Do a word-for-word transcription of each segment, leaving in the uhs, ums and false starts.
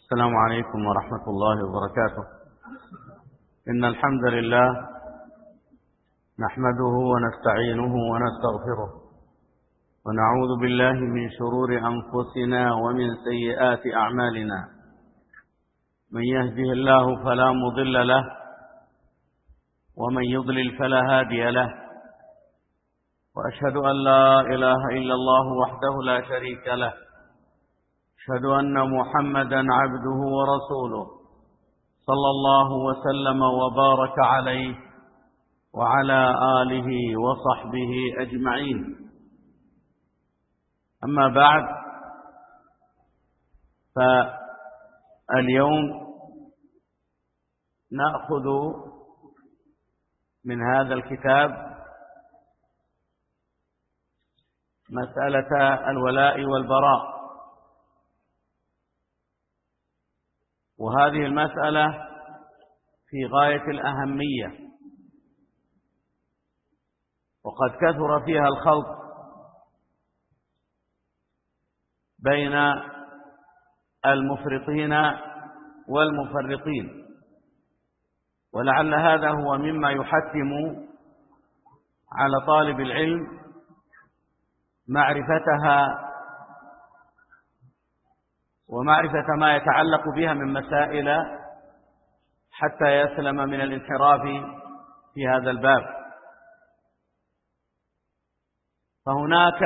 السلام عليكم ورحمة الله وبركاته. إن الحمد لله نحمده ونستعينه ونستغفره ونعوذ بالله من شرور أنفسنا ومن سيئات أعمالنا. من يهده الله فلا مضل له ومن يضلل فلا هادي له، وأشهد أن لا إله إلا الله وحده لا شريك له، أشهد أن محمدا عبده ورسوله صلى الله وسلم وبارك عليه وعلى آله وصحبه أجمعين. أما بعد، فاليوم نأخذ من هذا الكتاب مسألة الولاء والبراء، وهذه المسألة في غاية الأهمية، وقد كثر فيها الخلط بين المفرطين والمفرطين، ولعل هذا هو مما يحتم على طالب العلم معرفتها ومعرفة ما يتعلق بها من مسائل حتى يسلم من الانحراف في هذا الباب. فهناك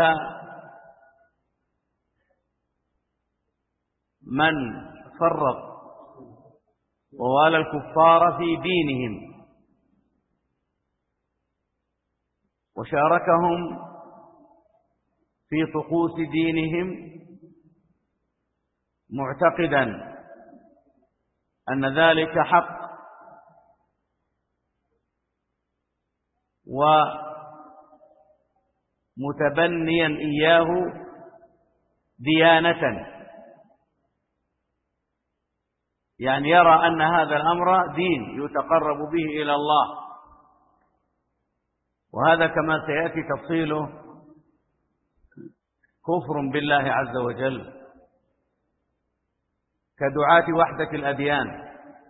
من فرط ووالى الكفار في دينهم وشاركهم في طقوس دينهم، معتقدا أن ذلك حق، ومتبنيا إياه ديانة، يعني يرى أن هذا الأمر دين يتقرب به إلى الله. وهذا كما سيأتي تفصيله كفر بالله عز وجل، كدعاة وحدة الأديان،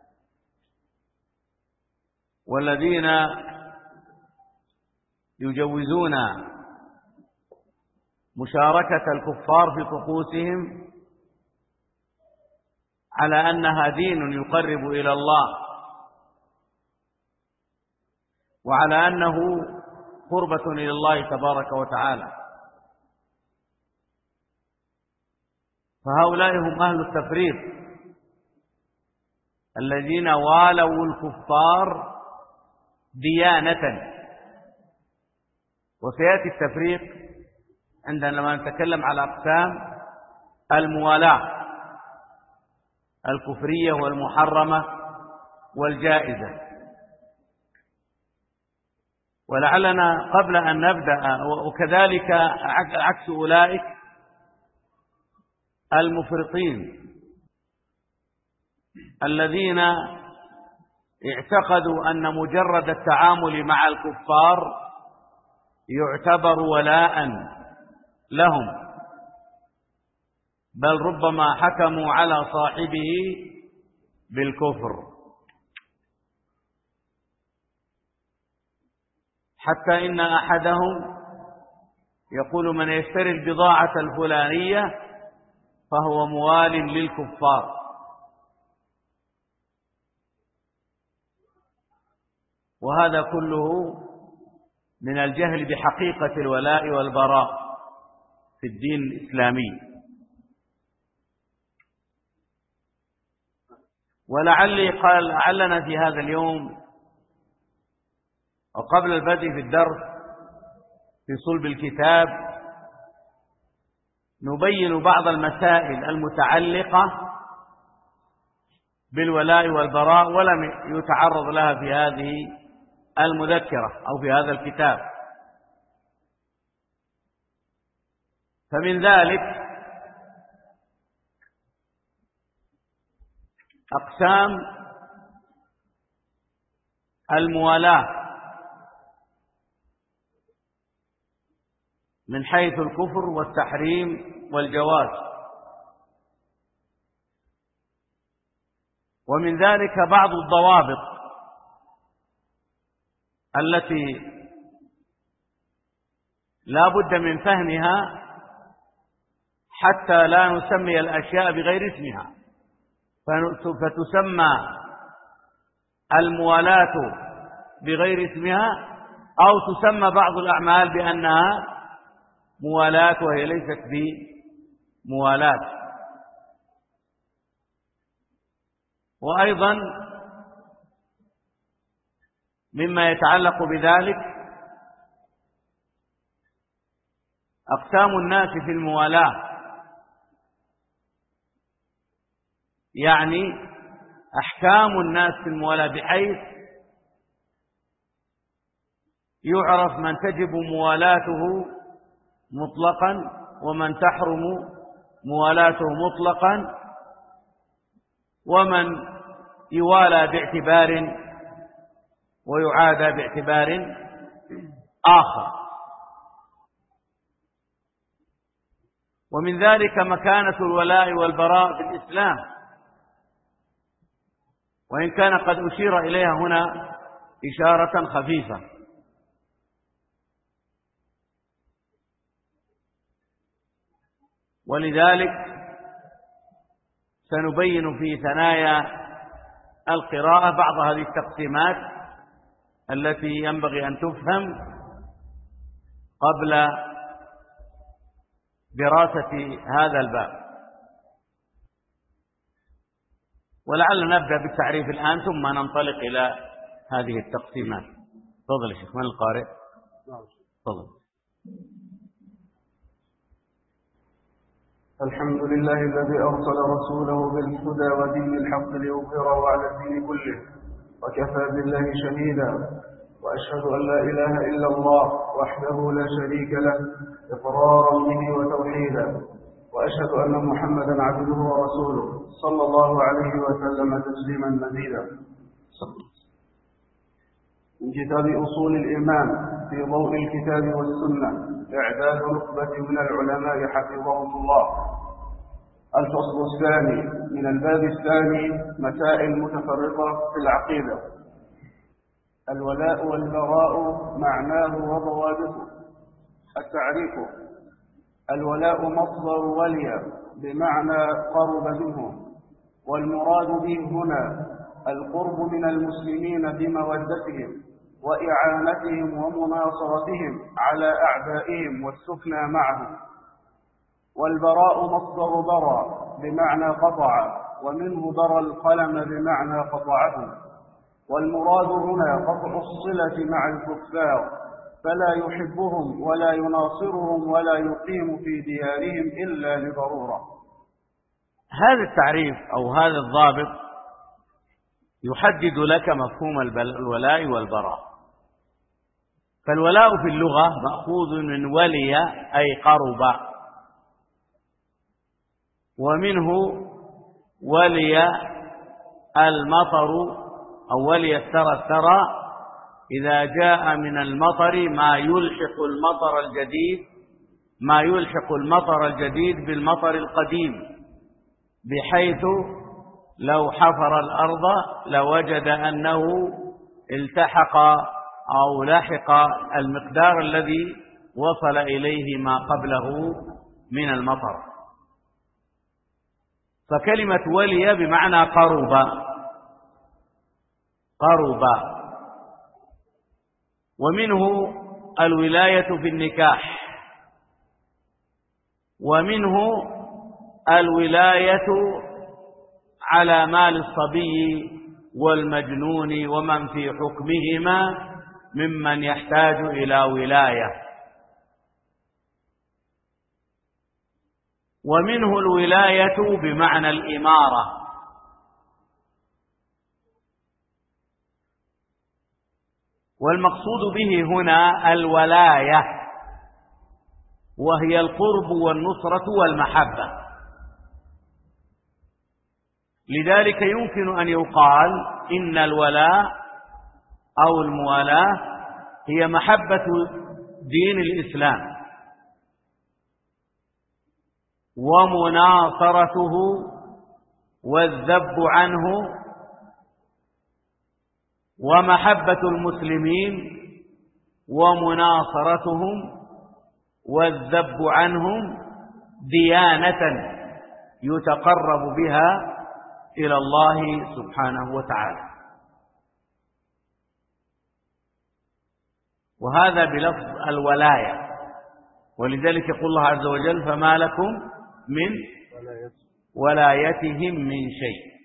والذين يجوزون مشاركة الكفار في طقوسهم على أنها دين يقرب إلى الله، وعلى أنه قربة إلى الله تبارك وتعالى. فهؤلاء هم أهل التفريط الذين والوا الكفار ديانة. وسيأتي التفريق عندما نتكلم على أقسام الموالاة الكفرية والمحرمة والجائزة. ولعلنا قبل أن نبدأ، وكذلك عكس أولئك المفرطين الذين اعتقدوا أن مجرد التعامل مع الكفار يعتبر ولاء لهم، بل ربما حكموا على صاحبه بالكفر، حتى إن أحدهم يقول: من يشتري البضاعة الفلانية فهو موال للكفار. وهذا كله من الجهل بحقيقة الولاء والبراء في الدين الإسلامي. ولعلي قال لعلنا في هذا اليوم وقبل البدء في الدرس في صلب الكتاب نبين بعض المسائل المتعلقة بالولاء والبراء ولم يتعرض لها في هذه المذكرة أو في هذا الكتاب. فمن ذلك أقسام الموالاة من حيث الكفر والتحريم والجواز. ومن ذلك بعض الضوابط التي لا بد من فهمها حتى لا نسمي الأشياء بغير اسمها، فتسمى الموالاة بغير اسمها، أو تسمى بعض الأعمال بأنها موالاة وهي ليست بموالاة. وأيضا مما يتعلق بذلك أقسام الناس في الموالاة، يعني أحكام الناس في الموالاة، بحيث يعرف من تجب موالاته مطلقا ومن تحرم موالاته مطلقا، ومن يوالى باعتبار ويعادى باعتبار آخر. ومن ذلك مكانة الولاء والبراء في الإسلام، وإن كان قد أشير إليها هنا إشارة خفيفة. ولذلك سنبين في ثنايا القراءة بعض هذه التقسيمات التي ينبغي أن تفهم قبل دراسة هذا الباب. ولعل نبدأ بالتعريف الآن ثم ننطلق إلى هذه التقسيمات. تفضل يا شيخ. من القارئ؟ تفضل. الحمد لله الذي أرسل رسوله بالهدى ودين الحق ليظهره على الدين كله، وكفى بالله شهيدا، وأشهد أن لا إله إلا الله وحده لا شريك له إقرارا به وتوحيدا، وأشهد أن محمدا عبده ورسوله صلى الله عليه وسلم تسليما مزيدا. من كتاب أصول الإيمان في ضوء الكتاب والسنة إعداد نخبة من العلماء حفظهم الله. الفصل الثاني من الباب الثاني مسائل متفرقة في العقيدة. الولاء والبراء معناه وضوابطه. التعريف: الولاء مصدر ولي بمعنى قرب منه، والمراد به هنا القرب من المسلمين بمودتهم وإعانتهم ومناصرتهم على أعدائهم والسكنى معهم. والبراء مصدر برى بمعنى قطع، ومنه برى القلم بمعنى قطعه. والمراد هنا قطع الصلة مع الكفار، فلا يحبهم ولا يناصرهم ولا يقيم في ديارهم إلا لضرورة. هذا التعريف أو هذا الضابط يحدد لك مفهوم الولاء والبراء. فالولاء في اللغة مأخوذ من ولي أي قرب، ومنه ولي المطر أو ولي الثرى. الثرى إذا جاء من المطر ما يلحق المطر الجديد ما يلحق المطر الجديد بالمطر القديم، بحيث لو حفر الأرض لوجد أنه التحق أو لحق المقدار الذي وصل إليه ما قبله من المطر. فكلمة ولي بمعنى قرب قرب. ومنه الولاية في النكاح، ومنه الولاية على مال الصبي والمجنون ومن في حكمهما ممن يحتاج إلى ولاية. ومنه الولاية بمعنى الإمارة، والمقصود به هنا الولاية، وهي القرب والنصرة والمحبة. لذلك يمكن أن يقال إن الولاء أو الموالاة هي محبة دين الإسلام ومناصرته والذب عنه ومحبة المسلمين ومناصرتهم والذب عنهم ديانة يتقرب بها إلى الله سبحانه وتعالى. وهذا بلفظ الولاية، ولذلك يقول الله عز وجل: فما لكم من ولايتهم من شيء.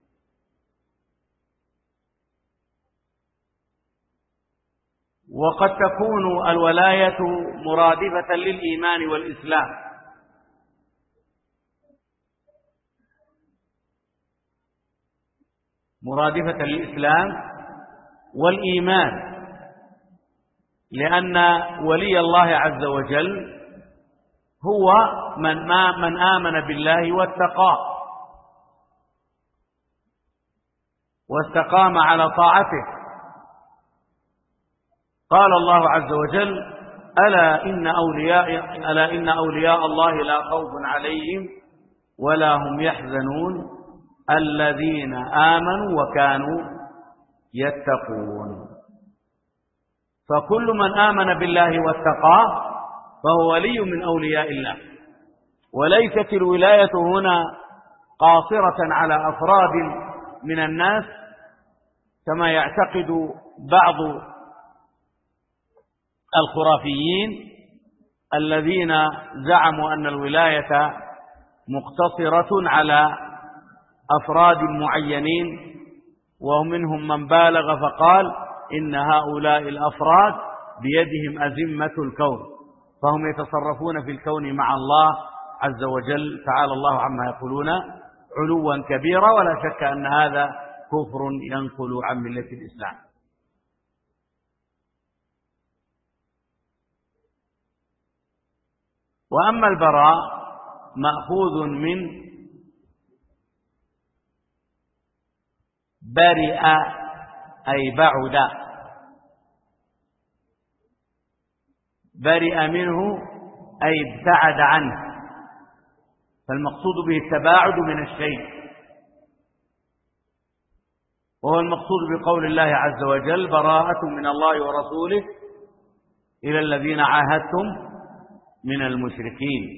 وقد تكون الولاية مرادفة للإيمان والإسلام، مرادفة للإسلام والإيمان، لأن ولي الله عز وجل هو من, ما من آمن بالله واتقاه واستقام على طاعته. قال الله عز وجل: ألا إن أولياء, ألا إن أولياء الله لا خوف عليهم ولا هم يحزنون الذين آمنوا وكانوا يتقون. فكل من آمن بالله واتقاه فهو ولي من أولياء الله. وليست الولاية هنا قاصرة على أفراد من الناس كما يعتقد بعض الخرافيين الذين زعموا أن الولاية مقتصرة على أفراد معينين، ومنهم من بالغ فقال إن هؤلاء الأفراد بيدهم أزمة الكون، فهم يتصرفون في الكون مع الله عز وجل، تعالى الله عما يقولون علوا كبيرا. ولا شك أن هذا كفر ينقل عن ملة الإسلام. وأما البراء مأخوذ من برئ أي بعد، برئ منه أي ابتعد عنه، فالمقصود به التباعد من الشيء، وهو المقصود بقول الله عز وجل: براءة من الله ورسوله إلى الذين عاهدتم من المشركين.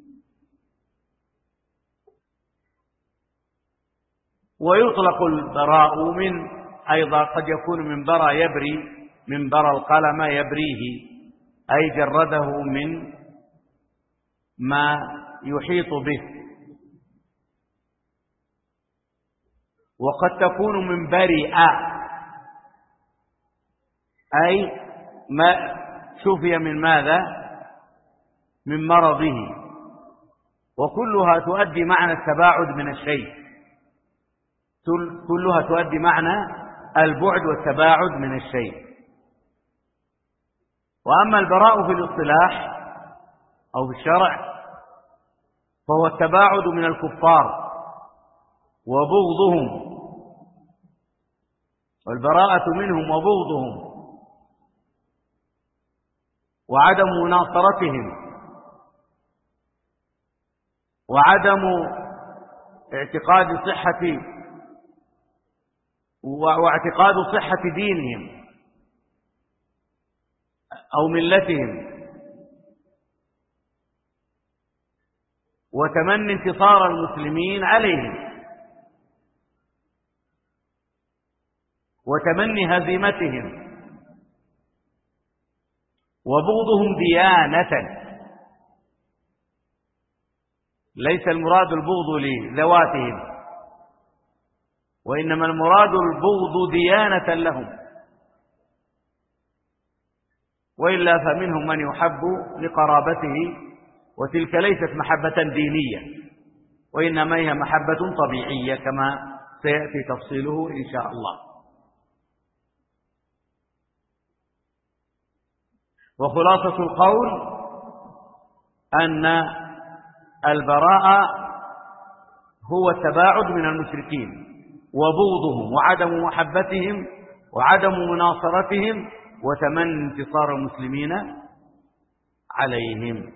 ويطلق البراء من أيضا قد يكون من برى يبري، من برى القلم يبريه، أي جرده من ما يحيط به. وقد تكون من برئ أي ما شفي من ماذا؟ من مرضه. وكلها تؤدي معنى التباعد من الشيء، كلها تؤدي معنى البعد والتباعد من الشيء. وأما البراء في الاصطلاح أو في الشرع فهو التباعد من الكفار وبغضهم، والبراءة منهم وبغضهم وعدم مناصرتهم وعدم اعتقاد صحة واعتقاد صحة دينهم أو ملتهم، وتمني انتصار المسلمين عليهم وتمني هزيمتهم، وبغضهم ديانة. ليس المراد البغض لذواتهم، وإنما المراد البغض ديانة لهم، وإلا فمنهم من يحب لقرابته، وتلك ليست محبة دينية، وإنما هي محبة طبيعية كما سيأتي تفصيله إن شاء الله. وخلاصة القول أن البراءة هو التباعد من المشركين وبغضهم وعدم محبتهم وعدم مناصرتهم وتمني انتصار المسلمين عليهم.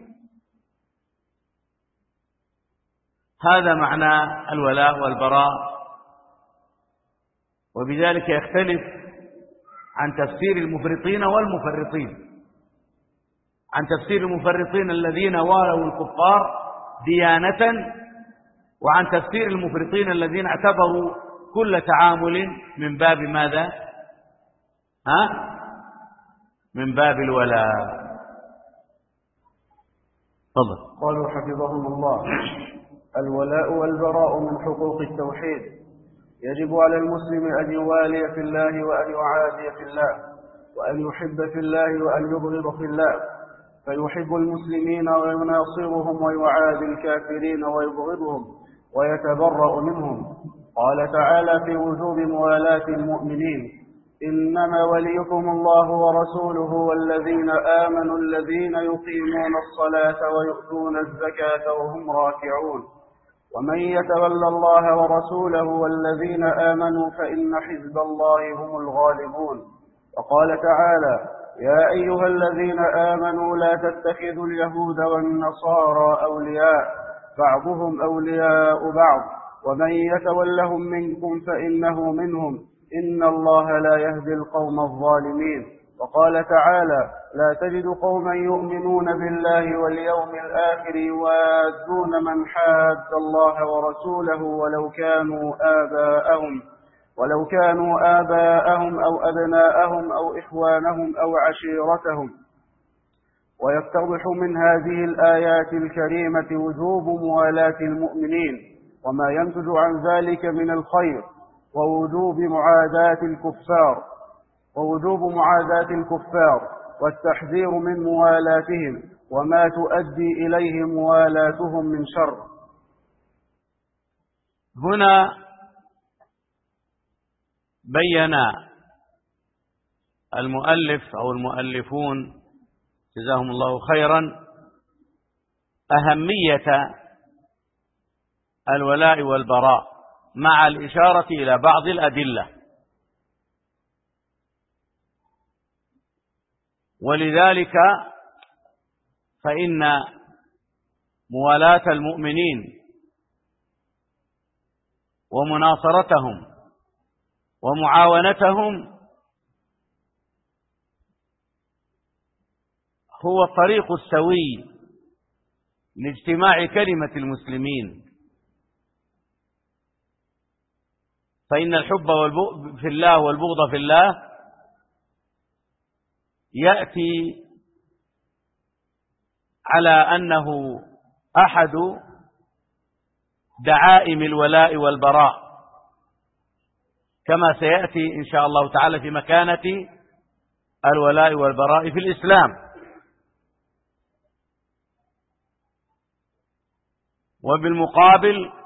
هذا معنى الولاء والبراء. وبذلك يختلف عن تفسير المفرطين والمفرطين، عن تفسير المفرطين الذين والوا الكفار ديانة، وعن تفسير المفرطين الذين اعتبروا كل تعامل من باب ماذا؟ ها؟ من باب الولاء. تفضل. قالوا حفظهم الله: الولاء والبراء من حقوق التوحيد، يجب على المسلم أن يوالي في الله وأن يعادي في الله، وأن يحب في الله وأن يبغض في الله، فيحب المسلمين ويناصرهم ويعادي الكافرين ويبغضهم ويتبرأ منهم. قال تعالى في وجوب موالاة المؤمنين: إنما وليكم الله ورسوله والذين آمنوا الذين يقيمون الصلاة ويؤتون الزكاة وهم راكعون، ومن يتولى الله ورسوله والذين آمنوا فإن حزب الله هم الغالبون. وقال تعالى: يا أيها الذين آمنوا لا تتخذوا اليهود والنصارى أولياء بعضهم أولياء بعض ومن يتولهم منكم فإنه منهم إن الله لا يهدي القوم الظالمين. وقال تعالى: لا تجد قوما يؤمنون بالله واليوم الآخر يوادون من حاد الله ورسوله ولو كانوا آباءهم ولو كانوا آباءهم أو أبناءهم أو إخوانهم أو عشيرتهم. ويتضح من هذه الآيات الكريمة وجوب موالاة المؤمنين وما ينتج عن ذلك من الخير، ووجوب معاداة الكفار ووجوب معاداة الكفار والتحذير من موالاتهم وما تؤدي إليه موالاتهم من شر. هنا بين المؤلف أو المؤلفون جزاهم الله خيرا أهمية الولاء والبراء مع الإشارة إلى بعض الأدلة، ولذلك فإن موالاة المؤمنين ومناصرتهم ومعاونتهم هو الطريق السوي لاجتماع كلمة المسلمين. فإن الحب في الله والبغض في الله يأتي على أنه أحد دعائم الولاء والبراء، كما سيأتي إن شاء الله تعالى في مكانة الولاء والبراء في الإسلام. وبالمقابل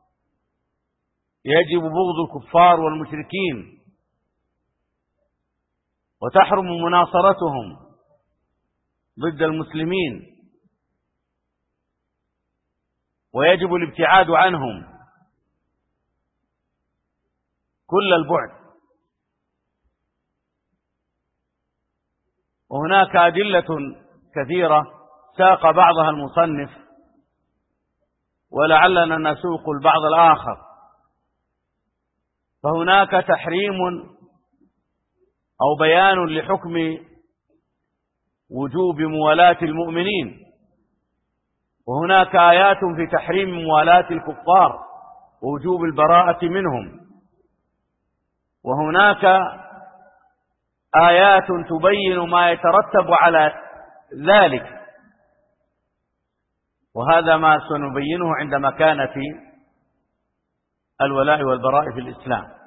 يجب بغض الكفار والمشركين وتحرم مناصرتهم ضد المسلمين، ويجب الابتعاد عنهم كل البعد. وهناك أدلة كثيرة ساق بعضها المصنف ولعلنا نسوق البعض الآخر. فهناك تحريم أو بيان لحكم وجوب موالاة المؤمنين، وهناك آيات في تحريم موالاة الكفار ووجوب البراءة منهم، وهناك آيات تبين ما يترتب على ذلك، وهذا ما سنبينه عند مكانة الولاء والبراء في الإسلام.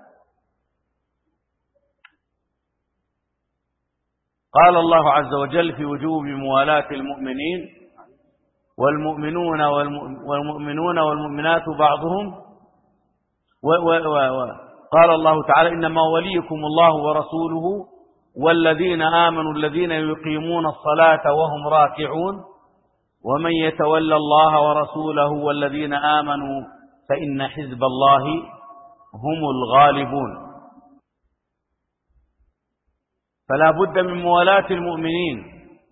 قال الله عز وجل في وجوب موالاة المؤمنين: والمؤمنون والمؤمنون والمؤمنات بعضهم و و و قال الله تعالى: إنما وليكم الله ورسوله والذين آمنوا الذين يقيمون الصلاة وهم راكعون ومن يتولى الله ورسوله والذين آمنوا فإن حزب الله هم الغالبون. فلا بد من موالاة المؤمنين،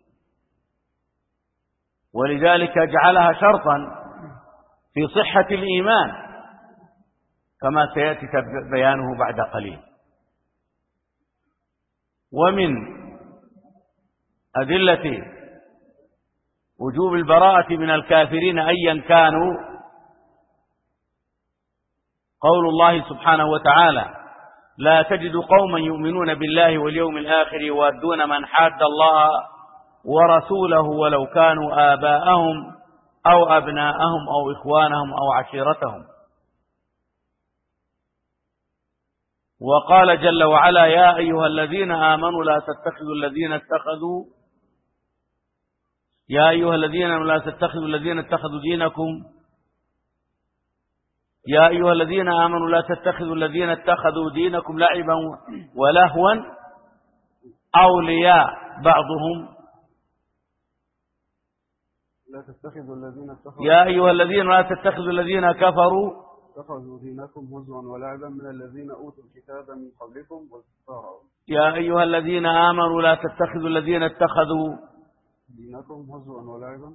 ولذلك جعلها شرطا في صحة الإيمان كما سيأتي بيانه بعد قليل. ومن أدلة وجوب البراءة من الكافرين أيا كانوا قول الله سبحانه وتعالى: لا تجد قوما يؤمنون بالله واليوم الآخر يوادون من حاد الله ورسوله ولو كانوا آباءهم أو أبناءهم أو إخوانهم أو عشيرتهم. وقال جل وعلا: يا أيها الذين آمنوا لا تتخذوا الذين اتخذوا يا أيها الذين آمنوا لا تتخذوا الذين اتخذوا دينكم يا أيها الذين آمنوا لا تتخذوا الذين اتخذوا دينكم لعبا ولهوا أولياء بعضهم لا تتخذوا الذين اتخذوا يا أيها الذين لا تتخذوا الذين كفروا اتخذوا دينكم هزوا ولعبا من الذين أوتوا الكتاب من قبلكم والكفار. يا أيها الذين آمنوا لا تتخذوا الذين اتخذوا دينكم هزوا ولعبا.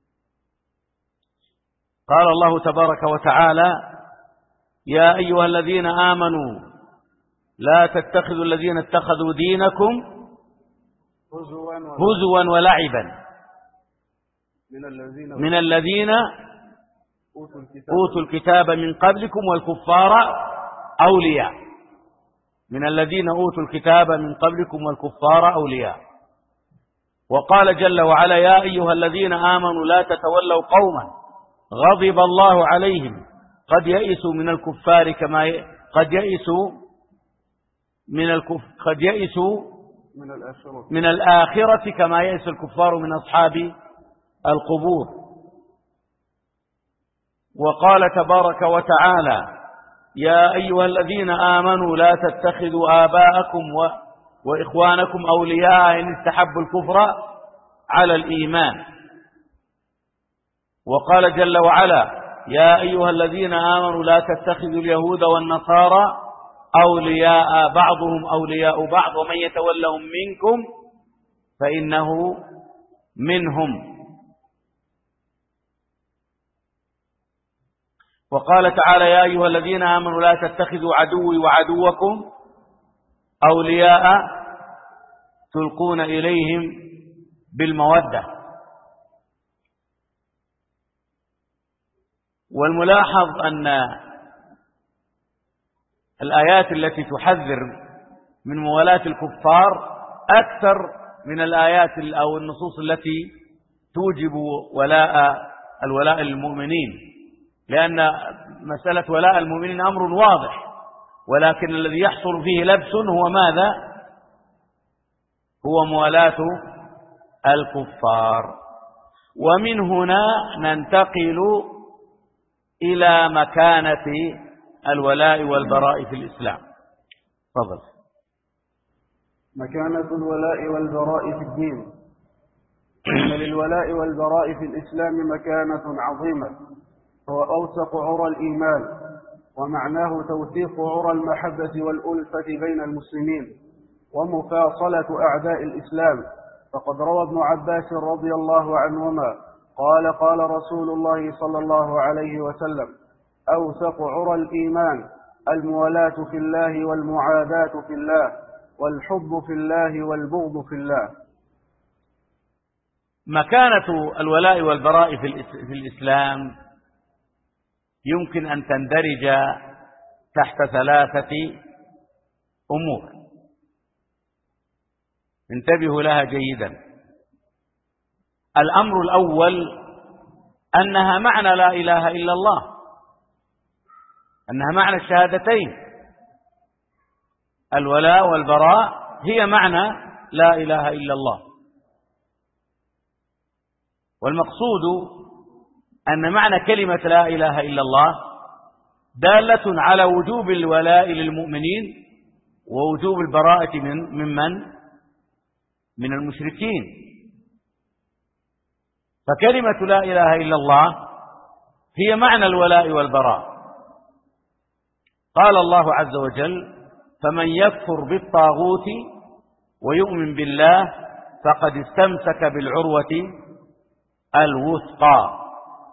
قال الله تبارك وتعالى: يا أيها الذين آمنوا لا تتخذوا الذين اتخذوا دينكم هزوا ولعبا من الذين من الذين أوتوا الكتاب من قبلكم والكفار أولياء من الذين أوتوا الكتاب من قبلكم والكفار أولياء. وقال جل وعلا: يا أيها الذين آمنوا لا تتولوا قوما غضب الله عليهم قد يئسوا من الكفار كما ي... قد يئسوا من الكف... قد يئسوا من الآخرة من الآخرة كما يئس الكفار من أصحاب القبور. وقال تبارك وتعالى: يا أيها الذين آمنوا لا تتخذوا آباءكم و... وإخوانكم أولياء إن استحبوا الكفر على الإيمان. وقال جل وعلا: يا أيها الذين آمنوا لا تتخذوا اليهود والنصارى أولياء بعضهم أولياء بعض ومن يتولهم منكم فإنه منهم. وقال تعالى: يا أيها الذين آمنوا لا تتخذوا عدوي وعدوكم أولياء تلقون إليهم بالمودة. والملاحظ أن الآيات التي تحذر من موالاة الكفار أكثر من الآيات أو النصوص التي توجب ولاء الولاء للمؤمنين، لأن مسألة ولاء المؤمنين أمر واضح، ولكن الذي يحصل فيه لبس هو ماذا؟ هو موالاة الكفار. ومن هنا ننتقل إلى مكانة الولاء والبراء في الإسلام. تفضل. مكانة الولاء والبراء في الدين. إن للولاء والبراء في الإسلام مكانة عظيمة، هو أوثق عرى الإيمان، ومعناه توثيق عرى المحبة والألفة بين المسلمين ومفاصلة أعداء الإسلام. فقد روى ابن عباس رضي الله عنهما قال: قال رسول الله صلى الله عليه وسلم: أوثق عرى الإيمان الموالاة في الله والمعاداة في الله والحب في الله والبغض في الله. مكانة الولاء والبراء في الإسلام يمكن أن تندرج تحت ثلاثة أمور انتبهوا لها جيدا. الأمر الأول أنها معنى لا إله إلا الله، أنها معنى الشهادتين. الولاء والبراء هي معنى لا إله إلا الله. والمقصود أن معنى كلمة لا إله إلا الله دالة على وجوب الولاء للمؤمنين ووجوب البراءة من ممن من المشركين. فكلمة لا إله إلا الله هي معنى الولاء والبراء. قال الله عز وجل: فمن يكفر بالطاغوت ويؤمن بالله فقد استمسك بالعروة الوثقى.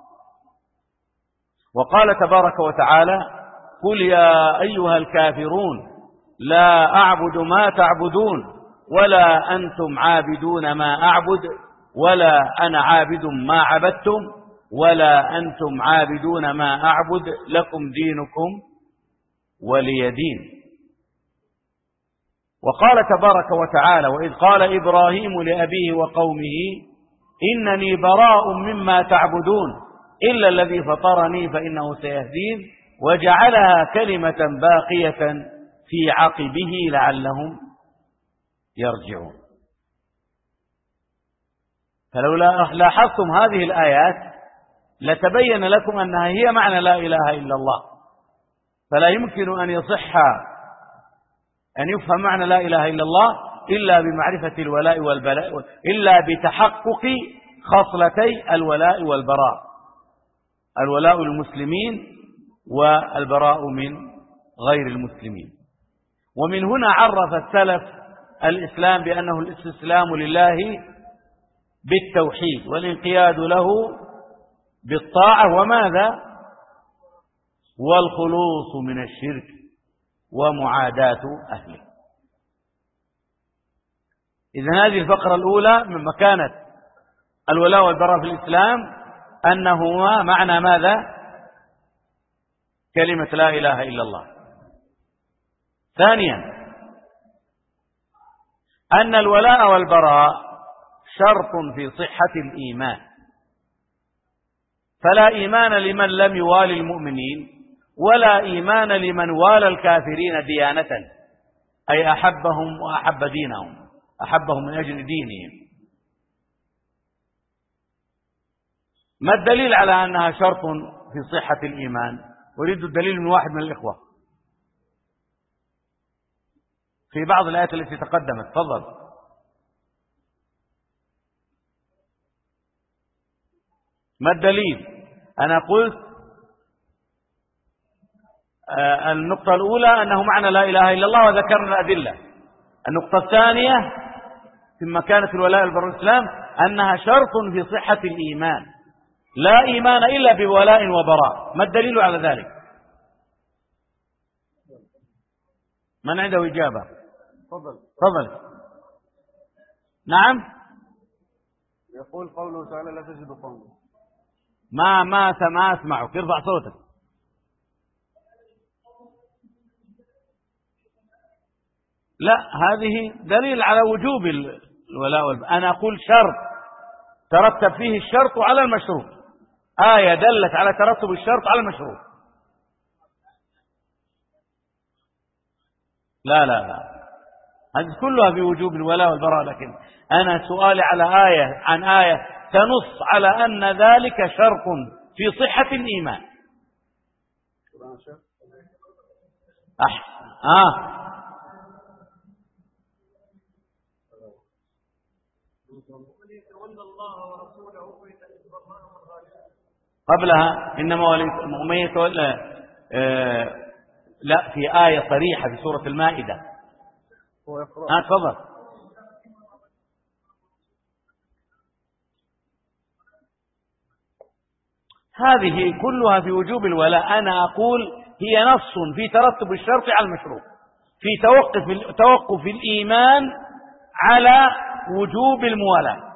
وقال تبارك وتعالى: قل يا أيها الكافرون لا أعبد ما تعبدون ولا أنتم عابدون ما أعبد ولا أنا عابد ما عبدتم ولا أنتم عابدون ما أعبد لكم دينكم ولي دين. وقال تبارك وتعالى: وإذ قال إبراهيم لأبيه وقومه إنني براء مما تعبدون إلا الذي فطرني فإنه سيهدين وجعلها كلمة باقية في عقبه لعلهم يرجعون. فلولا لاحظتم هذه الآيات لتبين لكم أنها هي معنى لا إله إلا الله، فلا يمكن أن يصح أن يفهم معنى لا إله إلا الله إلا بمعرفة الولاء والبراء، إلا بتحقق خصلتي الولاء والبراء، الولاء للمسلمين والبراء من غير المسلمين. ومن هنا عرف السلف الإسلام بأنه الاستسلام لله بالتوحيد والانقياد له بالطاعة، وماذا؟ والخلوص من الشرك ومعاداة أهله. إذن هذه الفقرة الأولى من مكانة الولاء والبراء في الإسلام أنهما معنى ماذا؟ كلمة لا إله إلا الله. ثانيا أن الولاء والبراء شرط في صحة الإيمان، فلا إيمان لمن لم يوالي المؤمنين ولا إيمان لمن والى الكافرين ديانة، أي أحبهم وأحب دينهم، أحبهم من أجل دينهم. ما الدليل على أنها شرط في صحة الإيمان؟ أريد الدليل من واحد من الإخوة في بعض الآيات التي تقدمت. تفضل. ما الدليل؟ أنا قلت آه النقطة الأولى أنه معنى لا إله إلا الله وذكرنا الأدلة. النقطة الثانية في مكانة الولاء والبراء الإسلام أنها شرط في صحة الإيمان، لا إيمان إلا بولاء وبراء. ما الدليل على ذلك؟ من عنده إجابة؟ تفضل. تفضل. نعم. يقول قوله تعالى: لا تجد قوما. ما ما ما أسمعك، ارفع صوتك. لا، هذه دليل على وجوب الولاء والبراء. أنا أقول شرط ترتب فيه الشرط على المشروط، آية دلت على ترتب الشرط على المشروط. لا لا لا، هذه كلها بوجوب الولاء والبراء، لكن أنا سؤالي على آية عن آية تنص على أن ذلك شرط في صحة الإيمان. أحسن. آه قبلها إنما ومن يتولى آه لا، في آية صريحة في سورة المائدة. آه تفضل. هذه كلها في وجوب الولاء. أنا أقول هي نص في ترتب الشرط على المشروط، في توقف توقف الإيمان على وجوب الموالاة.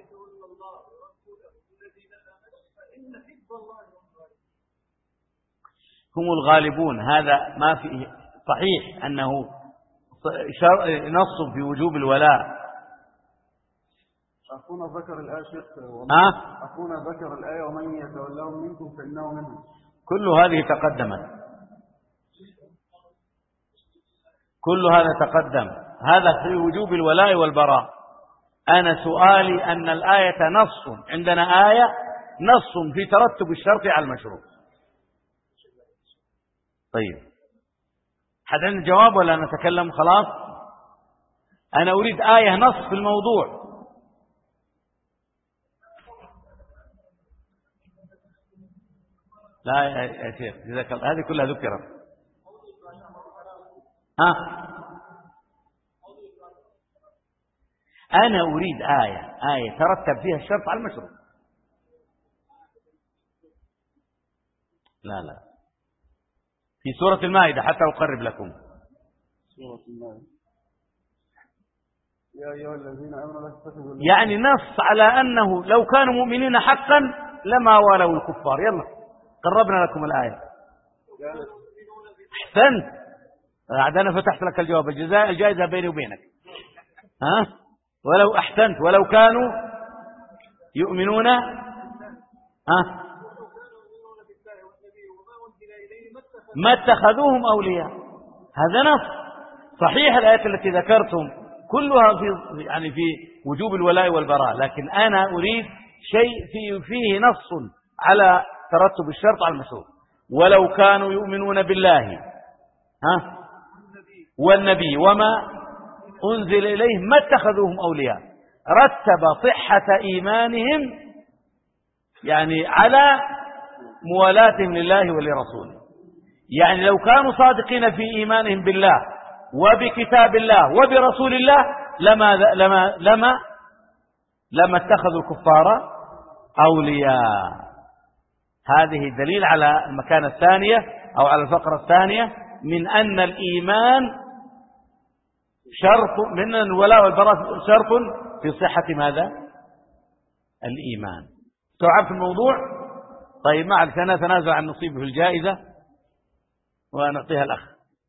هم الغالبون، هذا ما فيه صحيح أنه نص في وجوب الولاء. أخونا ذكر الآية شيخ. ها؟ أخونا ذكر الآية: ومن يتولهم منكم فإنه منهم. كل هذه تقدمت، كل هذا تقدم، هذا في وجوب الولاء والبراء. أنا سؤالي أن الآية نص، عندنا آية نص في ترتب الشرط على المشروط. طيب، حد عنده جواب ولا نتكلم خلاص؟ أنا أريد آية نص في الموضوع. لا يا شيخ جزاك الله، هذه كلها ذكرت. ها؟ أنا أريد آية آية ترتب فيها الشرط على المشروط. لا لا، في سورة المائدة حتى أقرب لكم. سورة المائدة يا أيها الذين آمنوا لا تتخذوا يعني نص على أنه لو كانوا مؤمنين حقا لما والوا الكفار. يلا قربنا لكم الآية. أحسنت، عاد أنا فتحت لك الجواب، الجزاء الجائزة بيني وبينك. ها ولو أحسنت ولو كانوا يؤمنون ها ما اتخذوهم أولياء. هذا نص صحيح. الآية التي ذكرتم كلها في يعني في وجوب الولاء والبراء، لكن أنا أريد شيء فيه, فيه نص على ترتب الشرط على المشروط. ولو كانوا يؤمنون بالله ها والنبي وما أنزل إليه ما اتخذوهم أولياء. رتب صحة إيمانهم يعني على موالاتهم لله ولرسوله. يعني لو كانوا صادقين في إيمانهم بالله وبكتاب الله وبرسول الله لما لما لما لما اتخذوا الكفار أولياء. هذه دليل على المكانة الثانية أو على الفقرة الثانية من أن الإيمان شرط، من الولاء والبراء شرط في صحة ماذا؟ الإيمان. استوعبت الموضوع؟ طيب معك سنتنازع عن نصيبه في الجائزة ونعطيها الأخ.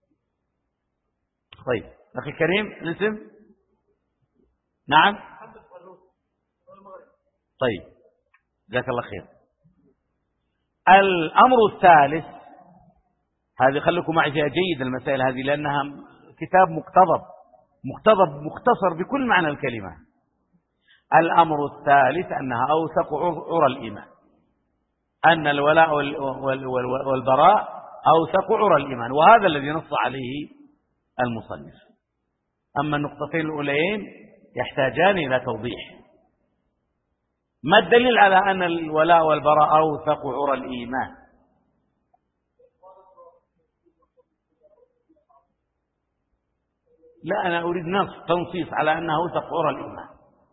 طيب أخي الكريم الاسم؟ نعم. طيب جزاك الله خير. الأمر الثالث، هذه خليكم معي فيها جيد المسائل هذه لأنها كتاب مقتضب مقتضب مختصر بكل معنى الكلمة. الأمر الثالث أنها أوثق عرى الإيمان، أن الولاء والبراء أوثق عرى الإيمان، وهذا الذي نص عليه المصنف. أما النقطتين الأولين يحتاجان إلى توضيح. ما الدليل على أن الولاء والبراء أوثق عرى الإيمان؟ لا، أنا أريد نص تنصيص على أنه أوثق عرى الإيمان.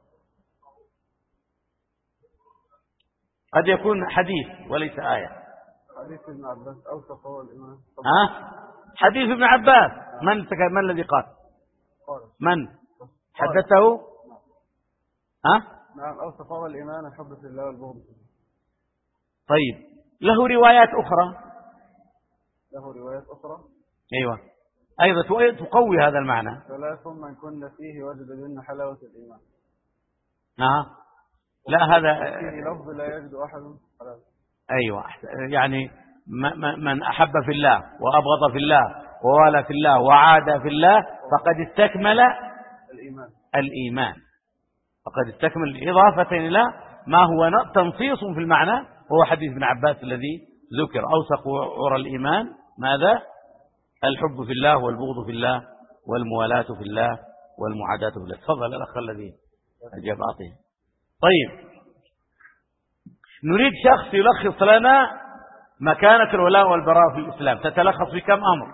قد يكون حديث وليس آية. حديث ابن عباس أوثق عرى الإيمان. ها؟ حديث ابن عباس. من من الذي قال؟ من حدثه؟ ها؟ نعم أوثق عرى الإيمان الحب في الله والبغض في الله. طيب له روايات أخرى. له روايات أخرى. أيوة أيضا تقوي هذا المعنى. ثلاث من كن فيه وجد بهن حلاوة الإيمان. نعم. لا هذا فيه لفظ لا يجد أحد حلاوة. أيوة يعني من أحب في الله وأبغض في الله ووالى في الله وعاد في الله فقد استكمل الإيمان. الإيمان فقد استكمل إضافة إلى ما هو تنصيص في المعنى، وهو حديث ابن عباس الذي ذكر. أوثق عرى الإيمان ماذا؟ الحب في الله والبغض في الله والموالاة في الله والمعاداة في الله. تفضل الأخ الذي أجاب أعطيه. طيب نريد شخص يلخص لنا مكانة الولاء والبراء في الإسلام. تتلخص في كم أمر؟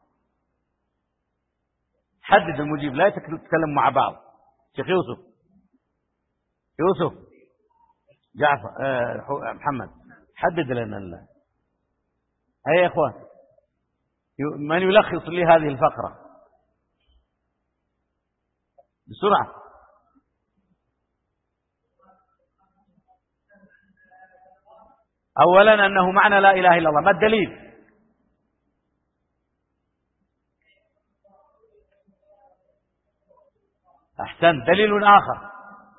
حدد المجيب، لا تتكلم مع بعض. شيخ يوسف يوسف جعفر آه محمد حدد لنا الله. هيا يا إخوان من يلخص لي هذه الفقرة بسرعة؟ أولا أنه معنى لا إله إلا الله. ما الدليل؟ أحسن. دليل آخر.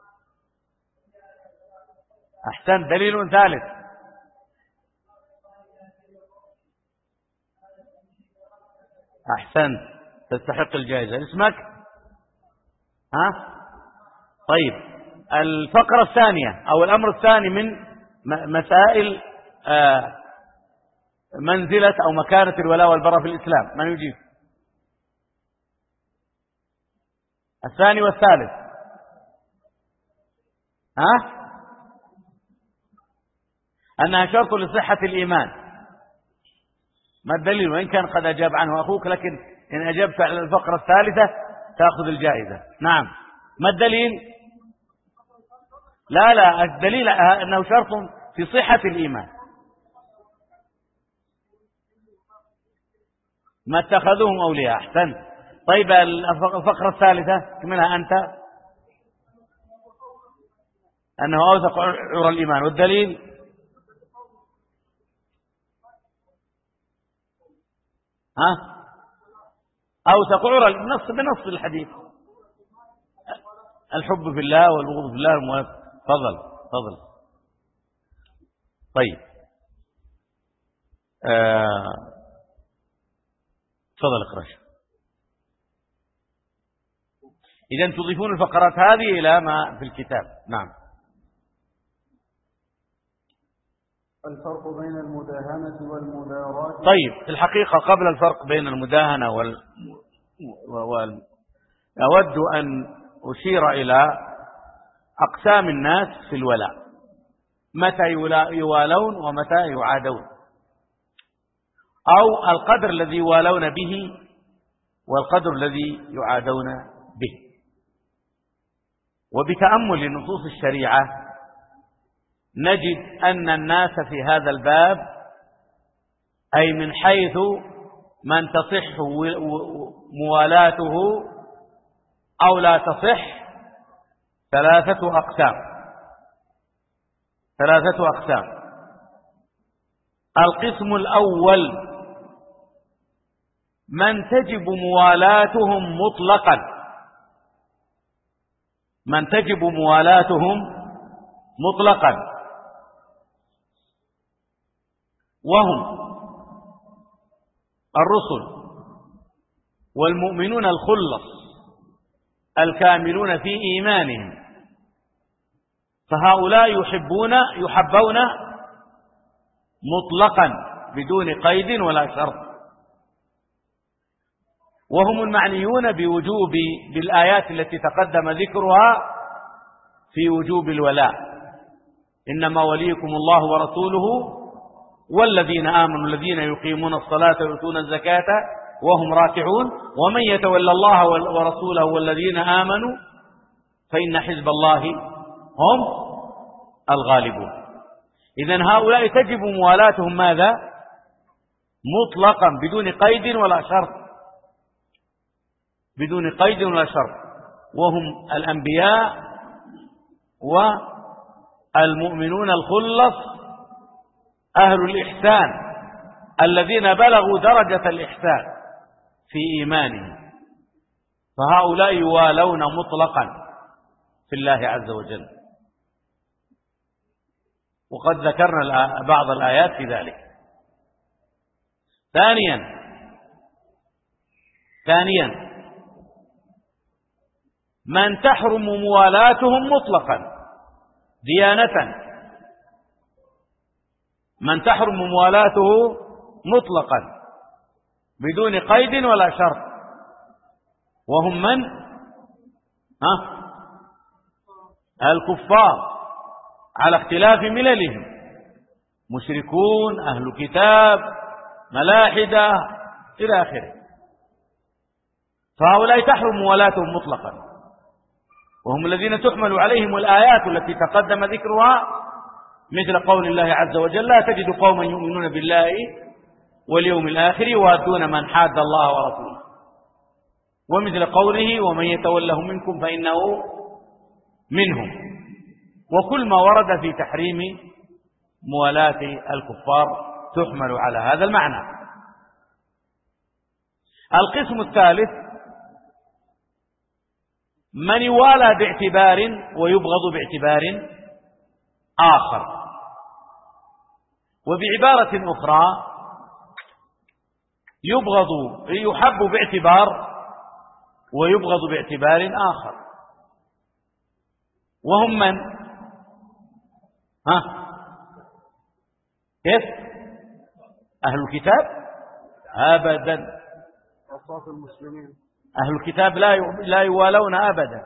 أحسن. دليل ثالث. أحسن. تستحق الجائزة. اسمك؟ ها؟ طيب الفقرة الثانية أو الأمر الثاني من مسائل منزلة أو مكانة الولاء والبراء في الإسلام، من يجيب؟ الثاني والثالث. ها؟ أنها شرط لصحة الإيمان. ما الدليل؟ وإن كان قد أجاب عنه أخوك، لكن إن أجبت على الفقرة الثالثة تأخذ الجائزة. نعم. ما الدليل؟ لا لا الدليل أنه شرط في صحة الإيمان. ما اتخذوهم أولياء. أحسن. طيب الفقرة الثالثة منها أنت أنه أوثق عرى الإيمان. والدليل ها أوثق عرى النص بنص الحديث الحب في الله والبغض في الله الموافق. تفضل تفضل. طيب تفضل اقرأ. إذن تضيفون الفقرات هذه إلى ما في الكتاب. نعم. الفرق بين المداهنة والمداراة. طيب في الحقيقة قبل الفرق بين المداهنة وال... وال... أود أن أشير إلى أقسام الناس في الولاء، متى يوالون ومتى يعادون، أو القدر الذي يوالون به والقدر الذي يعادون به. وبتأمل نصوص الشريعة نجد أن الناس في هذا الباب، أي من حيث من تصح موالاته أو لا تصح، ثلاثة أقسام ثلاثة أقسام. القسم الأول من تجب موالاتهم مطلقا، من تجب موالاتهم مطلقا، وهم الرسل والمؤمنون الخلص الكاملون في إيمانهم، فهؤلاء يحبون يحبون مطلقا بدون قيد ولا شرط، وهم المعنيون بوجوب بالآيات التي تقدم ذكرها في وجوب الولاء: إنما وليكم الله ورسوله والذين آمنوا الذين يقيمون الصلاة ويؤتون الزكاة وهم راكعون ومن يتولى الله ورسوله والذين آمنوا فإن حزب الله هم الغالبون. إذن هؤلاء تجب موالاتهم ماذا؟ مطلقا بدون قيد ولا شرط، بدون قيد ولا شرط، وهم الأنبياء والمؤمنون الخلص أهل الإحسان الذين بلغوا درجة الإحسان في إيمانهم، فهؤلاء يوالون مطلقا في الله عز وجل، وقد ذكرنا بعض الآيات في ذلك. ثانيا ثانيا من تحرم موالاتهم مطلقا ديانة، من تحرم موالاته مطلقا بدون قيد ولا شرط، وهم من؟ ها؟ الكفار على اختلاف مللهم، مشركون، أهل كتاب، ملاحدة إلى آخره، فهؤلاء تحرم موالاتهم مطلقا، وهم الذين تحمل عليهم الآيات التي تقدم ذكرها، مثل قول الله عز وجل: لا تجد قوما يؤمنون بالله واليوم الآخر يوادون من حاد الله ورسوله، ومثل قوله: ومن يتولهم منكم فإنه منهم، وكل ما ورد في تحريم موالاة الكفار تحمل على هذا المعنى. القسم الثالث من يوالى باعتبار ويبغض باعتبار آخر، وبعبارة أخرى يبغض يحب باعتبار ويبغض باعتبار آخر، وهم من؟ ها كيف؟ أهل الكتاب؟ أبدا. أصحاب المسلمين. أهل الكتاب لا لا يوالون أبدا.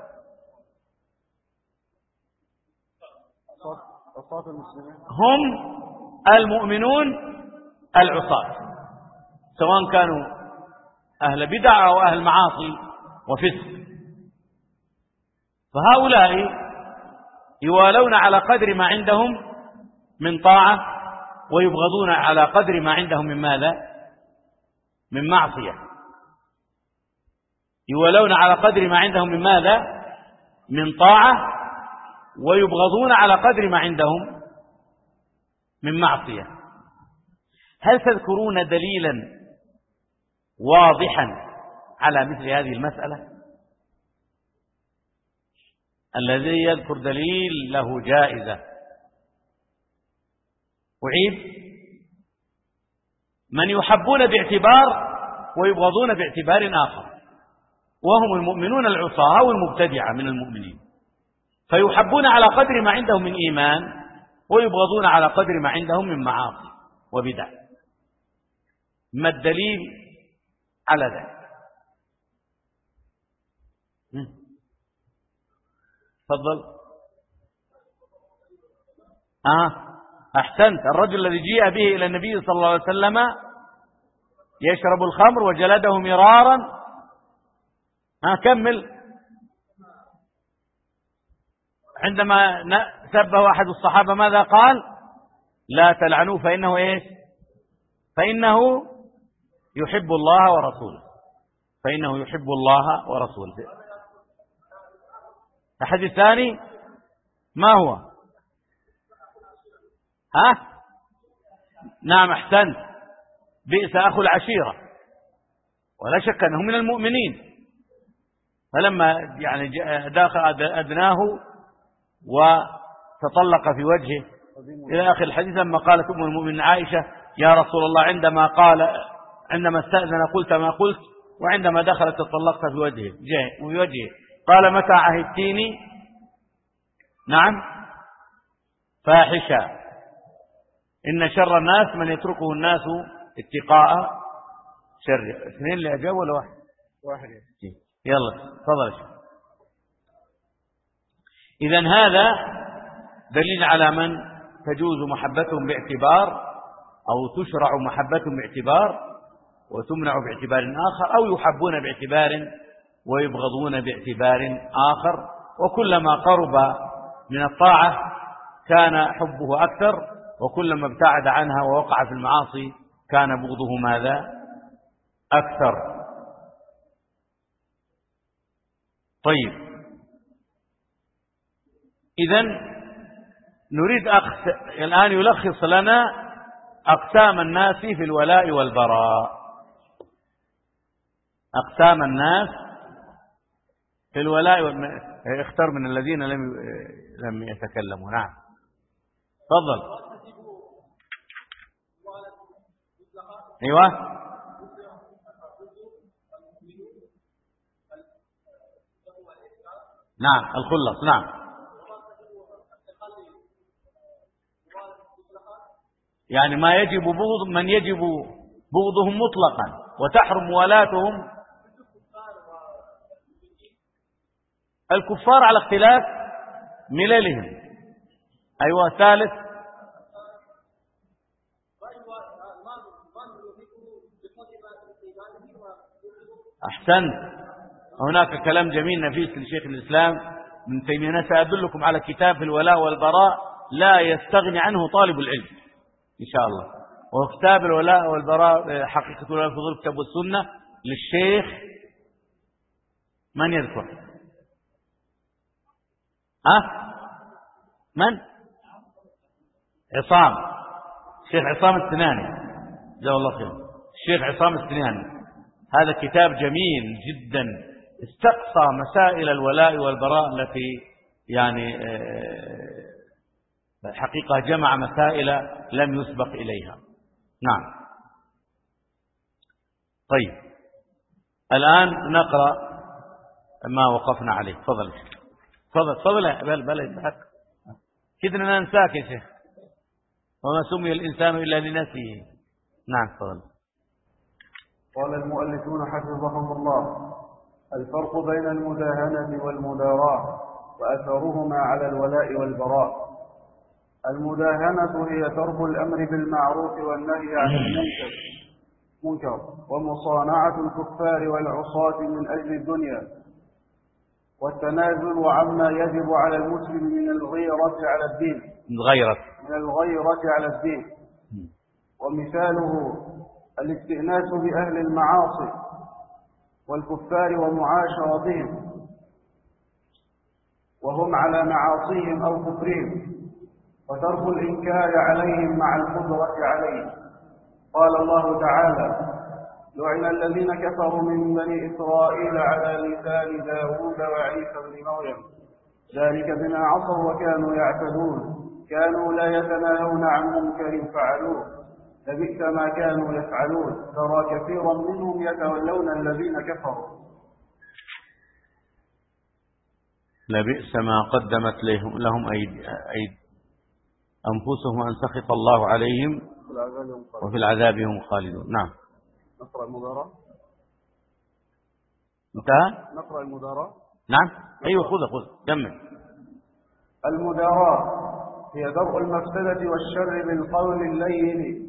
أصحاب المسلمين هم المؤمنون العصاة، سواء كانوا أهل بدع أو أهل معاصي وفسق، فهؤلاء يوالون على قدر ما عندهم من طاعة، ويبغضون على قدر ما عندهم من ماذا؟ من معصية. يوالون على قدر ما عندهم من ماذا؟ من طاعة، ويبغضون على قدر ما عندهم من معصية. هل تذكرون دليلا واضحا على مثل هذه المسألة؟ الذي يذكر دليل له جائزة. أعيد: من يحبون باعتبار ويبغضون باعتبار آخر، وهم المؤمنون العصاة والمبتدعة من المؤمنين، فيحبون على قدر ما عندهم من إيمان ويبغضون على قدر ما عندهم من معاصي وبدع. ما الدليل على ذلك؟ تفضل. آه أحسنت. الرجل الذي جيء به إلى النبي صلى الله عليه وسلم يشرب الخمر وجلده مرارا. ها كمل. عندما سبه أحد الصحابة ماذا قال؟ لا تلعنوه فإنه إيش؟ فإنه يحب الله ورسوله. فإنه يحب الله ورسوله. الحديث الثاني ما هو؟ ها؟ نعم أحسنت. بئس أخو العشيرة، ولا شك أنه من المؤمنين. فلما يعني داخل أدناه وتطلق في وجهه إلى آخر الحديث، لما قالت أم المؤمنين عائشة: يا رسول الله عندما قال عندما استأذن قلت ما قلت، وعندما دخلت تطلقت في وجهه في وجهه قال: متى عهدتيني؟ نعم فاحشة. إن شر الناس من يتركه الناس اتقاء شر. اثنين اللي أجابوا ولا واحد؟ واحد. يلا تفضل. إذن هذا دليل على من تجوز محبتهم باعتبار، أو تشرع محبتهم باعتبار وتمنع باعتبار آخر، أو يحبون باعتبار ويبغضون باعتبار آخر. وكلما قرب من الطاعة كان حبه أكثر، وكلما ابتعد عنها ووقع في المعاصي كان بغضه ماذا؟ أكثر. طيب، إذن نريد أخس... الآن يلخص لنا أقسام الناس في الولاء والبراء. أقسام الناس في الولاء وال... اختر من الذين لم لم يتكلموا. نعم تفضل. ايوه نعم الخلص. نعم يعني ما يجب بغض من يجب بغضهم مطلقا وتحرم موالاتهم. الكفار على اختلاف مللهم. أيوة ثالث. أحسنت. هناك كلام جميل نفيس لشيخ الإسلام ابن تيمية. أنا سأدلكم على كتاب في الولاء والبراء لا يستغني عنه طالب العلم إن شاء الله. وكتاب الولاء والبراء حقيقة الولاء في ظل الكتاب والسنة للشيخ من يذكر؟ ها؟ من؟ عصام. الشيخ عصام السناني جزاه الله خير. الشيخ عصام السناني هذا كتاب جميل جدا، استقصى مسائل الولاء والبراء التي يعني حقيقة جمع مسائل لم يسبق إليها. نعم. طيب الآن نقرأ ما وقفنا عليه. تفضل تفضل تفضل. بل بل يضحك كدنا ننساك يا شيخ. وما سمي الإنسان إلا لنفسه. نعم تفضل. قال المؤلفون حفظهم الله: الفرق بين المداهنة والمداراة وأثرهما على الولاء والبراء. المداهنة هي ترك الأمر بالمعروف والنهي عن المنكر منكر ومصانعة الكفار والعصاة من أجل الدنيا، والتنازل عما يجب على المسلم من الغيرة على الدين الغيرة من الغيرة على الدين. ومثاله الاستئناس بأهل المعاصي والكفار ومعاشرتهم، وهم على معاصيهم أو كفرهم، وترك الإنكار عليهم مع القدرة عليه. قال الله تعالى: لعن الذين كفروا من بني إسرائيل على لسان داود وعيسى بن مريم ذلك بما عصوا وكانوا يعتدون كانوا لا يتناهون عن منكر فعلوه لبئس ما كانوا يفعلون ترى كثيرا منهم يتولون الذين كفروا لبئس ما قدمت لهم أيدي أنفسهم أن سخط الله عليهم وفي العذاب هم خالدون. نعم. نقرأ المدارة. انتهى؟ نقرأ المدارة. نعم. أيوة خذ خذ كمل. المداراة هي درء المفسدة والشر بالقول اللين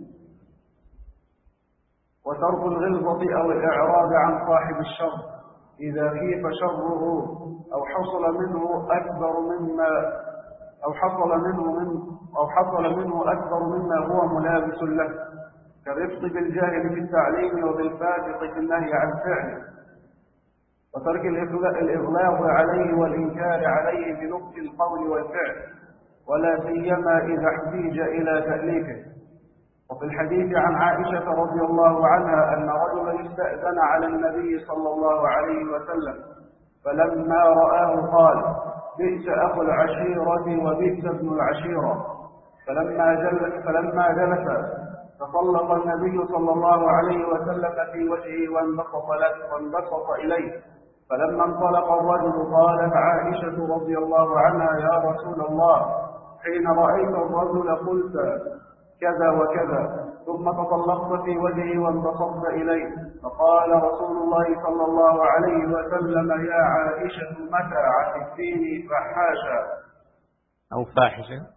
وترك الغلظة أو الإعراض عن صاحب الشر إذا خيف شره أو حصل منه أكبر مما أو حصل منه من أو حصل منه أكبر مما هو ملابس له، كالرفق بالجاهل في التعليم وبالفاسق في النهي عن فعله، وترك الإغلاظ عليه والإنكار عليه بنطق القول والفعل، ولا سيما إذا احتيج إلى تأليفه. وفي الحديث عن عائشة رضي الله عنها أن رجلا استأذن على النبي صلى الله عليه وسلم فلما رآه قال: بئس أخو العشيرة وبئس ابن العشيرة. فلما جلس فلما جلس تطلق النبي صلى الله عليه وسلم في وجهه وانبسط له وانبسط إليه. فلما انطلق الرجل قالت عائشة رضي الله عنها: يا رسول الله، حين رأيت الرجل قلت كذا وكذا، ثم تطلقت في وجهه وانبسطت إليه. فقال رسول الله صلى الله عليه وسلم: يا عائشة، متى عتبتيني فحاشا أو فاحشة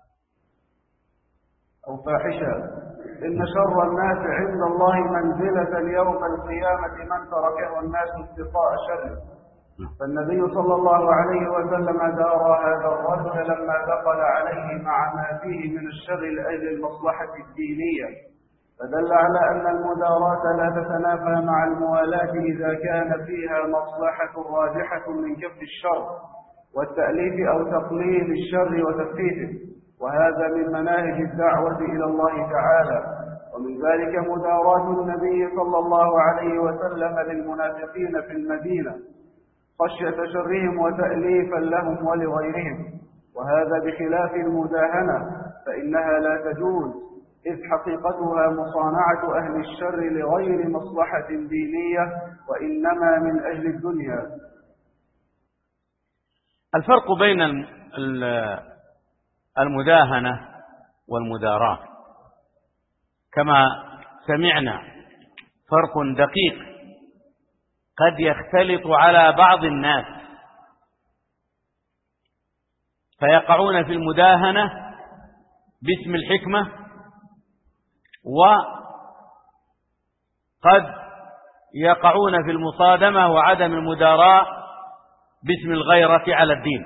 أو فاحشة إن شر الناس عند الله منزلة يوم القيامة من تركه الناس اتقاء شره. فالنبي صلى الله عليه وسلم دار هذا الرجل لما دخل عليه مع ما فيه من الشر لأجل المصلحة الدينية، فدل على أن المداراة لا تتنافى مع الموالاة إذا كان فيها مصلحة راجحة من كف الشر والتأليف أو تقليل الشر وتفكيكه، وهذا من مناهج الدعوة إلى الله تعالى. ومن ذلك مداراة النبي صلى الله عليه وسلم للمنافقين في المدينة خشية شرهم وتأليفا لهم ولغيرهم، وهذا بخلاف المداهنة فإنها لا تجوز، إذ حقيقتها مصانعة أهل الشر لغير مصلحة دينية وإنما من أجل الدنيا. الفرق بين المداهنة والمداراة كما سمعنا فرق دقيق قد يختلط على بعض الناس فيقعون في المداهنة باسم الحكمة، وقد يقعون في المصادمة وعدم المداراة باسم الغيرة على الدين.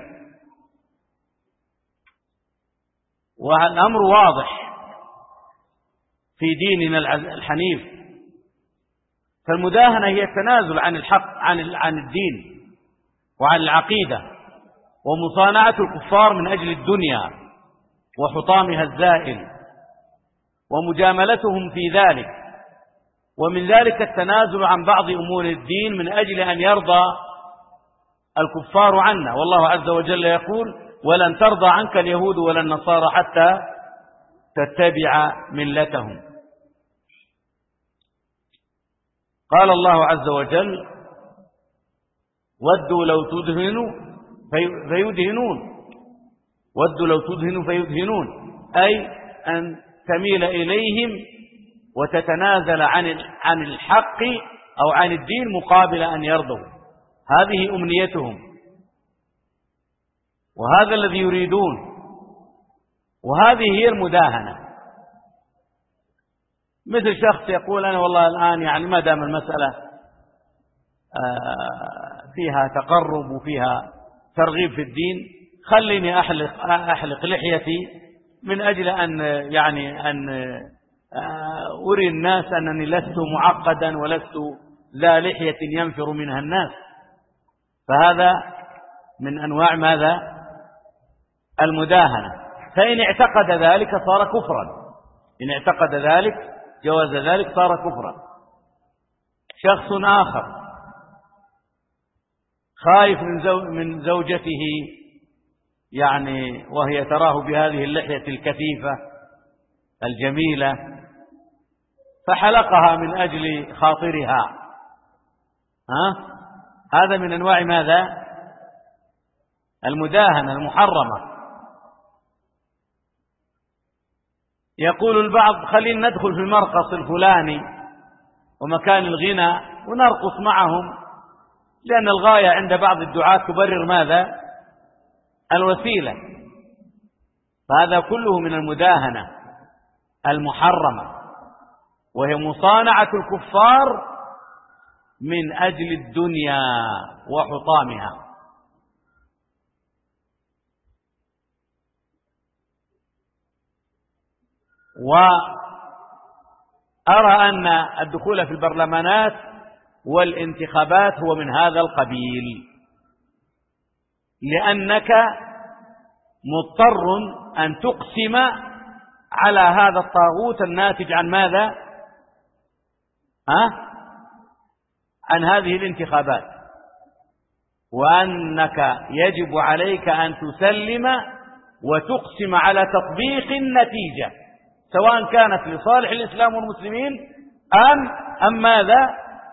والأمر واضح في ديننا الحنيف، فالمداهنة هي التنازل عن الحق عن عن الدين وعن العقيدة ومصانعة الكفار من أجل الدنيا وحطامها الزائل ومجاملتهم في ذلك، ومن ذلك التنازل عن بعض أمور الدين من أجل أن يرضى الكفار عنا. والله عز وجل يقول: ولن ترضى عنك اليهود ولا النصارى حتى تتبع ملتهم. قال الله عز وجل: ودوا لو تدهنوا فيدهنون ودوا لو تدهنوا فيدهنون، أي أن تميل إليهم وتتنازل عن عن الحق أو عن الدين مقابل أن يرضوا. هذه أمنيتهم وهذا الذي يريدون، وهذه هي المداهنة. مثل شخص يقول: أنا والله الآن يعني ما دام المسألة فيها تقرب وفيها ترغيب في الدين، خليني أحلق أحلق لحيتي من أجل أن يعني أن أري الناس أنني لست معقدا ولست ذا لحية ينفر منها الناس. فهذا من أنواع ماذا؟ المداهنة. فإن اعتقد ذلك صار كفرا، إن اعتقد ذلك جواز ذلك صار كفرا. شخص آخر خايف من زو من زوجته يعني وهي تراه بهذه اللحية الكثيفة الجميلة فحلقها من أجل خاطرها، ها؟ هذا من أنواع ماذا؟ المداهنة المحرمة. يقول البعض خلينا ندخل في المرقص الفلاني ومكان الغنى ونرقص معهم، لأن الغاية عند بعض الدعاة تبرر ماذا؟ الوسيلة. فهذا كله من المداهنة المحرمة، وهي مصانعة الكفار من أجل الدنيا وحطامها. وأرى أن الدخول في البرلمانات والانتخابات هو من هذا القبيل، لأنك مضطر أن تقسم على هذا الطاغوت الناتج عن ماذا؟ ها؟ عن هذه الانتخابات، وأنك يجب عليك أن تسلم وتقسم على تطبيق النتيجة، سواء كانت لصالح الإسلام والمسلمين أم أم ماذا؟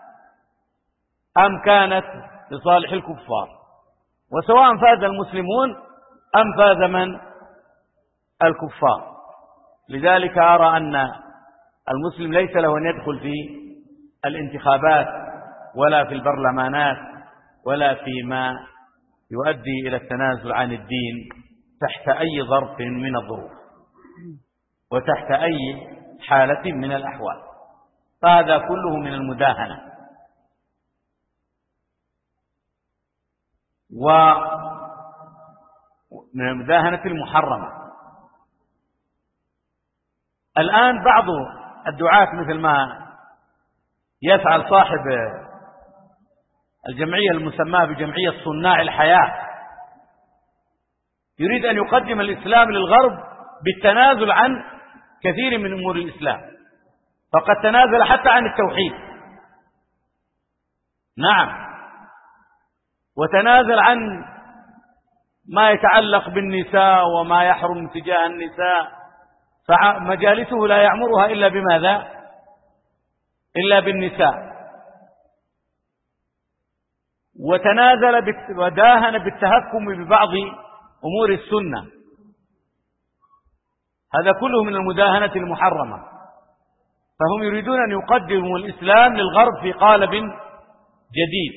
أم كانت لصالح الكفار، وسواء فاز المسلمون أم فاز من؟ الكفار. لذلك أرى أن المسلم ليس له أن يدخل في الانتخابات ولا في البرلمانات ولا فيما يؤدي إلى التنازل عن الدين تحت أي ظرف من الظروف وتحت أي حالة من الأحوال، فهذا كله من المداهنة. ومن المداهنة المحرمة. الآن بعض الدعاة مثل ما يفعل صاحب الجمعية المسماة بجمعية صناع الحياة، يريد أن يقدم الإسلام للغرب بالتنازل عن كثير من أمور الإسلام، فقد تنازل حتى عن التوحيد، نعم، وتنازل عن ما يتعلق بالنساء وما يحرم تجاه النساء، فمجالسه لا يعمرها إلا بماذا؟ إلا بالنساء. وتنازل وداهن بالتهكم ببعض أمور السنة، هذا كله من المداهنة المحرمة. فهم يريدون أن يقدموا الإسلام للغرب في قالب جديد،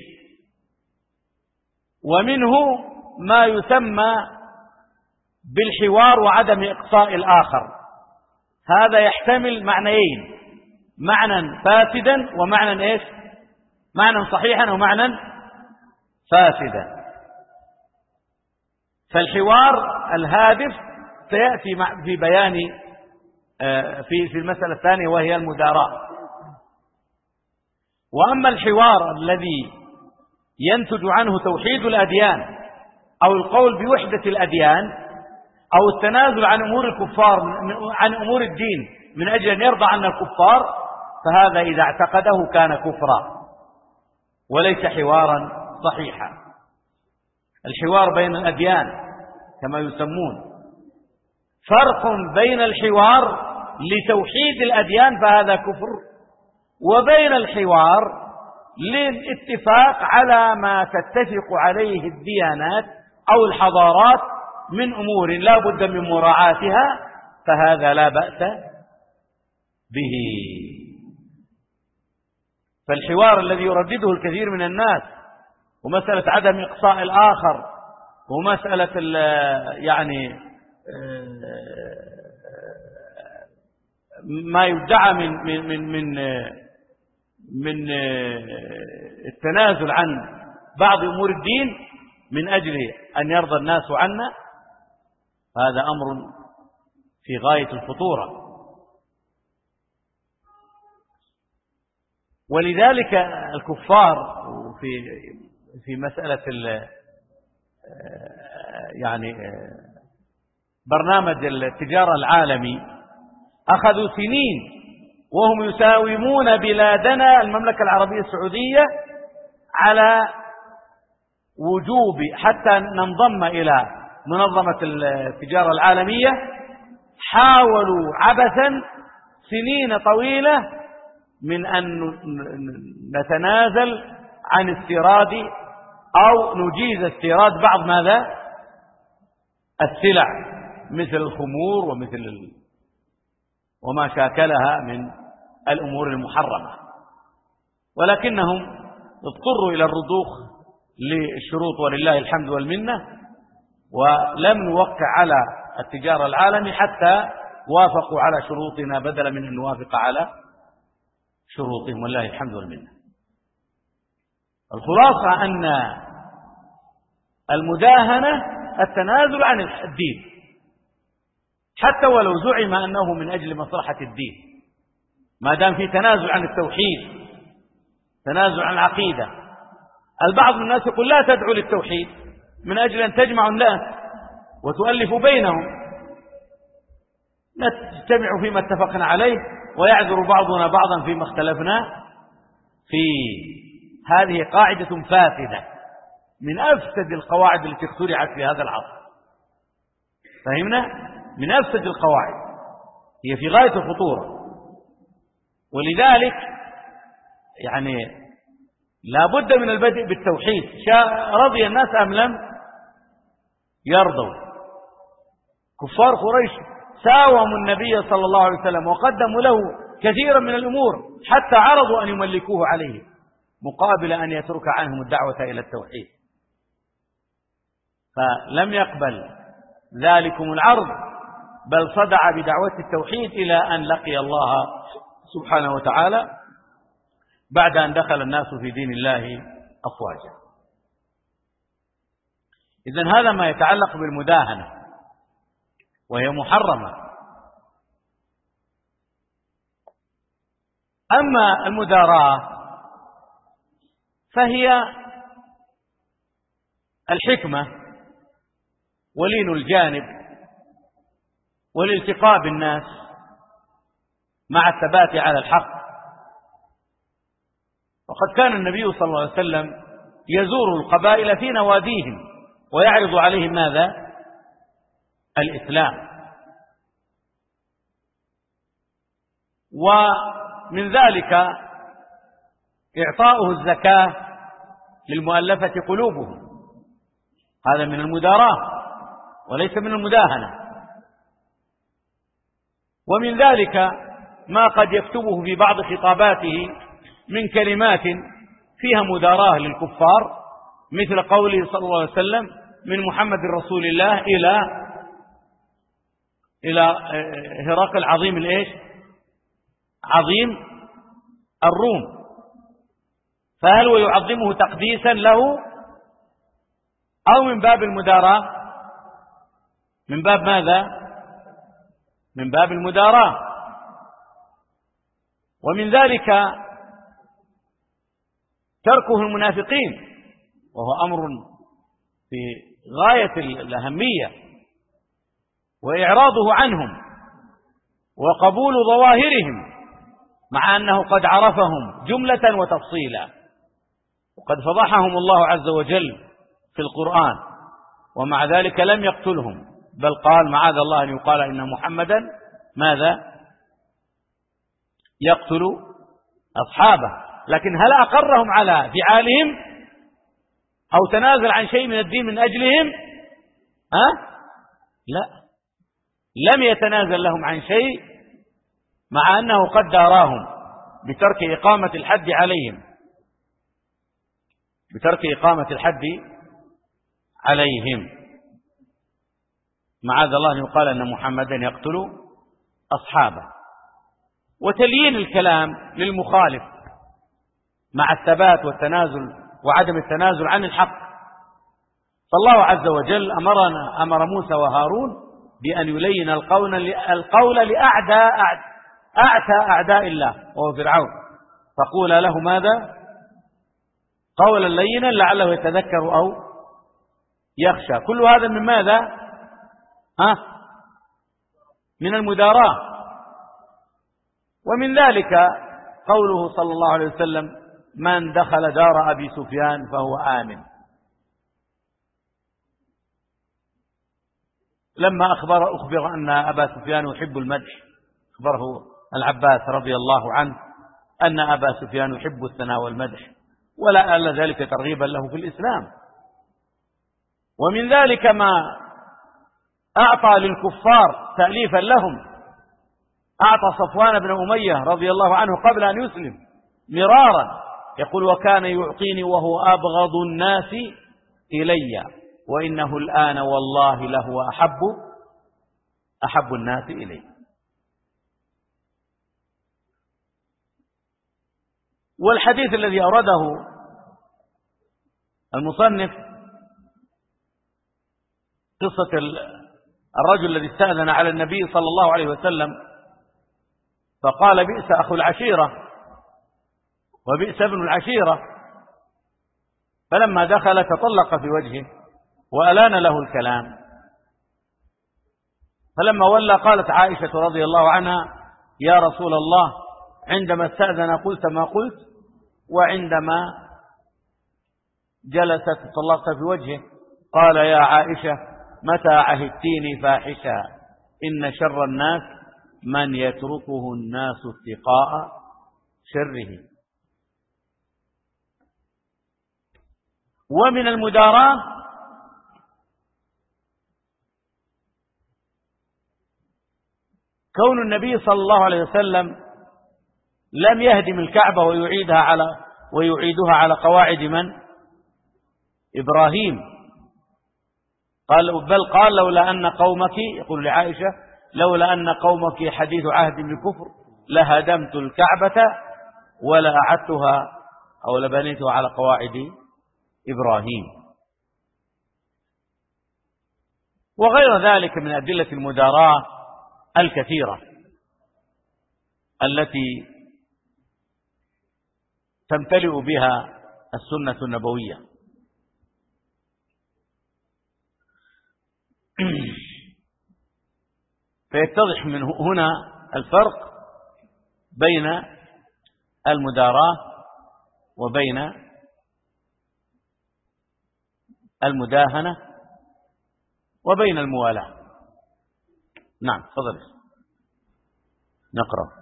ومنه ما يسمى بالحوار وعدم إقصاء الآخر. هذا يحتمل معنيين، معنى فاسدا ومعنى إيش؟ معنى صحيحا ومعنى فاسدا. فالحوار الهادف سيأتي في بيان في في المسألة الثانية وهي المداراة. وأما الحوار الذي ينتج عنه توحيد الأديان أو القول بوحدة الأديان أو التنازل عن أمور الكفار عن أمور الدين من أجل أن يرضى عنا الكفار، فهذا إذا اعتقده كان كفرا وليس حوارا صحيحا. الحوار بين الأديان كما يسمون، فرق بين الحوار لتوحيد الأديان فهذا كفر، وبين الحوار للاتفاق على ما تتفق عليه الديانات أو الحضارات من أمور لا بد من مراعاتها، فهذا لا بأس به. فالحوار الذي يردده الكثير من الناس ومسألة عدم إقصاء الآخر ومسألة يعني ما يدعى من من من من من التنازل عن بعض أمور الدين من أجل أن يرضى الناس عنا، هذا أمر في غاية الخطورة. ولذلك الكفار في في مسألة يعني برنامج التجارة العالمي أخذوا سنين وهم يساومون بلادنا المملكة العربية السعودية على وجوب حتى ننضم إلى منظمة التجارة العالمية. حاولوا عبثا سنين طويلة من أن نتنازل عن استيراد أو نجيز استيراد بعض ماذا السلع مثل الخمور ومثل ال... وما شاكلها من الأمور المحرمة، ولكنهم اضطروا إلى الرضوخ للشروط ولله الحمد والمنة، ولم نوقع على التجارة العالمي حتى وافقوا على شروطنا بدلا من أن نوافق على شروطهم ولله الحمد والمنة. الخلاصة أن المداهنة التنازل عن الدين حتى ولو زعم أنه من أجل مصلحة الدين، ما دام في تنازل عن التوحيد، تنازل عن العقيدة. البعض من الناس يقول لا تدعو للتوحيد من أجل أن تجمع الناس وتؤلف بينهم، نجتمع فيما اتفقنا عليه ويعذر بعضنا بعضا فيما اختلفنا فيه. هذه قاعدة فاسدة من أفسد القواعد التي اخترعت في هذا العصر. فهمنا؟ من أفسد القواعد، هي في غاية الخطورة. ولذلك يعني لا بد من البدء بالتوحيد. رضي الناس أم لم يرضوا؟ كفار قريش ساوموا النبي صلى الله عليه وسلم وقدموا له كثيرا من الأمور حتى عرضوا أن يملكوه عليه مقابل أن يترك عنهم الدعوة إلى التوحيد، فلم يقبل ذلكم العرض، بل صدع بدعوة التوحيد إلى أن لقي الله سبحانه وتعالى بعد أن دخل الناس في دين الله أفواجا. إذن هذا ما يتعلق بالمداهنة وهي محرمة. أما المداراة فهي الحكمة ولين الجانب والالتقاء بالناس مع الثبات على الحق. وقد كان النبي صلى الله عليه وسلم يزور القبائل في نواديهم ويعرض عليهم ماذا؟ الإسلام. ومن ذلك إعطاؤه الزكاة للمؤلفة قلوبهم، هذا من المداراة وليس من المداهنة. ومن ذلك ما قد يكتبه في بعض خطاباته من كلمات فيها مداراة للكفار، مثل قوله صلى الله عليه وسلم من محمد رسول الله إلى إلى هرقل عظيم الإيش؟ عظيم الروم. فهل هو يعظمه تقديسا له أو من باب المداراة؟ من باب ماذا؟ من باب المداراة. ومن ذلك تركه المنافقين، وهو أمر في غاية الأهمية، وإعراضه عنهم وقبول ظواهرهم مع أنه قد عرفهم جملة وتفصيلا، وقد فضحهم الله عز وجل في القرآن، ومع ذلك لم يقتلهم، بل قال معاذ الله أن يقال إن محمدا ماذا؟ يقتل أصحابه. لكن هل أقرهم على فعالهم أو تنازل عن شيء من الدين من أجلهم؟ أه؟ لا، لم يتنازل لهم عن شيء، مع أنه قد داراهم بترك إقامة الحد عليهم، بترك إقامة الحد عليهم. معاذ الله أن يقال أن محمدا يقتل أصحابه. وتليين الكلام للمخالف مع الثبات والتنازل وعدم التنازل عن الحق. فالله عز وجل أمرنا أمر موسى وهارون بأن يلين القول القول لأعداء أعتى أعداء الله وهو فرعون، فقول له ماذا؟ قولا لينا لعله يتذكر أو يخشى. كل هذا من ماذا؟ ها؟ من المداراة. ومن ذلك قوله صلى الله عليه وسلم: من دخل دار أبي سفيان فهو آمن. لما أخبر أخبر أن أبا سفيان يحب المدح، أخبره العباس رضي الله عنه أن أبا سفيان يحب الثناء والمدح، ولا ألا ذلك ترغيبا له في الإسلام. ومن ذلك ما أعطى للكفار تأليفا لهم، أعطى صفوان بن أمية رضي الله عنه قبل أن يسلم مرارا، يقول: وكان يعطيني وهو أبغض الناس إلي، وإنه الآن والله لهو أحب أحب الناس إلي. والحديث الذي أورده المصنف قصة الرجل الذي استأذن على النبي صلى الله عليه وسلم فقال: بئس أخو العشيرة وبئس ابن العشيرة، فلما دخل تطلق في وجهه وألان له الكلام، فلما ولى قالت عائشة رضي الله عنها: يا رسول الله، عندما استأذن قلت ما قلت، وعندما جلست تطلقت في وجهه. قال: يا عائشة، متى عهدتيني فاحشا؟ إن شر الناس من يتركه الناس اتقاء شره. ومن المداراة كون النبي صلى الله عليه وسلم لم يهدم الكعبة ويعيدها على ويعيدها على قواعد من؟ إبراهيم. قال بل قال: لولا أن قومك، يقول لعائشة: لولا أن قومك حديث عهد بكفر لهدمت الكعبة ولأعدتها أو لبنيتها على قواعد إبراهيم. وغير ذلك من أدلة المداراة الكثيرة التي تمتلئ بها السنة النبوية. فيتضح من هنا الفرق بين المداراة وبين المداهنة وبين الموالاة. نعم، تفضل نقرأ.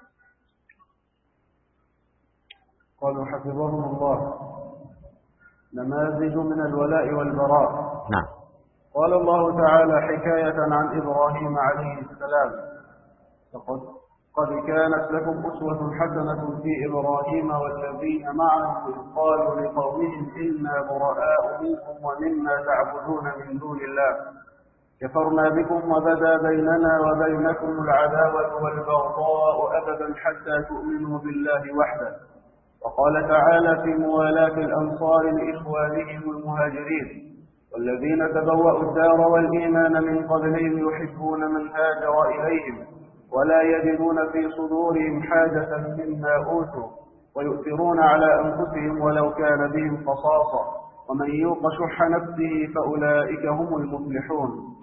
قالوا حفظهم الله: نماذج من الولاء والبراء. نعم. قال الله تعالى حكاية عن إبراهيم عليه السلام: فقد قد كانت لكم أسوة حسنة في إبراهيم والذين معه إذ قالوا لقومهم إنا براء منكم ومما تعبدون من دون الله كفرنا بكم وبدا بيننا وبينكم العداوة والبغضاء أبدا حتى تؤمنوا بالله وحده. وقال تعالى في موالاة الأنصار لإخوانهم المهاجرين: والذين تبوأوا الدار والإيمان من قبلهم يحبون من هاجر إليهم ولا يجدون في صدورهم حاجة مما أوتوا ويؤثرون على أنفسهم ولو كان بهم خصاصة ومن يوق شح نفسه فأولئك هم المفلحون.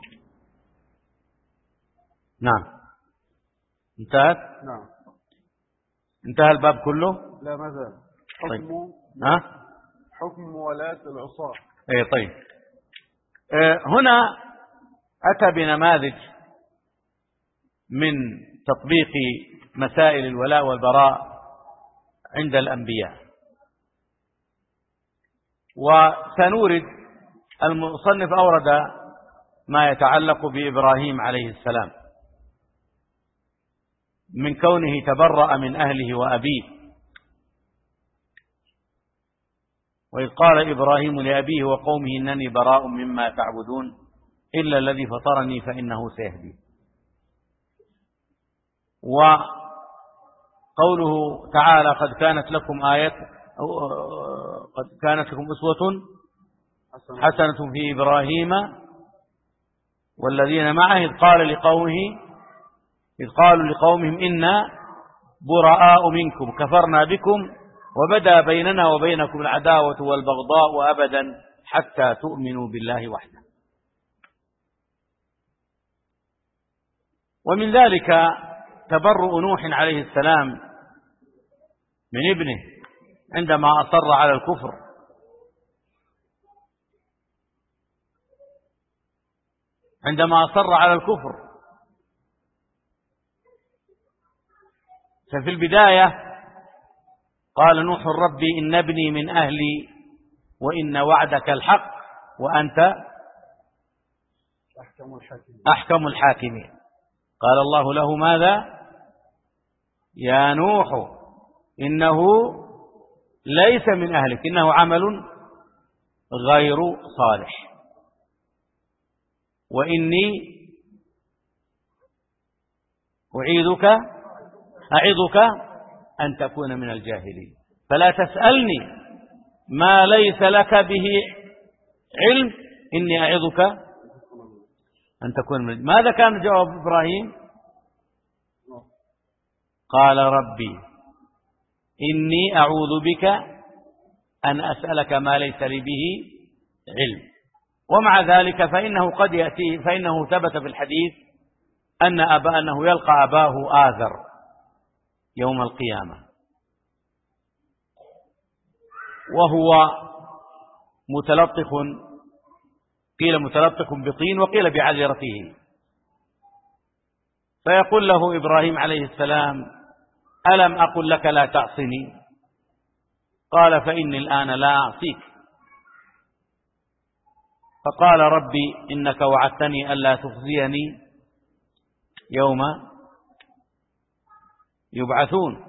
نعم. انتهت؟ نعم. انتهى الباب كله؟ لا، ما زال. حكم طيب. ها؟ حكم ولاة العصاة. اي طيب. اه هنا أتى بنماذج من تطبيق مسائل الولاء والبراء عند الأنبياء، وسنورد المصنف أورد ما يتعلق بإبراهيم عليه السلام من كونه تبرأ من أهله وأبيه، وإذ قال إبراهيم لأبيه وقومه إنني براء مما تعبدون إلا الذي فطرني فإنه سيهدي. وقوله تعالى قد كانت لكم آية قد كانت لكم أسوة حسنة في إبراهيم والذين معه إذ قال لقومه إذ قالوا لقومهم إنا براء منكم كفرنا بكم وبدا بيننا وبينكم العداوة والبغضاء أبدا حتى تؤمنوا بالله وحده. ومن ذلك تبرؤ نوح عليه السلام من ابنه عندما أصر على الكفر، عندما أصر على الكفر. ففي البداية قال نوح ربي إن ابني من أهلي وإن وعدك الحق وأنت أحكم الحاكمين. قال الله له ماذا؟ يا نوح إنه ليس من أهلك إنه عمل غير صالح وإني أعيذك أعظك أن تكون من الجاهلين فلا تسألني ما ليس لك به علم إني أعظك أن تكون من. ماذا كان جواب إبراهيم؟ قال ربي إني أعوذ بك أن أسألك ما ليس لي به علم. ومع ذلك فإنه قد يأتي فإنه ثبت في الحديث أن أبا أنه يلقى أباه آذر يوم القيامة وهو متلطخ، قيل متلطخ بطين وقيل بعذرته، فيقول له إبراهيم عليه السلام ألم أقل لك لا تعصني؟ قال فإني الآن لا أعصيك. فقال ربي إنك وعدتني ألا تخزيني يوم يبعثون.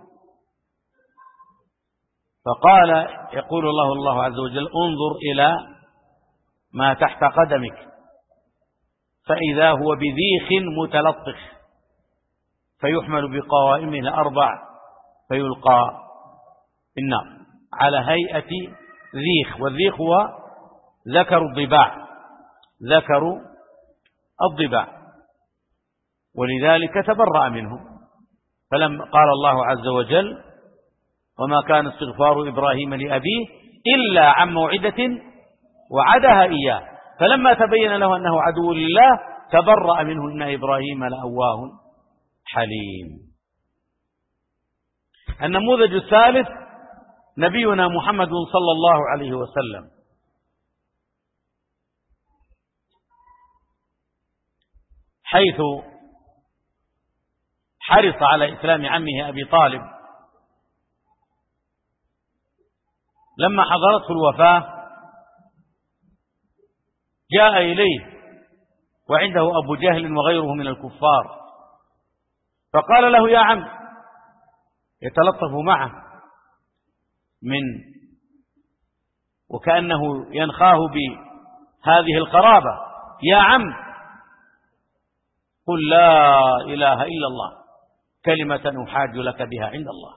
فقال يقول الله الله عز وجل انظر إلى ما تحت قدمك فإذا هو بذيخ متلطخ فيحمل بقوائمه الأربع فيلقى في النار على هيئة ذيخ، والذيخ هو ذكر الضباع ذكر الضباع ولذلك تبرأ منه. فلما قال الله عز وجل وما كان استغفار إبراهيم لأبيه إلا عن موعدة وعدها إياه فلما تبين له أنه عدو لله تبرأ منه إن إبراهيم لأواه حليم. النموذج الثالث نبينا محمد صلى الله عليه وسلم، حيث حرص على إسلام عمه أبي طالب لما حضرته الوفاة جاء إليه وعنده أبو جهل وغيره من الكفار فقال له يا عم، يتلطف معه من وكأنه ينخاه بهذه القرابة، يا عم قل لا إله إلا الله كلمة أحاج لك بها عند الله.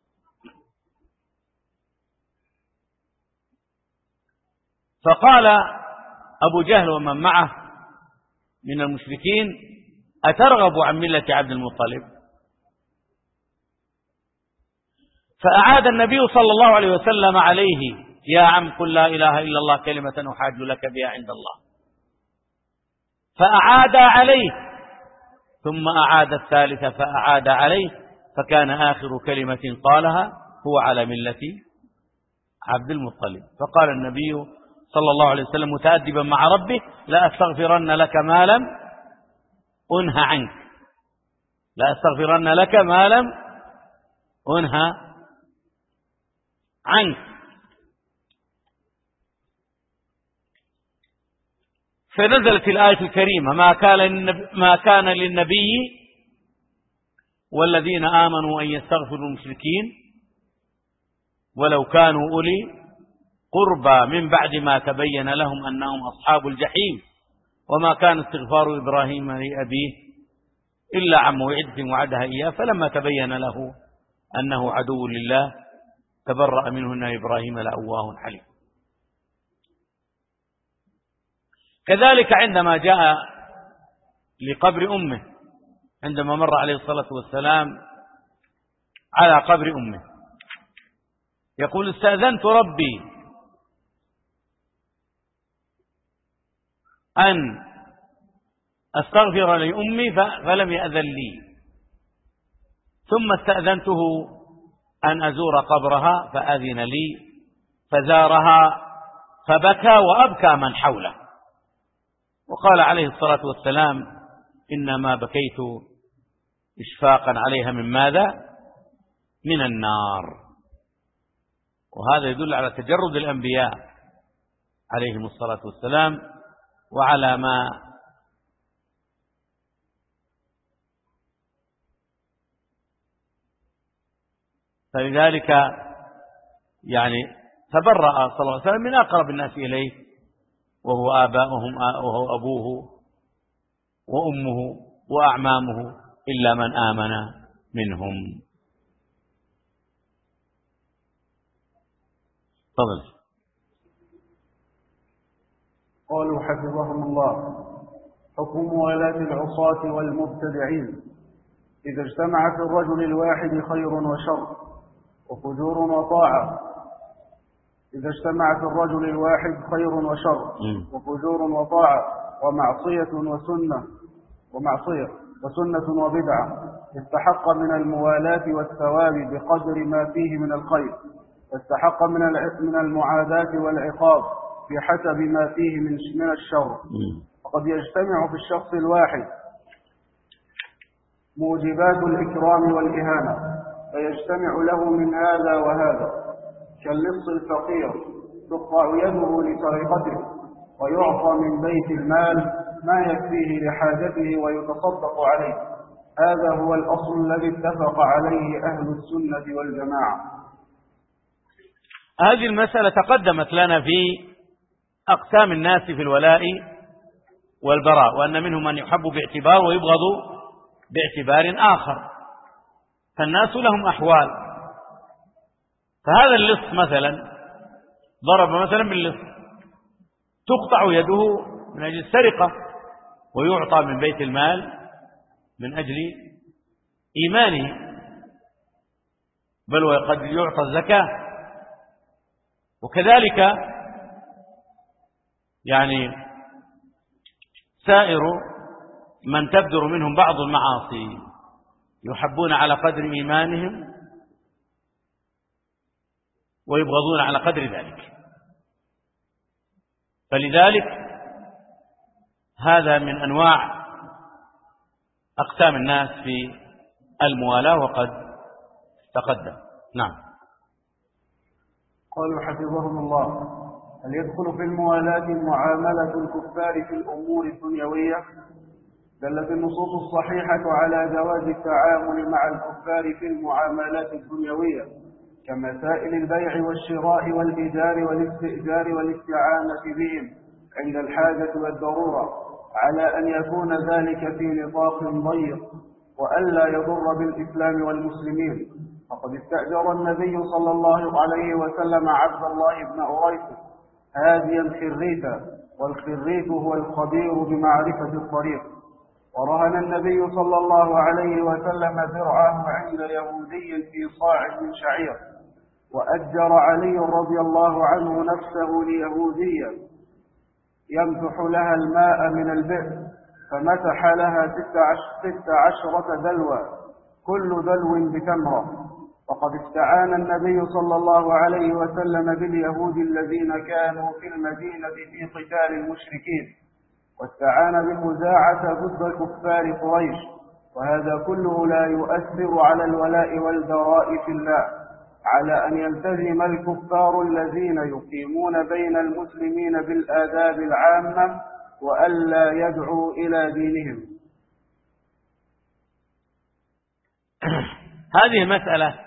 فقال أبو جهل ومن معه من المشركين أترغب عن ملة عبد المطلب؟ فأعاد النبي صلى الله عليه وسلم عليه يا عم قل لا إله إلا الله كلمة أحاج لك بها عند الله. فأعاد عليه ثم أعاد الثالثة فأعاد عليه فكان آخر كلمة قالها هو على ملة عبد المطلب. فقال النبي صلى الله عليه وسلم متأدبا مع ربه لا أستغفرن لك ما لم أنهى عنك لا أستغفرن لك ما لم أنهى عنك. فنزلت الآية الكريمة ما كان ما كان للنبي والذين آمنوا أن يستغفروا المشركين ولو كانوا أولي قربى من بعد ما تبين لهم أنهم أصحاب الجحيم وما كان استغفار إبراهيم لأبيه إلا عن موعدة وعدها إياه فلما تبين له أنه عدو لله تبرأ منه أن إبراهيم لأواه حليم. كذلك عندما جاء لقبر أمه عندما مر عليه الصلاة والسلام على قبر أمه يقول استأذنت ربي أن أستغفر لأمي فلم يأذن لي، ثم استأذنته أن أزور قبرها فأذن لي، فزارها فبكى وأبكى من حوله، وقال عليه الصلاة والسلام: إنما بكيت إشفاقا عليها من ماذا؟ من النار. وهذا يدل على تجرد الأنبياء عليهم الصلاة والسلام، وعلى ما فلذلك يعني تبرأ صلى الله عليه وسلم من أقرب الناس إليه، وهو آباؤهم وهو أبوه وأمه وأعمامه، إلا من آمن منهم. تفضل. قالوا حفظهم الله: حكم موالاة العصاة والمبتدعين. إذا اجتمع في الرجل الواحد خير وشر وفجور وطاعة إذا اجتمع في الرجل الواحد خير وشر وفجور وطاعة ومعصية وسنة ومعصية وسنة وبدعة، استحق من الموالاة والثواب بقدر ما فيه من الخير، واستحق من من المعاداة والعقاب بحسب ما فيه من من الشر. وقد يجتمع في الشخص الواحد موجبات الإكرام والإهانة، فيجتمع له من هذا وهذا، كاللص الفقير تقطع يده لسرقته ويعطى من بيت المال ما يكفيه لحاجته ويتصدق عليه. هذا هو الأصل الذي اتفق عليه أهل السنة والجماعة. هذه المسألة تقدمت لنا في أقسام الناس في الولاء والبراء، وأن منهم من يحب باعتبار ويبغض باعتبار آخر، فالناس لهم أحوال. فهذا اللص مثلا ضرب مثلا باللص، تقطع يده من أجل السرقة ويعطى من بيت المال من أجل إيمانه، بل وقد يعطى الزكاة. وكذلك يعني سائر من تبدر منهم بعض المعاصي يحبون على قدر إيمانهم ويبغضون على قدر ذلك. فلذلك هذا من أنواع أقسام الناس في الموالاة وقد تقدم. نعم. قالوا حفظهم الله: هل يدخل في الموالاة معاملة الكفار في الأمور الدنيوية؟ دلت النصوص الصحيحة على جواز التعامل مع الكفار في المعاملات الدنيوية، كمسائل البيع والشراء والإيجار والاستئجار والاستعانة بهم عند الحاجة والضرورة، على أن يكون ذلك في نطاق ضيق وألا يضر بالإسلام والمسلمين. فقد استأجر النبي صلى الله عليه وسلم عبد الله بن أريس هاديا خريتا، والخريت هو الخبير بمعرفة الطريق. ورهن النبي صلى الله عليه وسلم درعه عند يهودي في صاع من شعير، وأجر علي رضي الله عنه نفسه ليهودية يمسح لها الماء من البئر، فمسح لها ست, عش ست عشرة دلوى، كل دلو بتمرة. وقد استعان النبي صلى الله عليه وسلم باليهود الذين كانوا في المدينة في قتال المشركين، واستعان بخزاعة ضد كفار قريش، وهذا كله لا يؤثر على الولاء والبراء في الله، على أن يلتزم الكفار الذين يقيمون بين المسلمين بالآداب العامة وألا يدعوا إلى دينهم. هذه المسألة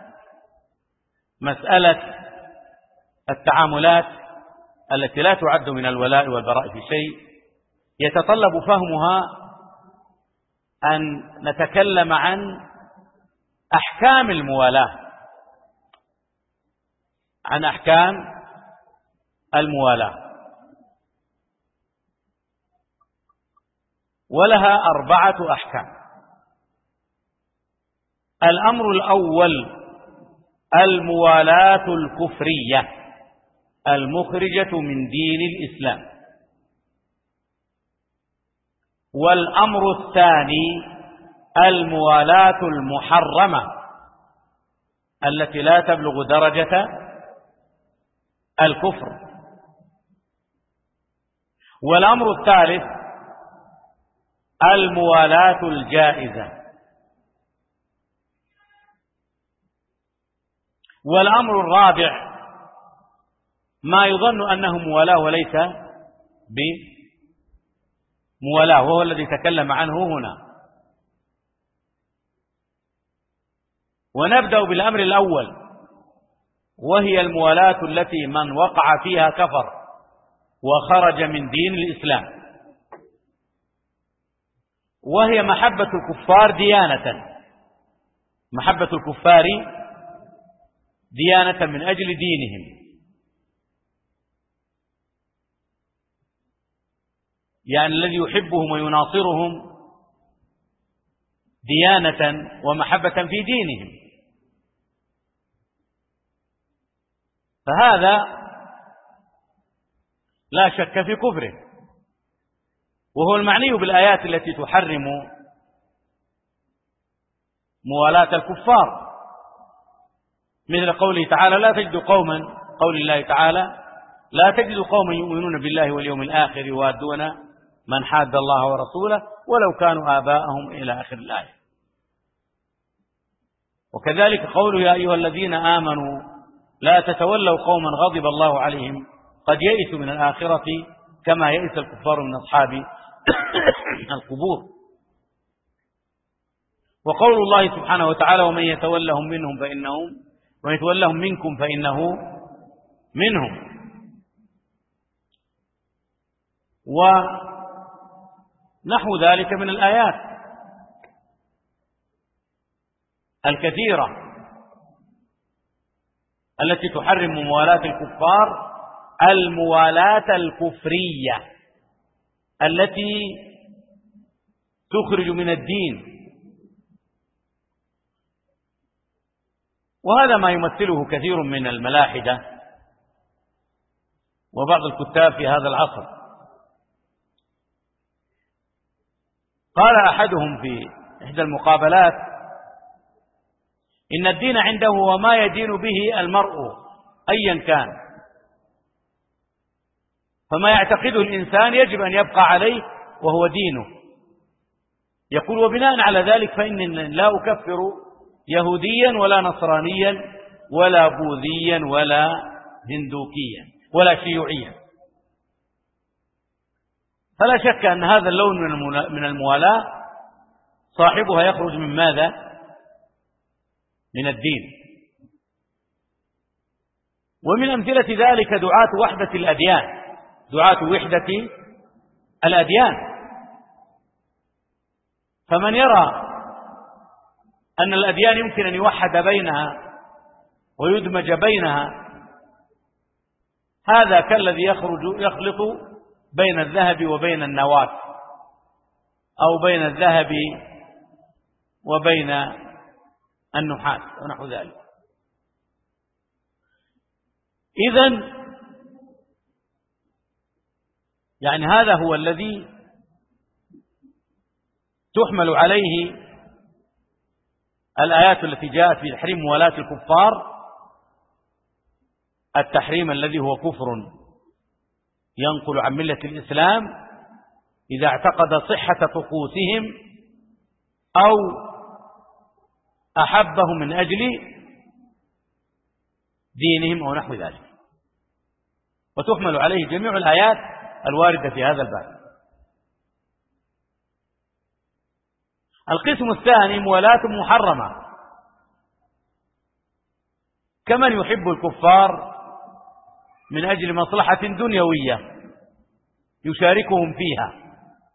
مسألة التعاملات التي لا تعد من الولاء والبراء في شيء، يتطلب فهمها أن نتكلم عن أحكام الموالاة، عن أحكام الموالاة، ولها أربعة أحكام. الأمر الأول الموالاة الكفرية المخرجة من دين الإسلام، والأمر الثاني الموالاة المحرمة التي لا تبلغ درجة الكفر. والأمر الثالث الموالاة الجائزة. والأمر الرابع ما يظن أنه موالاة وليس بموالاة، وهو الذي تكلم عنه هنا. ونبدأ بالأمر الأول، وهي الموالاة التي من وقع فيها كفر وخرج من دين الإسلام، وهي محبة الكفار ديانة، محبة الكفار ديانة من أجل دينهم، يعني الذي يحبهم ويناصرهم ديانة ومحبة في دينهم. فهذا لا شك في كفره، وهو المعني بالآيات التي تحرم موالاة الكفار، مثل قوله تعالى لا تجد قوما، قول الله تعالى لا تجد قوما يؤمنون بالله واليوم الآخر يوادون من حاد الله ورسوله ولو كانوا آباءهم إلى آخر الآية. وكذلك قوله يا أيها الذين آمنوا لا تتولوا قوما غضب الله عليهم قد يئسوا من الآخرة كما يئس الكفار من أصحاب القبور. وقول الله سبحانه وتعالى ومن يتولهم منهم فإنهم ومن يتولهم منكم فإنه منهم. ونحو ذلك من الآيات الكثيرة التي تحرم موالاة الكفار، الموالاة الكفرية التي تخرج من الدين. وهذا ما يمثله كثير من الملاحدة وبعض الكتاب في هذا العصر. قال أحدهم في إحدى المقابلات إن الدين عنده هو ما يدين به المرء أيا كان، فما يعتقده الإنسان يجب أن يبقى عليه وهو دينه. يقول وبناء على ذلك فإن لا أكفر يهوديا ولا نصرانيا ولا بوذيا ولا هندوكيا ولا شيوعيا. فلا شك أن هذا اللون من الموالاة صاحبها يخرج من ماذا؟ من الدين. ومن أمثلة ذلك دعاة وحدة الأديان، دعاة وحدة الأديان. فمن يرى أن الأديان يمكن أن يوحد بينها ويدمج بينها، هذا كالذي يخرج يخلط بين الذهب وبين النواة، أو بين الذهب وبين النحاس ونحو ذلك. إذن يعني هذا هو الذي تحمل عليه الآيات التي جاءت في تحريم موالاة الكفار، التحريم الذي هو كفر ينقل عن ملة الإسلام إذا اعتقد صحة طقوسهم أو أحبهم من أجل دينهم أو نحو ذلك. وتحمل عليه جميع الآيات الواردة في هذا الباب. القسم الثاني موالاة محرمة، كمن يحب الكفار من أجل مصلحة دنيوية يشاركهم فيها،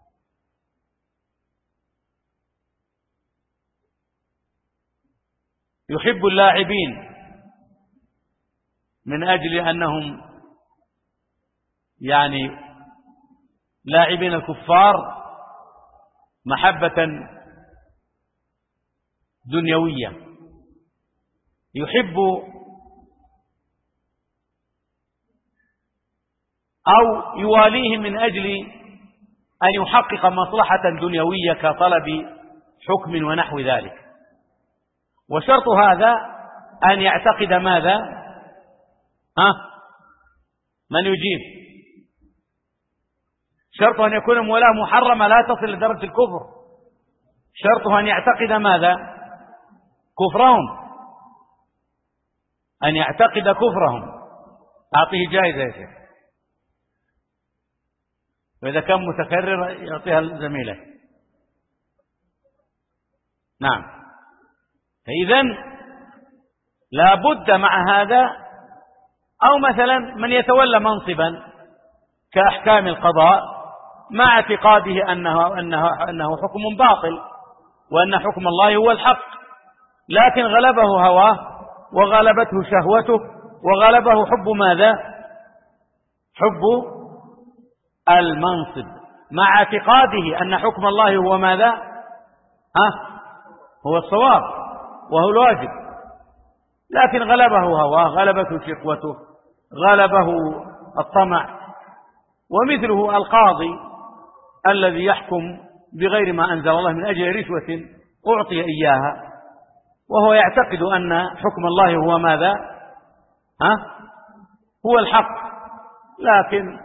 يحب اللاعبين من أجل أنهم يعني لاعبين الكفار محبة دنيوية، يحب أو يواليهم من أجل أن يحقق مصلحة دنيوية كطلب حكم ونحو ذلك. وشرط هذا أن يعتقد ماذا؟ ها؟ من يجيب؟ شرط أن يكون المولاة محرمة لا تصل لدرجة الكفر. شرطه أن يعتقد ماذا؟ كفرهم، أن يعتقد كفرهم. أعطيه جائزة يا شيخ، وإذا كان متكرر يعطيها زميله. نعم. إذن لا بد مع هذا، أو مثلا من يتولى منصبا كأحكام القضاء مع اعتقاده أنه, أنه, أنه حكم باطل وأن حكم الله هو الحق، لكن غلبه هواه وغلبته شهوته وغلبه حب ماذا؟ حب المنصب، مع اعتقاده أن حكم الله هو ماذا؟ ها؟ هو الصواب وهو الواجب، لكن غلبه هواه، غلبته شهوته، غلبه الطمع. ومثله القاضي الذي يحكم بغير ما أنزل الله من أجل رشوة أعطي إياها، وهو يعتقد أن حكم الله هو ماذا؟ ها؟ هو الحق، لكن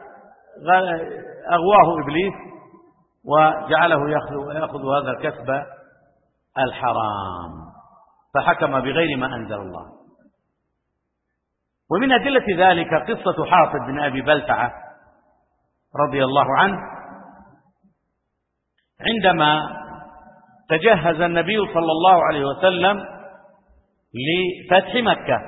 أغواه إبليس وجعله يأخذ هذا الكسب الحرام، فحكم بغير ما أنزل الله. ومن أدلة ذلك قصة حاطب بن أبي بلتعة رضي الله عنه، عندما تجهز النبي صلى الله عليه وسلم لفتح مكة،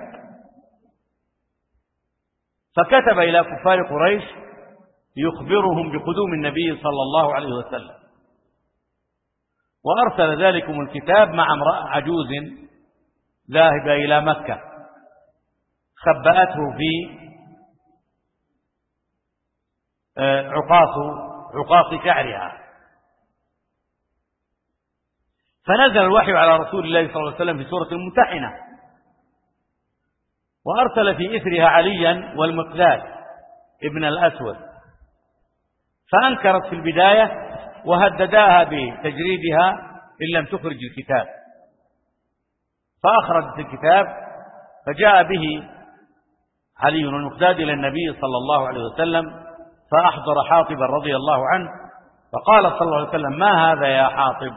فكتب إلى كفار قريش يخبرهم بقدوم النبي صلى الله عليه وسلم، وأرسل ذلكم الكتاب مع امرأة عجوز ذاهبة إلى مكة خبأته في عقاص عقاص شعرها، فنزل الوحي على رسول الله صلى الله عليه وسلم في سورة الممتحنة، وأرسل في إثرها عليا والمقداد ابن الأسود، فأنكرت في البداية وهدداها بتجريدها إن لم تخرج الكتاب، فأخرجت الكتاب، فجاء به علي والمقداد إلى النبي صلى الله عليه وسلم، فأحضر حاطبا رضي الله عنه، فقال صلى الله عليه وسلم: ما هذا يا حاطب؟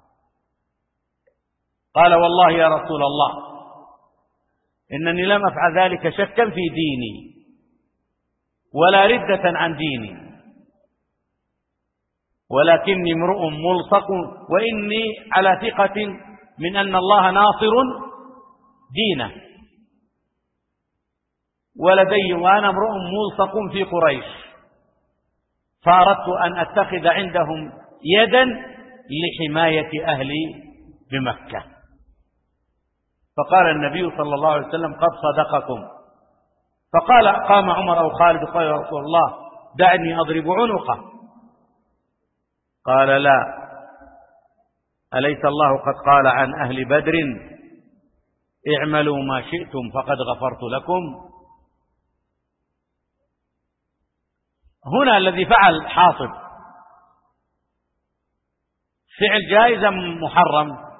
قال: والله يا رسول الله إنني لم أفعل ذلك شكا في ديني ولا ردة عن ديني، ولكني امرؤ ملصق، وإني على ثقة من أن الله ناصر دينه، ولدي وأنا امرؤ ملصق في قريش، فأردت أن أتخذ عندهم يدا لحماية أهلي بمكة. فقال النبي صلى الله عليه وسلم: قد صدقكم. فقال قام عمر أو خالد قال: يا رسول الله دعني أضرب عنقه. قال: لا، أليس الله قد قال عن أهل بدر: اعملوا ما شئتم فقد غفرت لكم؟ هنا الذي فعل حاطب فعل جائز أم محرم؟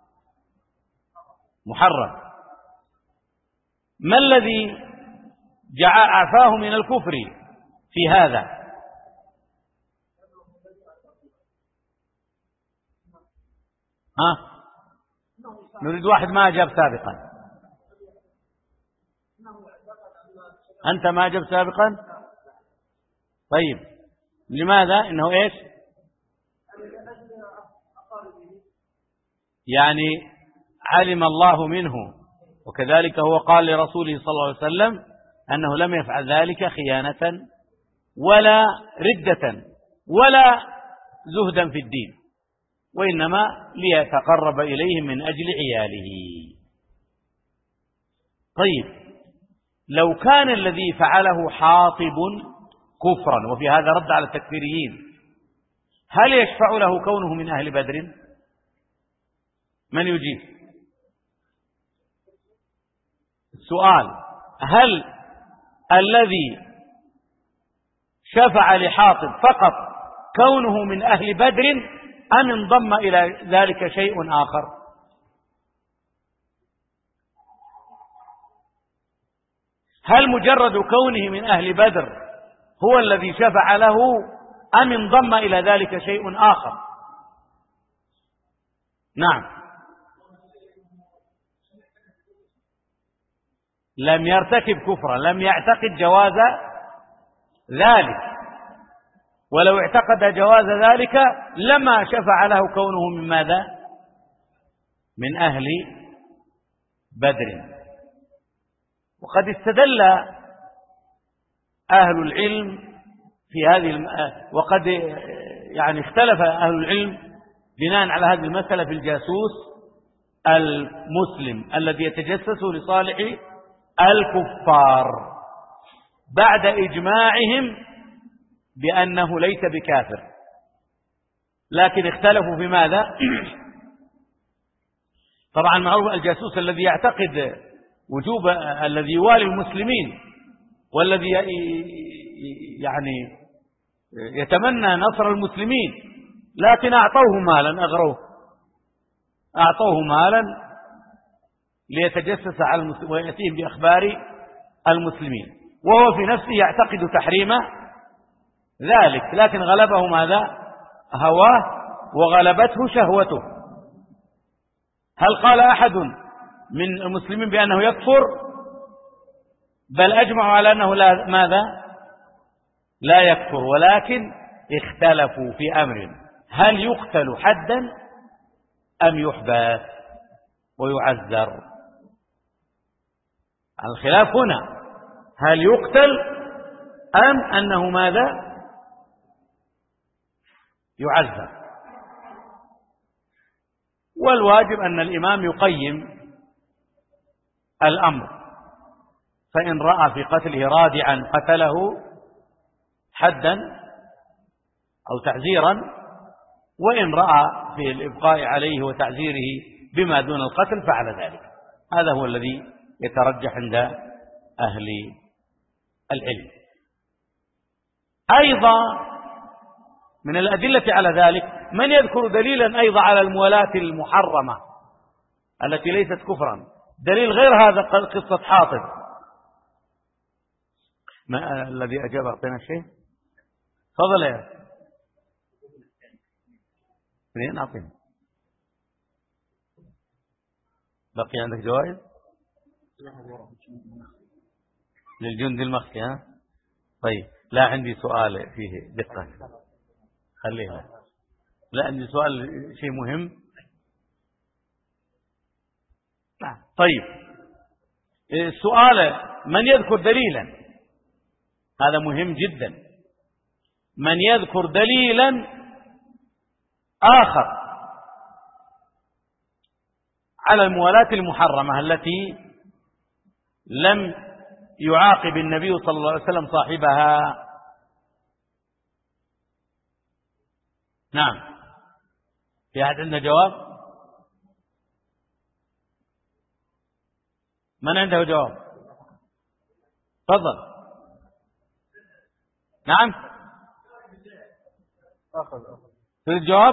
محرم. ما الذي عفاه من الكفر في هذا؟ ها؟ نريد واحد ما أجاب سابقا. أنت ما أجاب سابقا؟ طيب، لماذا؟ إنه إيش؟ يعني علم الله منه، وكذلك هو قال لرسوله صلى الله عليه وسلم أنه لم يفعل ذلك خيانة ولا ردة ولا زهدا في الدين، وإنما ليتقرب إليهم من أجل عياله. طيب، لو كان الذي فعله حاطب كفرا، وفي هذا رد على التكفيريين، هل يشفع له كونه من أهل بدر؟ من يجيب؟ السؤال: هل الذي شفع لحاطب فقط كونه من أهل بدر أم انضم إلى ذلك شيء آخر؟ هل مجرد كونه من أهل بدر هو الذي شفع له أم انضم إلى ذلك شيء آخر؟ نعم، لم يرتكب كفرا، لم يعتقد جواز ذلك، ولو اعتقد جواز ذلك لما شفع له كونه من ماذا؟ من أهل بدر. وقد استدل أهل العلم في هذه الم... وقد يعني اختلف أهل العلم بناء على هذه المسألة في الجاسوس المسلم الذي يتجسس لصالح الكفار بعد إجماعهم بأنه ليس بكافر، لكن اختلفوا في ماذا؟ طبعا معروف الجاسوس الذي يعتقد وجوب الذي يوالي المسلمين والذي يعني يتمنى نصر المسلمين، لكن أعطوه مالا، أغروه، أعطوه مالا ليتجسس على المسلمين ويأتيهم بأخبار المسلمين، وهو في نفسه يعتقد تحريم ذلك، لكن غلبه ماذا؟ هواه وغلبته شهوته. هل قال أحد من المسلمين بأنه يكفر؟ بل أجمعوا على أنه لا ماذا؟ لا يكفر، ولكن اختلفوا في أمر: هل يقتل حدا أم يحبس ويعذر؟ الخلاف هنا، هل يقتل أم أنه ماذا؟ يعذر. والواجب أن الإمام يقيم الأمر، فإن رأى في قتله رادعا قتله حدا أو تعزيرا، وإن رأى في الإبقاء عليه وتعزيره بما دون القتل فعل ذلك. هذا هو الذي يترجح عند أهل العلم. أيضا من الأدلة على ذلك من يذكر دليلا أيضا على الموالاة المحرمة التي ليست كفرا، دليل غير هذا قصة حاطب. ما الذي أجاب؟ أعطينا شيء، تفضل يا منين؟ أعطينا. بقي عندك جوائز للجند المخفي؟ ها طيب، لا عندي سؤال فيه دقة، خليها. لا عندي سؤال شيء مهم. طيب، السؤال: من يذكر دليلا، هذا مهم جدا، من يذكر دليلا آخر على الموالاة المحرمة التي لم يعاقب النبي صلى الله عليه وسلم صاحبها. نعم، في أحد عنده جواب؟ من عنده جواب؟ تفضل. نعم، في الجواب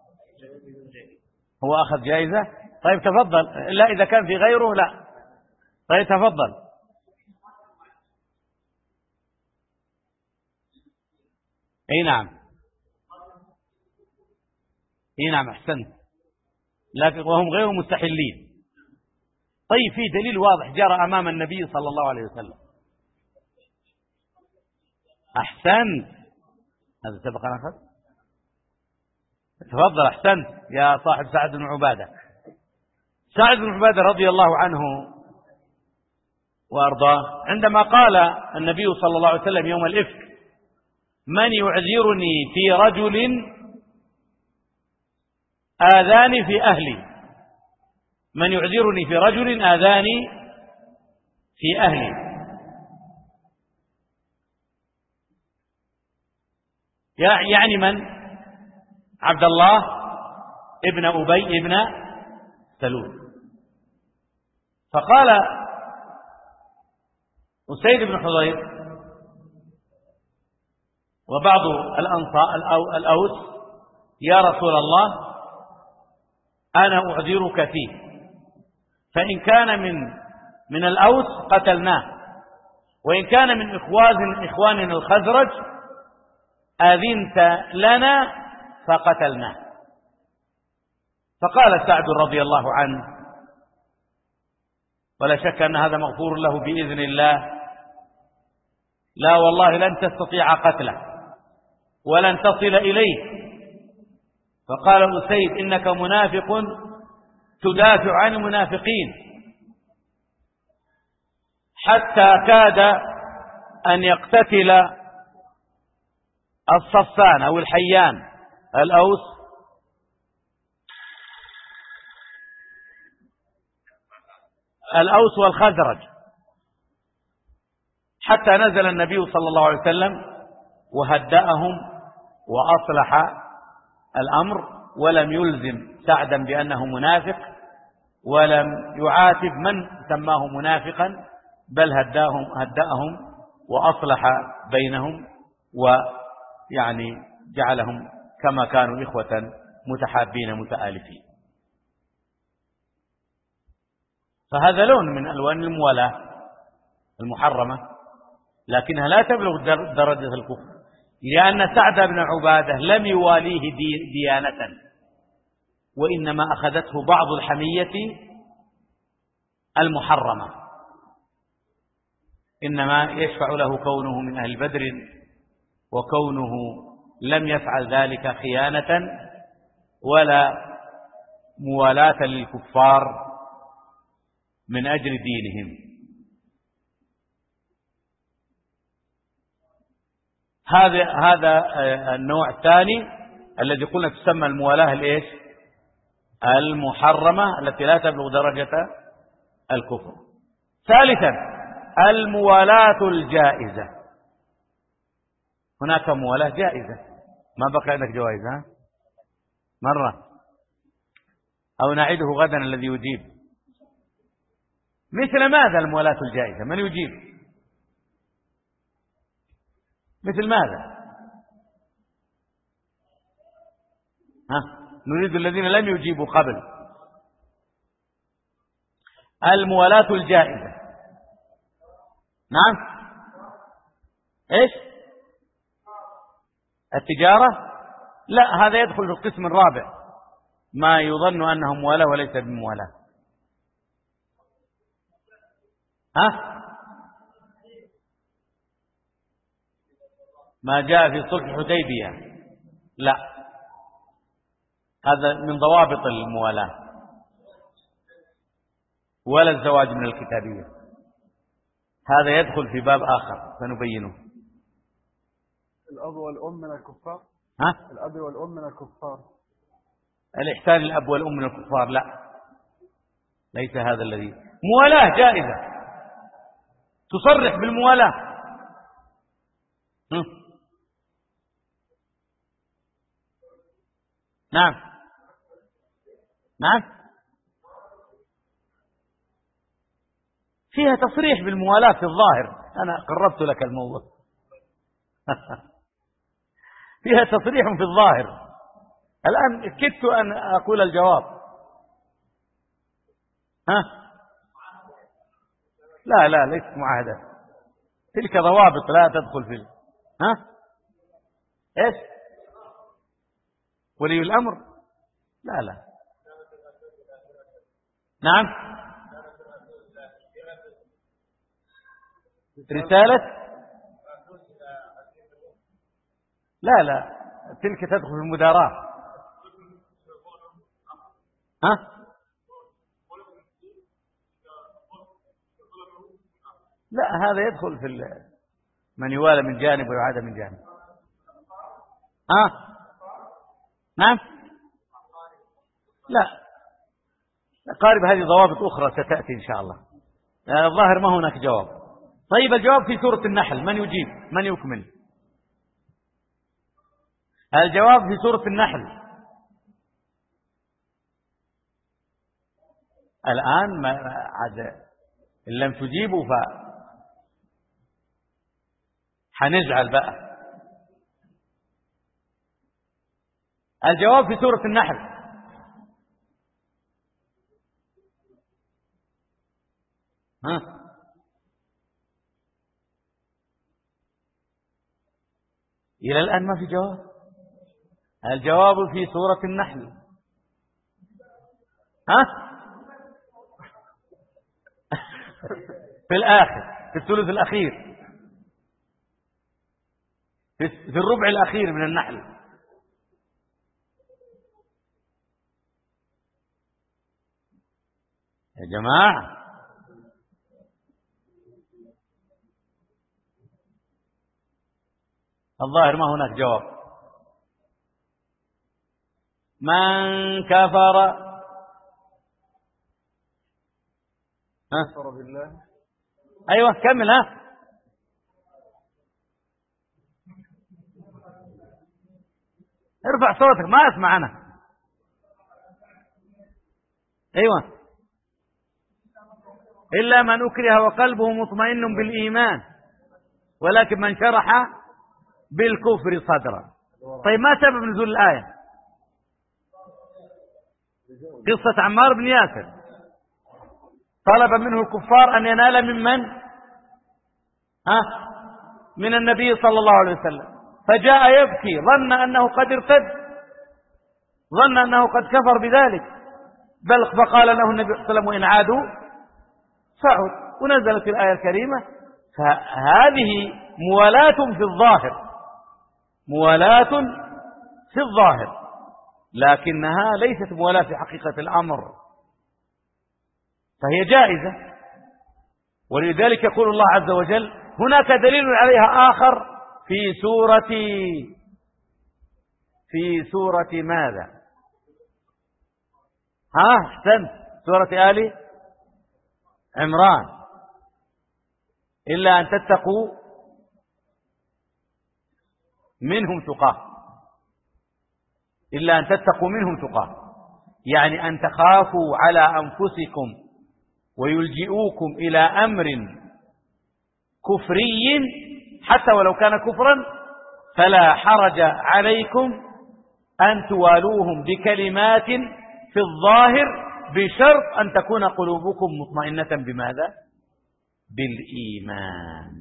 هو أخذ جائزة. طيب تفضل. لا، إذا كان في غيره لا. طيب تفضل. اي نعم، اي نعم، احسنت، لكن وهم غير مستحلين. طيب، في دليل واضح جرى امام النبي صلى الله عليه وسلم. احسنت، هذا سبق ان اخذ. تفضل، احسنت يا صاحب سعد بن عباده. سعد بن عباده رضي الله عنه وارضاه عندما قال النبي صلى الله عليه وسلم يوم الإفك: من يعذرني في رجل آذاني في أهلي، من يعذرني في رجل آذاني في أهلي. يعني من؟ عبد الله ابن أبي ابن سلول. فقال أسيد بن حضير: وبعض الأنصار الأوس: يا رسول الله أنا أعذرك فيه، فإن كان من من الأوس قتلناه، وإن كان من إخوان إخواننا الخزرج أذنت لنا فقتلناه. فقال سعد رضي الله عنه، ولا شك أن هذا مغفور له بإذن الله: لا والله لن تستطيع قتله ولن تصل إليه. فقال أسيد: إنك منافق تدافع عن المنافقين، حتى كاد أن يقتتل الصفان أو الحيان الأوس الأوس والخزرج، حتى نزل النبي صلى الله عليه وسلم وهدأهم وأصلح الأمر، ولم يلزم سعدا بأنه منافق، ولم يعاتب من سماه منافقا، بل هداهم هدأهم وأصلح بينهم، ويعني جعلهم كما كانوا إخوة متحابين متآلفين. فهذا لون من ألوان الموالاة المحرمة، لكنها لا تبلغ درجة الكفر، لأن سعد بن عبادة لم يواليه دي ديانة، وإنما أخذته بعض الحمية المحرمة، إنما يشفع له كونه من أهل بدر، وكونه لم يفعل ذلك خيانة ولا موالاة للكفار من أجل دينهم. هذا هذا النوع الثاني الذي قلنا تسمى الموالاة الايش؟ المحرمة، التي لا تبلغ درجة الكفر. ثالثا الموالاة الجائزة. هناك موالاة جائزة، ما بقى عندك جوائز ها؟ مرة أو نعيده غدا الذي يجيب. مثل ماذا الموالاة الجائزة؟ من يجيب؟ مثل ماذا؟ ها؟ نريد الذين لم يجيبوا قبل. الموالاة الجائزة. نعم. ايش؟ التجارة؟ لا، هذا يدخل في القسم الرابع، ما يظن أنه موالاة وليس بموالاة. ها؟ ما جاء في صلح الحديبية، لا، هذا من ضوابط الموالاة. ولا الزواج من الكتابية، هذا يدخل في باب آخر سنبينه. الأب والأم من الكفار. ها؟ الأب والأم من الكفار. الإحسان للأب والأم من الكفار، لا، ليس هذا الذي. موالاة جائزة تصرح بالموالاة. هم. نعم نعم، فيها تصريح بالموالاة في الظاهر، أنا قربت لك الموضوع. فيها تصريح في الظاهر. الآن كدت أن أقول الجواب. ها؟ لا لا، ليست معاهدة، تلك ضوابط لا تدخل في. ها؟ ايش؟ ولي الأمر؟ لا لا. نعم. رسالة؟ لا لا، تلك تدخل في المداراة. ها؟ لا، هذا يدخل في من يوالى من جانب ويعاد من جانب. ها؟ نعم. لا، قارب هذه ضوابط أخرى ستأتي إن شاء الله. الظاهر ما هناك جواب. طيب الجواب في سورة النحل، من يجيب؟ من يكمل؟ الجواب في سورة النحل. الآن ما عاد إن لم تجيبوا ف حنزعل بقى. الجواب في سورة النحل. ها إلى الآن ما في جواب. الجواب في سورة النحل. ها في الآخر، في الثلث الأخير، في الربع الأخير من النحل. يا جماعة الظاهر ما هناك جواب. من كفر كفر بالله. أيوة كمل. ها ارفع صوتك ما أسمع أنا. أيوة إلا من أكره وقلبه مطمئن بالإيمان ولكن من شرح بالكفر صدرا. طيب ما سبب نزول الآية؟ قصة عمار بن ياسر، طلب منه الكفار أن ينال ممن ها من النبي صلى الله عليه وسلم، فجاء يبكي ظن أنه قد ارتد، ظن أنه قد كفر بذلك، بل فقال له النبي صلى الله عليه وسلم وإن عادوا فعد، ونزلت الآية الكريمة. فهذه موالاة في الظاهر، موالاة في الظاهر، لكنها ليست موالاة في حقيقة الأمر، فهي جائزة. ولذلك يقول الله عز وجل هناك دليل عليها آخر في سورة في سورة ماذا؟ ها احسنت، سورة آل عمران. إلا أن تتقوا منهم تقاه، إلا أن تتقوا منهم تقاه، يعني أن تخافوا على أنفسكم ويلجئوكم إلى أمر كفري حتى ولو كان كفرا، فلا حرج عليكم أن توالوهم بكلمات في الظاهر بشرط أن تكون قلوبكم مطمئنة بماذا؟ بالإيمان.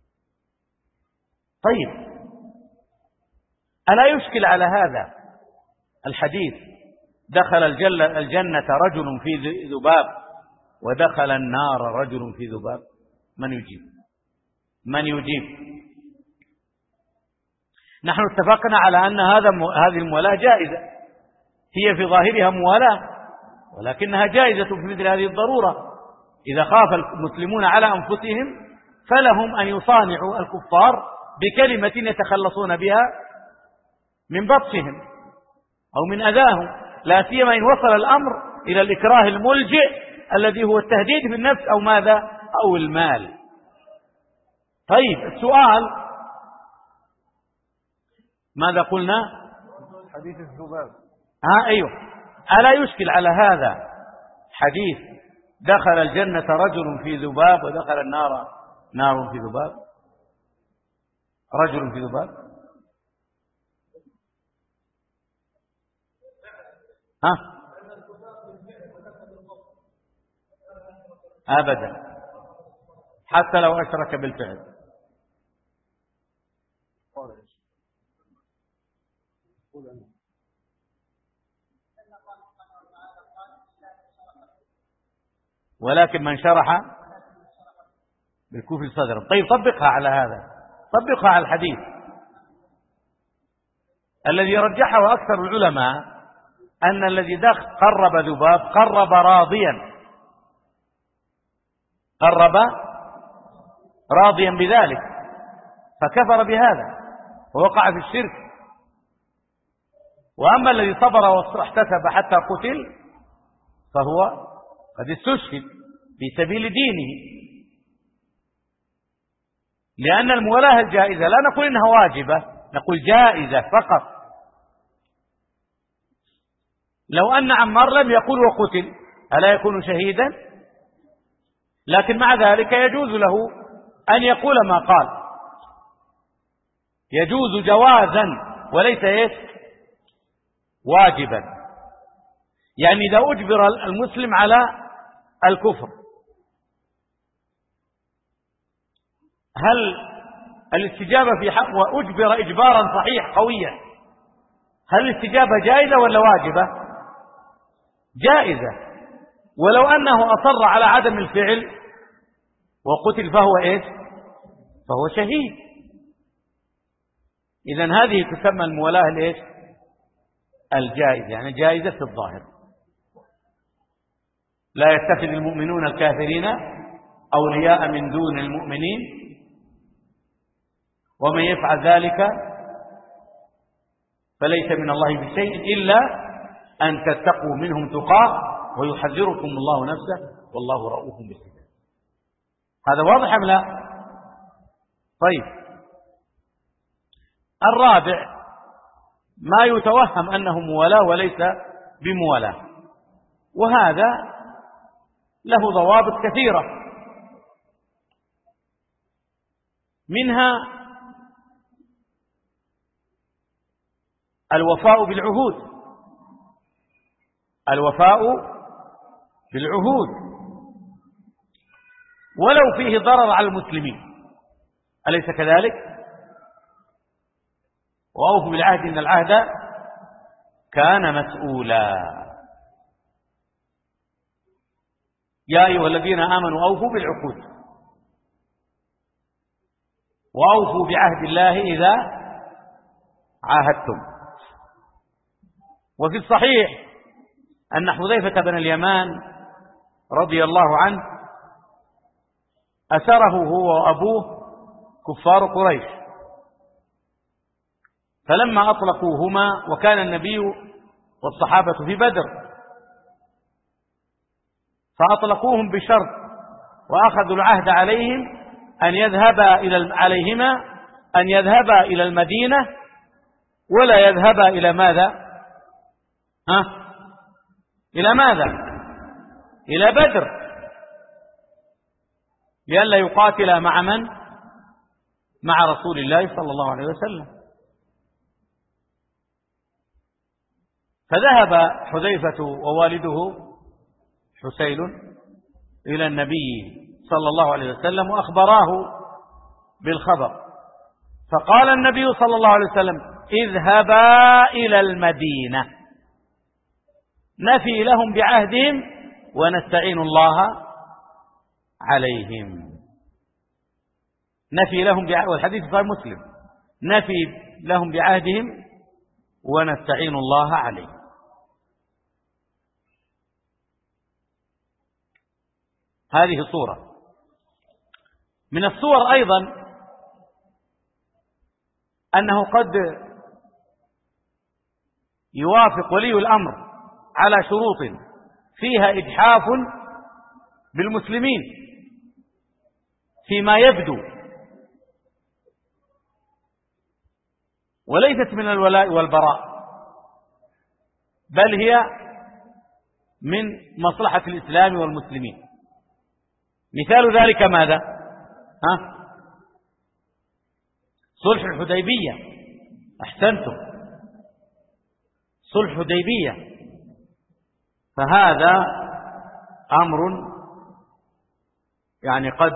طيب ألا يشكل على هذا الحديث دخل الجنة رجل في ذباب ودخل النار رجل في ذباب؟ من يجيب؟ من يجيب؟ نحن اتفقنا على أن هذا هذه الموالاة جائزة، هي في ظاهرها موالاة ولكنها جائزة في مثل هذه الضرورة. إذا خاف المسلمون على أنفسهم فلهم أن يصانعوا الكفار بكلمة يتخلصون بها من بطشهم أو من أذاهم، لا سيما إن وصل الأمر إلى الإكراه الملجئ الذي هو التهديد بالنفس أو ماذا أو المال. طيب السؤال ماذا قلنا؟ حديث الذباب. ها أيوه، ألا يشكل على هذا حديث دخل الجنة رجل في ذباب ودخل النار نار في ذباب؟ رجل في ذباب. ها أبدا، حتى لو أشرك بالفعل. ولكن من شرح بالكفر صدرا. طيب طبقها على هذا، طبقها على الحديث الذي رجحه أكثر العلماء أن الذي دخل قرب ذباب قرب راضيا، قرب راضيا بذلك فكفر بهذا ووقع في الشرك. وأما الذي صبر واحتسب حتى قتل فهو قد استشهد في سبيل دينه. لأن المولاة الجائزة لا نقول إنها واجبة، نقول جائزة فقط. لو أن عمار لم يقل وقتل ألا يكون شهيدا؟ لكن مع ذلك يجوز له أن يقول ما قال، يجوز جوازا وليس إيش واجبا، يعني إذا أجبر المسلم على الكفر، هل الاستجابة في حق وأجبر إجبارا صحيح قويا، هل الاستجابة جائزة ولا واجبة؟ جائزة. ولو أنه أصر على عدم الفعل وقتل فهو إيش؟ فهو شهيد. إذن هذه تسمى المولاة الإيش؟ الجائزة، يعني جائزة في الظاهر. لا يتخذ المؤمنون الكافرين أولياء من دون المؤمنين ومن يفعل ذلك فليس من الله بشيء إلا أن تتقوا منهم تقاه ويحذركم الله نفسه والله رؤوف بالعباد. هذا واضح أم لا؟ طيب، الرابع ما يتوهم أنه موالاة وليس بموالاة، وهذا له ضوابط كثيرة، منها الوفاء بالعهود، الوفاء بالعهود ولو فيه ضرر على المسلمين، أليس كذلك؟ وأوفوا بالعهد إن العهد كان مسؤولا. يا أيها الذين آمنوا أوفوا بالعقود وأوفوا بعهد الله إذا عاهدتم. وفي الصحيح أن حذيفة بن اليمان رضي الله عنه أسره هو وأبوه كفار قريش، فلما أطلقوهما وكان النبي والصحابة في بدر فأطلقوهم بشرط وأخذوا العهد عليهم أن يذهبا إلى عليهما أن يذهبا إلى المدينة ولا يذهبا إلى ماذا؟ ها؟ إلى ماذا؟ إلى بدر، لئلا يقاتل مع من؟ مع رسول الله صلى الله عليه وسلم. فذهب حذيفة ووالده حسين إلى النبي صلى الله عليه وسلم وأخبراه بالخبر، فقال النبي صلى الله عليه وسلم: اذهبا إلى المدينة نفي لهم بعهدهم ونستعين الله عليهم. نفي لهم بعهدهم، والحديث صحيح مسلم، نفي لهم بعهدهم ونستعين الله عليهم. هذه صورة من الصور. أيضا أنه قد يوافق ولي الأمر على شروط فيها إجحاف بالمسلمين فيما يبدو، وليست من الولاء والبراء، بل هي من مصلحة الإسلام والمسلمين. مثال ذلك ماذا؟ ها؟ صلح الحديبية. أحسنتم، صلح الحديبية، فهذا أمر يعني قد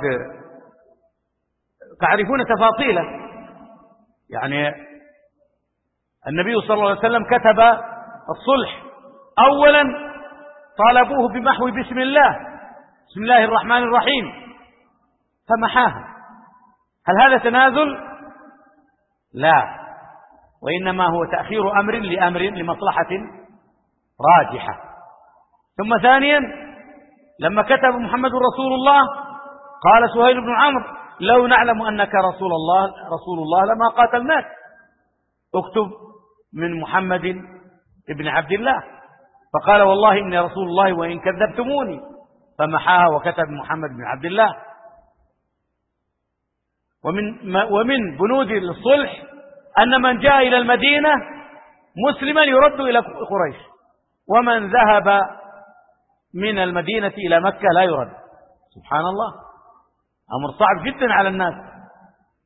تعرفون تفاصيله. يعني النبي صلى الله عليه وسلم كتب الصلح، أولا طالبوه بمحو بسم الله، بسم الله الرحمن الرحيم، فمحاها. هل هذا تنازل؟ لا، وإنما هو تأخير أمر لأمر لمصلحة راجحة. ثم ثانيا لما كتب محمد رسول الله قال سهيل بن عمرو: لو نعلم أنك رسول الله رسول الله لما قاتلناك، اكتب من محمد ابن عبد الله. فقال: والله إني رسول الله وإن كذبتموني، فمحاها وكتب محمد بن عبد الله. ومن ومن بنود الصلح أن من جاء إلى المدينة مسلما يرد إلى قريش، ومن ذهب من المدينة إلى مكة لا يرد. سبحان الله، أمر صعب جدا على الناس.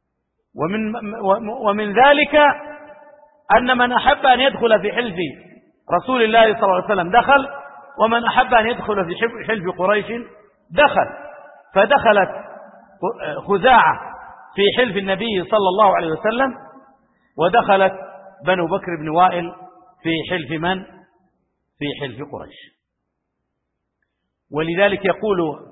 ومن ومن ذلك أن من أحب أن يدخل في حلف رسول الله صلى الله عليه وسلم دخل، ومن أحب أن يدخل في حلف قريش دخل. فدخلت خزاعة في حلف النبي صلى الله عليه وسلم، ودخلت بنو بكر بن وائل في حلف من؟ في حلف قريش. ولذلك يقول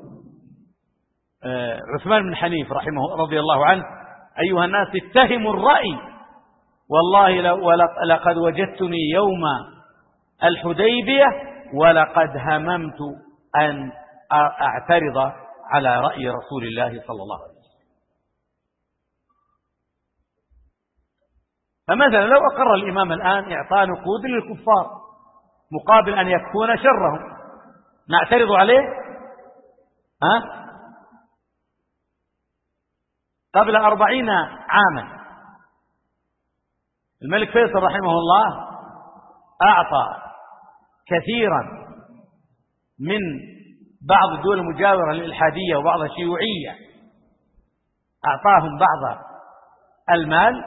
عثمان بن حنيف رحمه رضي الله عنه: أيها الناس اتهموا الرأي، والله لقد وجدتني يوم الحديبية ولقد هممت أن أعترض على رأي رسول الله صلى الله عليه وسلم. فمثلا لو أقر الإمام الآن إعطاء نقود للكفار مقابل أن يكفون شرهم، نعترض عليه؟ ها؟ قبل أربعين عاما الملك فيصل رحمه الله أعطى كثيرا من بعض الدول المجاورة للإلحادية وبعض الشيوعية، أعطاهم بعض المال،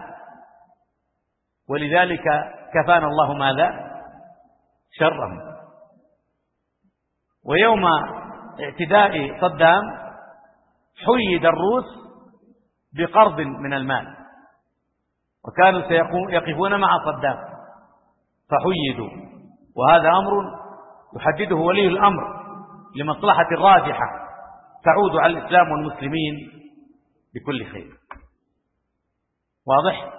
ولذلك كفانا الله ماذا؟ شرهم. ويوم اعتداء صدام حيد الروس بقرض من المال، وكانوا سيقفون مع صدام فحيدوا، وهذا أمر يحدده ولي الأمر لمصلحة راجحة تعود على الإسلام والمسلمين بكل خير. واضح؟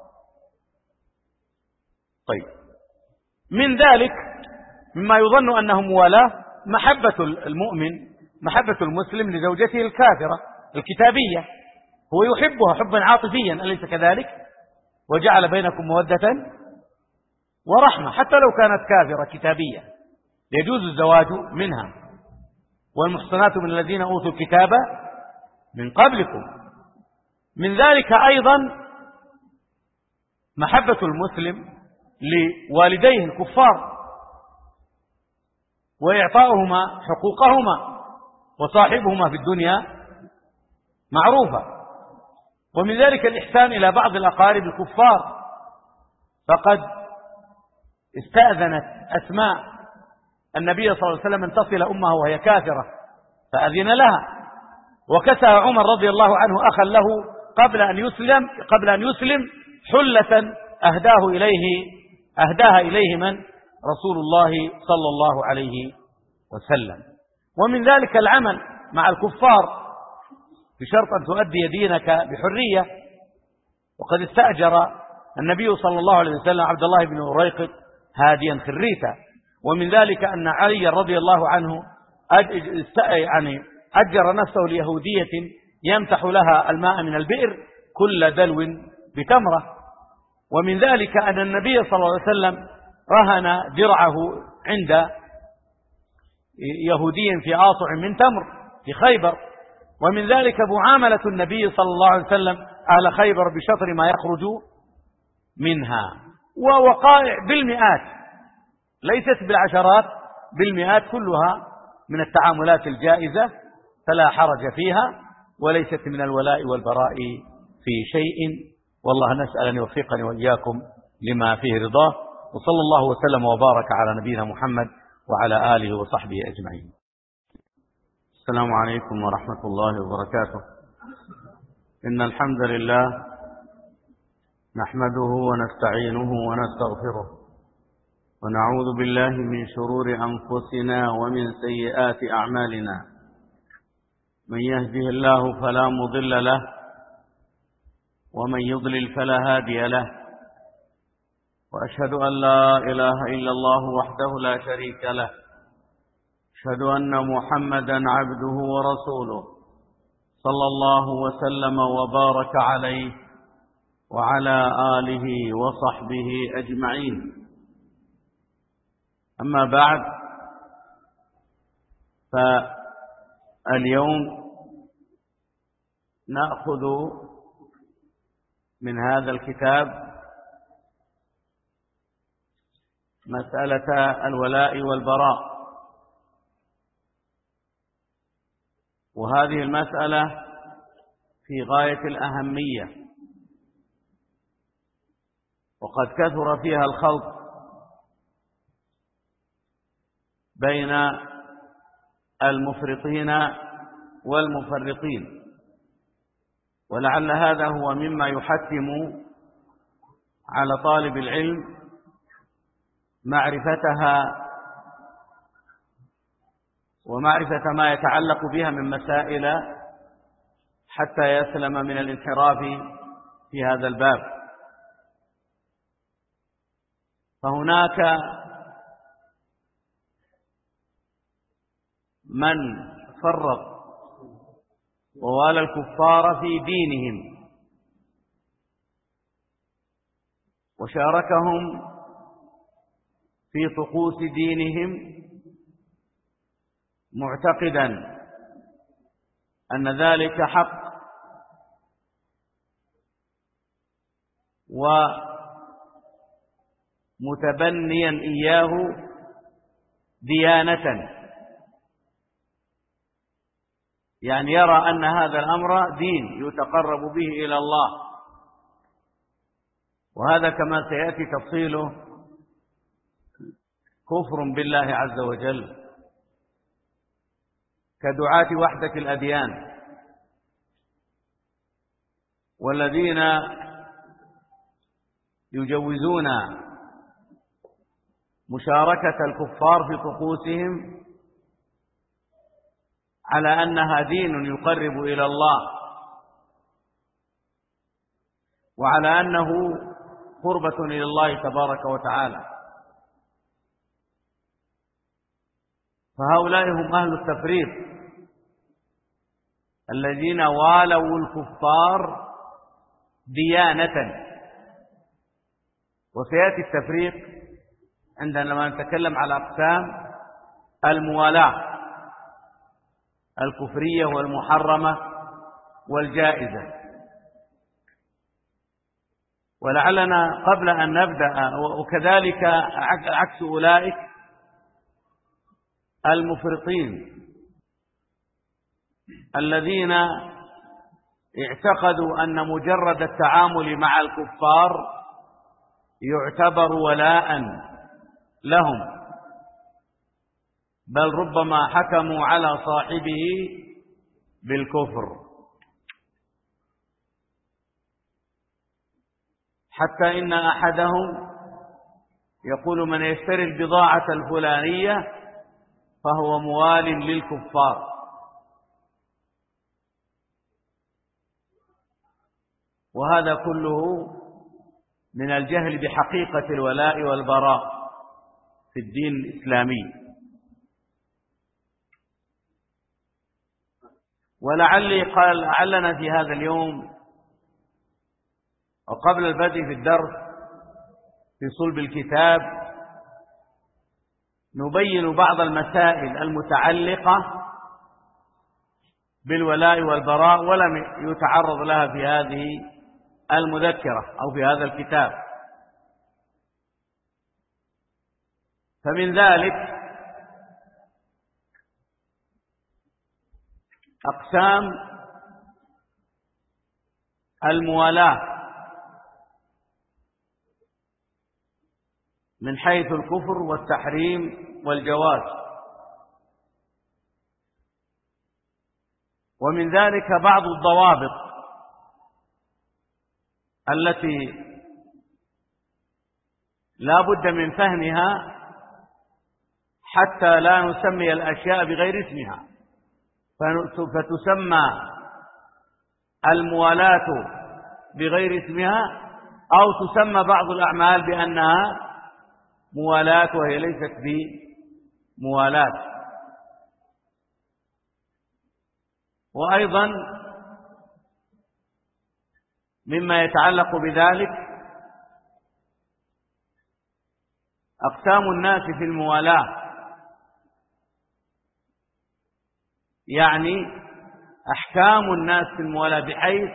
طيب، من ذلك مما يظن أنه موالاة محبة المؤمن، محبة المسلم لزوجته الكافرة الكتابية، هو يحبها حبا عاطفيا، أليس كذلك؟ وجعل بينكم مودة ورحمة حتى لو كانت كافرة كتابية، يجوز الزواج منها. والمحصنات من الذين أوتوا الكتاب من قبلكم. من ذلك أيضا محبة المسلم لوالديه الكفار وإعطاؤهما حقوقهما، وصاحبهما في الدنيا معروفة. ومن ذلك الإحسان إلى بعض الأقارب الكفار، فقد استأذنت أسماء النبي صلى الله عليه وسلم أن تصل أمها وهي كافرة فأذن لها، وكسى عمر رضي الله عنه أخا له قبل أن يسلم قبل أن يسلم حلة أهداه إليه أهداها إليه من؟ رسول الله صلى الله عليه وسلم. ومن ذلك العمل مع الكفار بشرط أن تؤدي دينك بحرية، وقد استأجر النبي صلى الله عليه وسلم عبد الله بن أريقط هاديا خريتا. ومن ذلك أن علي رضي الله عنه يعني أجر نفسه ليهودية يمتح لها الماء من البئر كل دلو بتمرة. ومن ذلك أن النبي صلى الله عليه وسلم رهن درعه عند يهودي في آصع من تمر في خيبر. ومن ذلك معاملة النبي صلى الله عليه وسلم أهل خيبر بشطر ما يخرج منها، ووقائع بالمئات ليست بالعشرات، بالمئات، كلها من التعاملات الجائزة فلا حرج فيها، وليست من الولاء والبراء في شيء. والله نسأل أن يوفقني وإياكم لما فيه رضاه، وصلى الله وسلم وبارك على نبينا محمد وعلى آله وصحبه أجمعين. السلام عليكم ورحمة الله وبركاته. إن الحمد لله نحمده ونستعينه ونستغفره، ونعوذ بالله من شرور أنفسنا ومن سيئات أعمالنا. من يهده الله فلا مضل له، ومن يضلل فلا هادي له. وأشهد أن لا إله إلا الله وحده لا شريك له. أشهد أن محمدا عبده ورسوله صلى الله وسلم وبارك عليه وعلى آله وصحبه أجمعين. أما بعد، فاليوم نأخذ من هذا الكتاب مسألة الولاء والبراء، وهذه المسألة في غاية الأهمية، وقد كثر فيها الخلط بين المفرطين والمفرطين. ولعل هذا هو مما يحتم على طالب العلم معرفتها ومعرفة ما يتعلق بها من مسائل حتى يسلم من الانحراف في هذا الباب. فهناك من فرط ووالى الكفار في دينهم وشاركهم في طقوس دينهم معتقدا أن ذلك حق ومتبنيا إياه ديانة، يعني يرى أن هذا الأمر دين يتقرب به إلى الله. وهذا كما سيأتي تفصيله كفر بالله عز وجل، كدعاة وحدة الأديان والذين يجوزون مشاركة الكفار في طقوسهم على أنها دين يقرب إلى الله وعلى أنه قربة إلى الله تبارك وتعالى. فهؤلاء هم أهل التفريط الذين والوا الكفار ديانة. وسيأتي التفريق عندما نتكلم على أقسام الموالاة الكفرية والمحرمة والجائزة. ولعلنا قبل أن نبدأ، وكذلك عكس أولئك المفرطين الذين اعتقدوا أن مجرد التعامل مع الكفار يعتبر ولاء لهم، بل ربما حكموا على صاحبه بالكفر، حتى إن أحدهم يقول من يشتري البضاعة الفلانية فهو موال للكفار. وهذا كله من الجهل بحقيقة الولاء والبراء في الدين الإسلامي. ولعلي قال لعلنا في هذا اليوم وقبل البدء في الدرس في صلب الكتاب نبين بعض المسائل المتعلقة بالولاء والبراء ولم يتعرض لها في هذه المذكرة أو في هذا الكتاب. فمن ذلك أقسام الموالاة من حيث الكفر والتحريم والجواز. ومن ذلك بعض الضوابط التي لا بد من فهمها حتى لا نسمي الأشياء بغير اسمها، فتسمى الموالاة بغير اسمها أو تسمى بعض الأعمال بأنها موالاة وهي ليست بموالاة. وأيضا مما يتعلق بذلك أقسام الناس في الموالاة، يعني أحكام الناس في الموالاة بحيث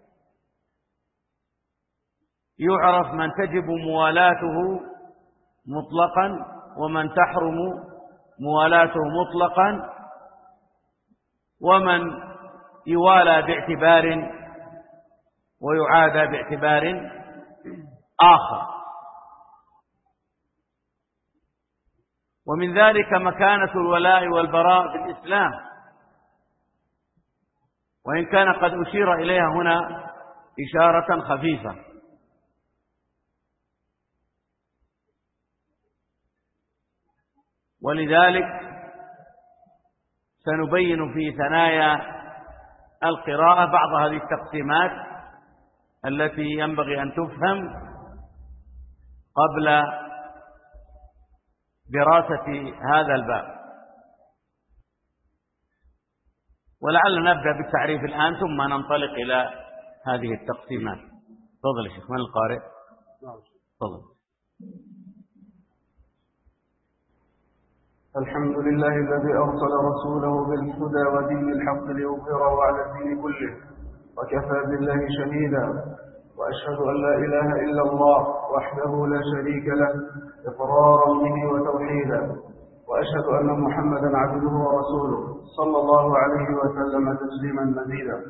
يعرف من تجب موالاته مطلقا ومن تحرم موالاته مطلقا، ومن يوالى باعتبار ويعادى باعتبار آخر. ومن ذلك مكانة الولاء والبراء في الإسلام، وإن كان قد أشير إليها هنا إشارة خفيفة. ولذلك سنبين في ثنايا القراءة بعض هذه التقسيمات التي ينبغي أن تفهم قبل دراسة هذا الباب. ولعل نبدأ بالتعريف الآن ثم ننطلق إلى هذه التقسيمات. تفضل يا شيخ، من القارئ؟ تفضل. الحمد لله الذي أرسل رسوله بالهدى ودين الحق ليظهره على الدين كله وكفى بالله شهيدا، وأشهد أن لا إله إلا الله وحده لا شريك له إقرارا به وتوحيدا، وأشهد أن محمدا عبده ورسوله صلى الله عليه وسلم تسليما مزيدا.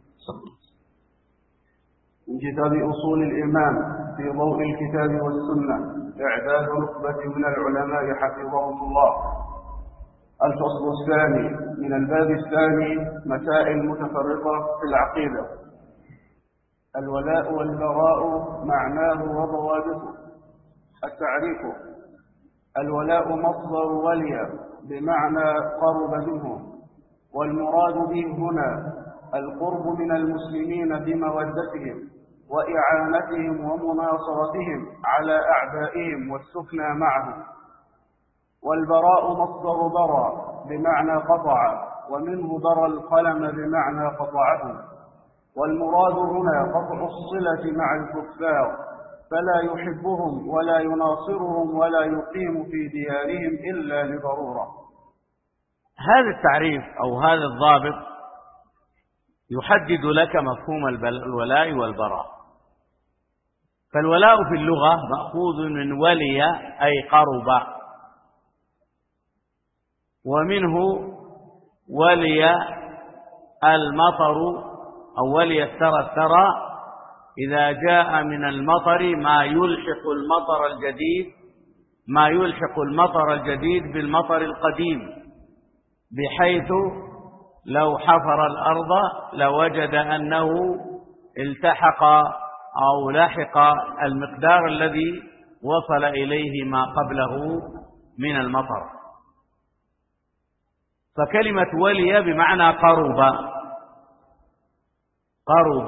من كتاب أصول الإيمان في ضوء الكتاب والسنة إعداد نخبة من العلماء حفظهم الله. الفصل الثاني من الباب الثاني مسائل متفرقة في العقيدة. الولاء والبراء معناه وضوابطه. التعريف: الولاء مصدر ولي بمعنى قرب منه، والمراد به هنا القرب من المسلمين بمودتهم وإعانتهم ومناصرتهم على أعدائهم والسكنى معهم. والبراء مصدر برى بمعنى قطع، ومنه برى القلم بمعنى قطعه. والمراد هنا قطع الصلة مع الكفار، فلا يحبهم ولا يناصرهم ولا يقيم في ديارهم إلا لضرورة. هذا التعريف أو هذا الضابط يحدد لك مفهوم الولاء والبراء. فالولاء في اللغة مأخوذ من ولي أي قرب، ومنه ولي المطر أو ولي الثرى. الثرى إذا جاء من المطر ما يلحق المطر الجديد ما يلحق المطر الجديد بالمطر القديم، بحيث لو حفر الأرض لوجد أنه التحق أو لحق المقدار الذي وصل إليه ما قبله من المطر. فكلمة ولي بمعنى قرب قرب.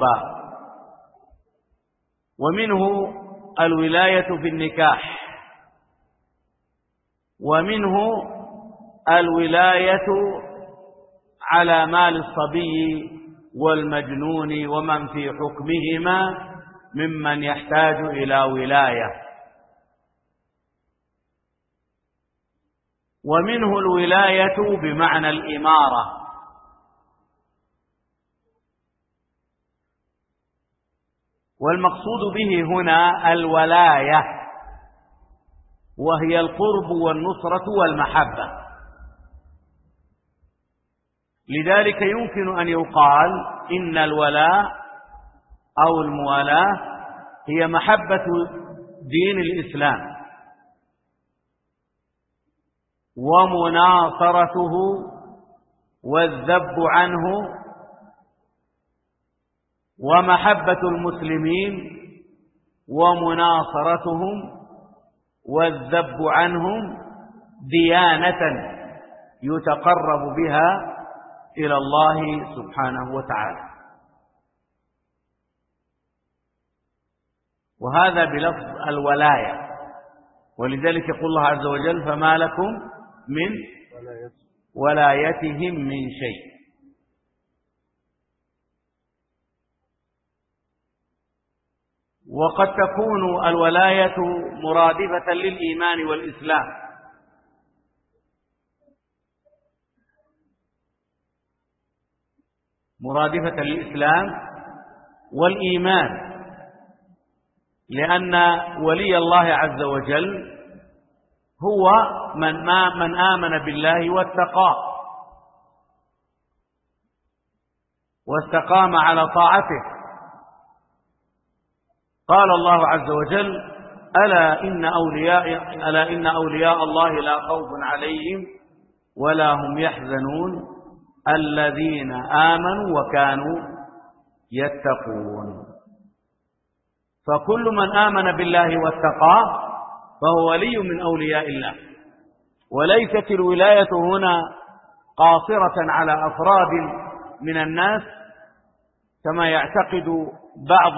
ومنه الولاية في النكاح، ومنه الولاية على مال الصبي والمجنون ومن في حكمهما ممن يحتاج إلى ولاية. ومنه الولاية بمعنى الإمارة، والمقصود به هنا الولاية، وهي القرب والنصرة والمحبة. لذلك يمكن أن يقال إن الولاء أو الموالاة هي محبة دين الإسلام ومناصرته والذب عنه، ومحبة المسلمين ومناصرتهم والذب عنهم ديانة يتقرب بها إلى الله سبحانه وتعالى. وهذا بلفظ الولاية. ولذلك يقول الله عز وجل: فما لكم من ولايتهم من شيء. وقد تكون الولاية مرادفة للإيمان والإسلام، مرادفة للإسلام والإيمان، لأن ولي الله عز وجل هو من, ما من آمن بالله واتقاه واستقام على طاعته. قال الله عز وجل: ألا إن أولياء ألا إن أولياء الله لا خوف عليهم ولا هم يحزنون الذين آمنوا وكانوا يتقون. فكل من آمن بالله واتقاه فهو ولي من أولياء الله. وليست الولاية هنا قاصرة على أفراد من الناس كما يعتقد بعض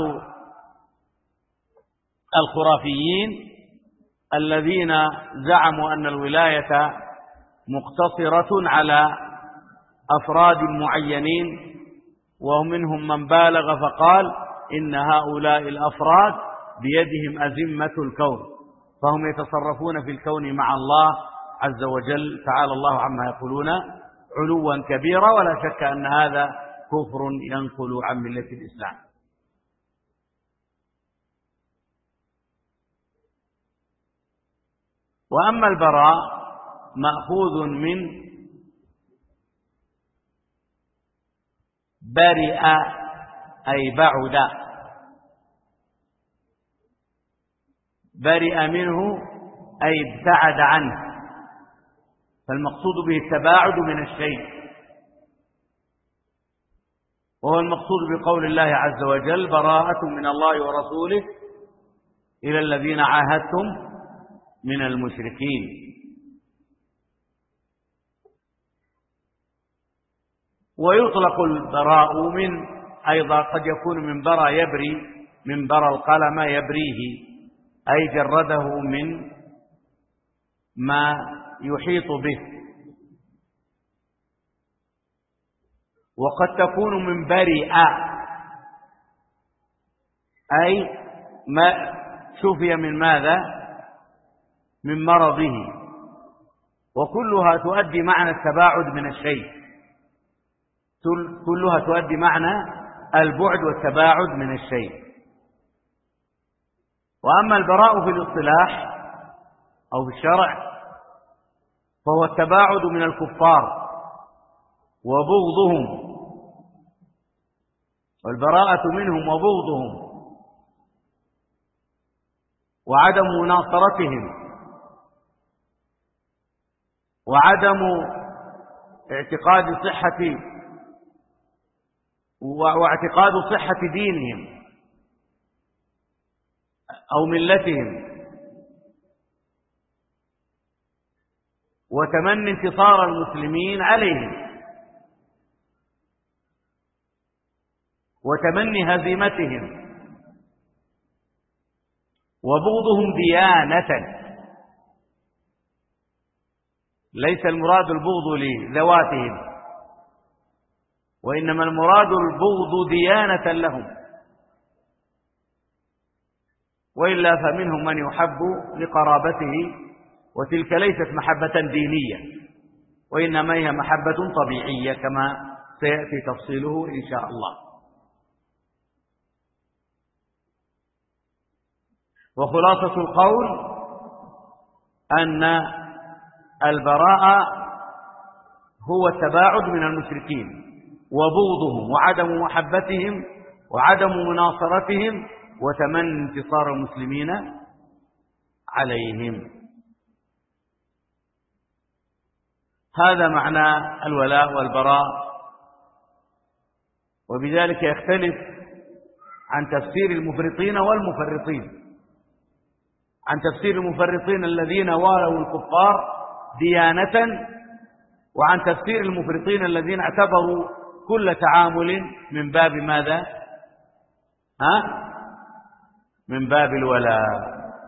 الخرافيين الذين زعموا أن الولاية مقتصرة على أفراد معينين، ومنهم من بالغ فقال إن هؤلاء الأفراد بيدهم أزمة الكون، فهم يتصرفون في الكون مع الله عز وجل، تعالى الله عما يقولون علوا كبيرا. ولا شك أن هذا كفر ينقل عن ملة الإسلام. وأما البراء مأخوذ من برئ أي بعد، برئ منه أي ابتعد عنه، فالمقصود به التباعد من الشيء، وهو المقصود بقول الله عز وجل براءة من الله ورسوله إلى الذين عاهدتم من المشركين. ويطلق البراء من أيضا قد يكون من برى يبري، من برى القلم يبريه، أي جرده من ما يحيط به. وقد تكون من برئ أي ما شفي من ماذا؟ من مرضه. وكلها تؤدي معنى التباعد من الشيء، كلها تؤدي معنى البعد والتباعد من الشيء. وأما البراء في الاصطلاح أو في الشرع فهو التباعد من الكفار وبغضهم، والبراءة منهم وبغضهم وعدم مناصرتهم وعدم اعتقاد صحة واعتقاد صحة دينهم أو ملتهم، وتمني انتصار المسلمين عليهم وتمني هزيمتهم، وبغضهم ديانة. ليس المراد البغض لذواتهم، وإنما المراد البغض ديانة لهم، وإلا فمنهم من يحب لقرابته، وتلك ليست محبة دينية، وإنما هي محبة طبيعية كما سيأتي تفصيله إن شاء الله. وخلاصة القول أن البراءة هو التباعد من المشركين وبغضهم وعدم محبتهم وعدم مناصرتهم وتمني انتصار المسلمين عليهم. هذا معنى الولاء والبراء، وبذلك يختلف عن تفسير المفرطين والمفرطين، عن تفسير المفرطين الذين والوا الكفار ديانة، وعن تفسير المفرطين الذين اعتبروا كل تعامل من باب ماذا؟ ها؟ من باب الولاء.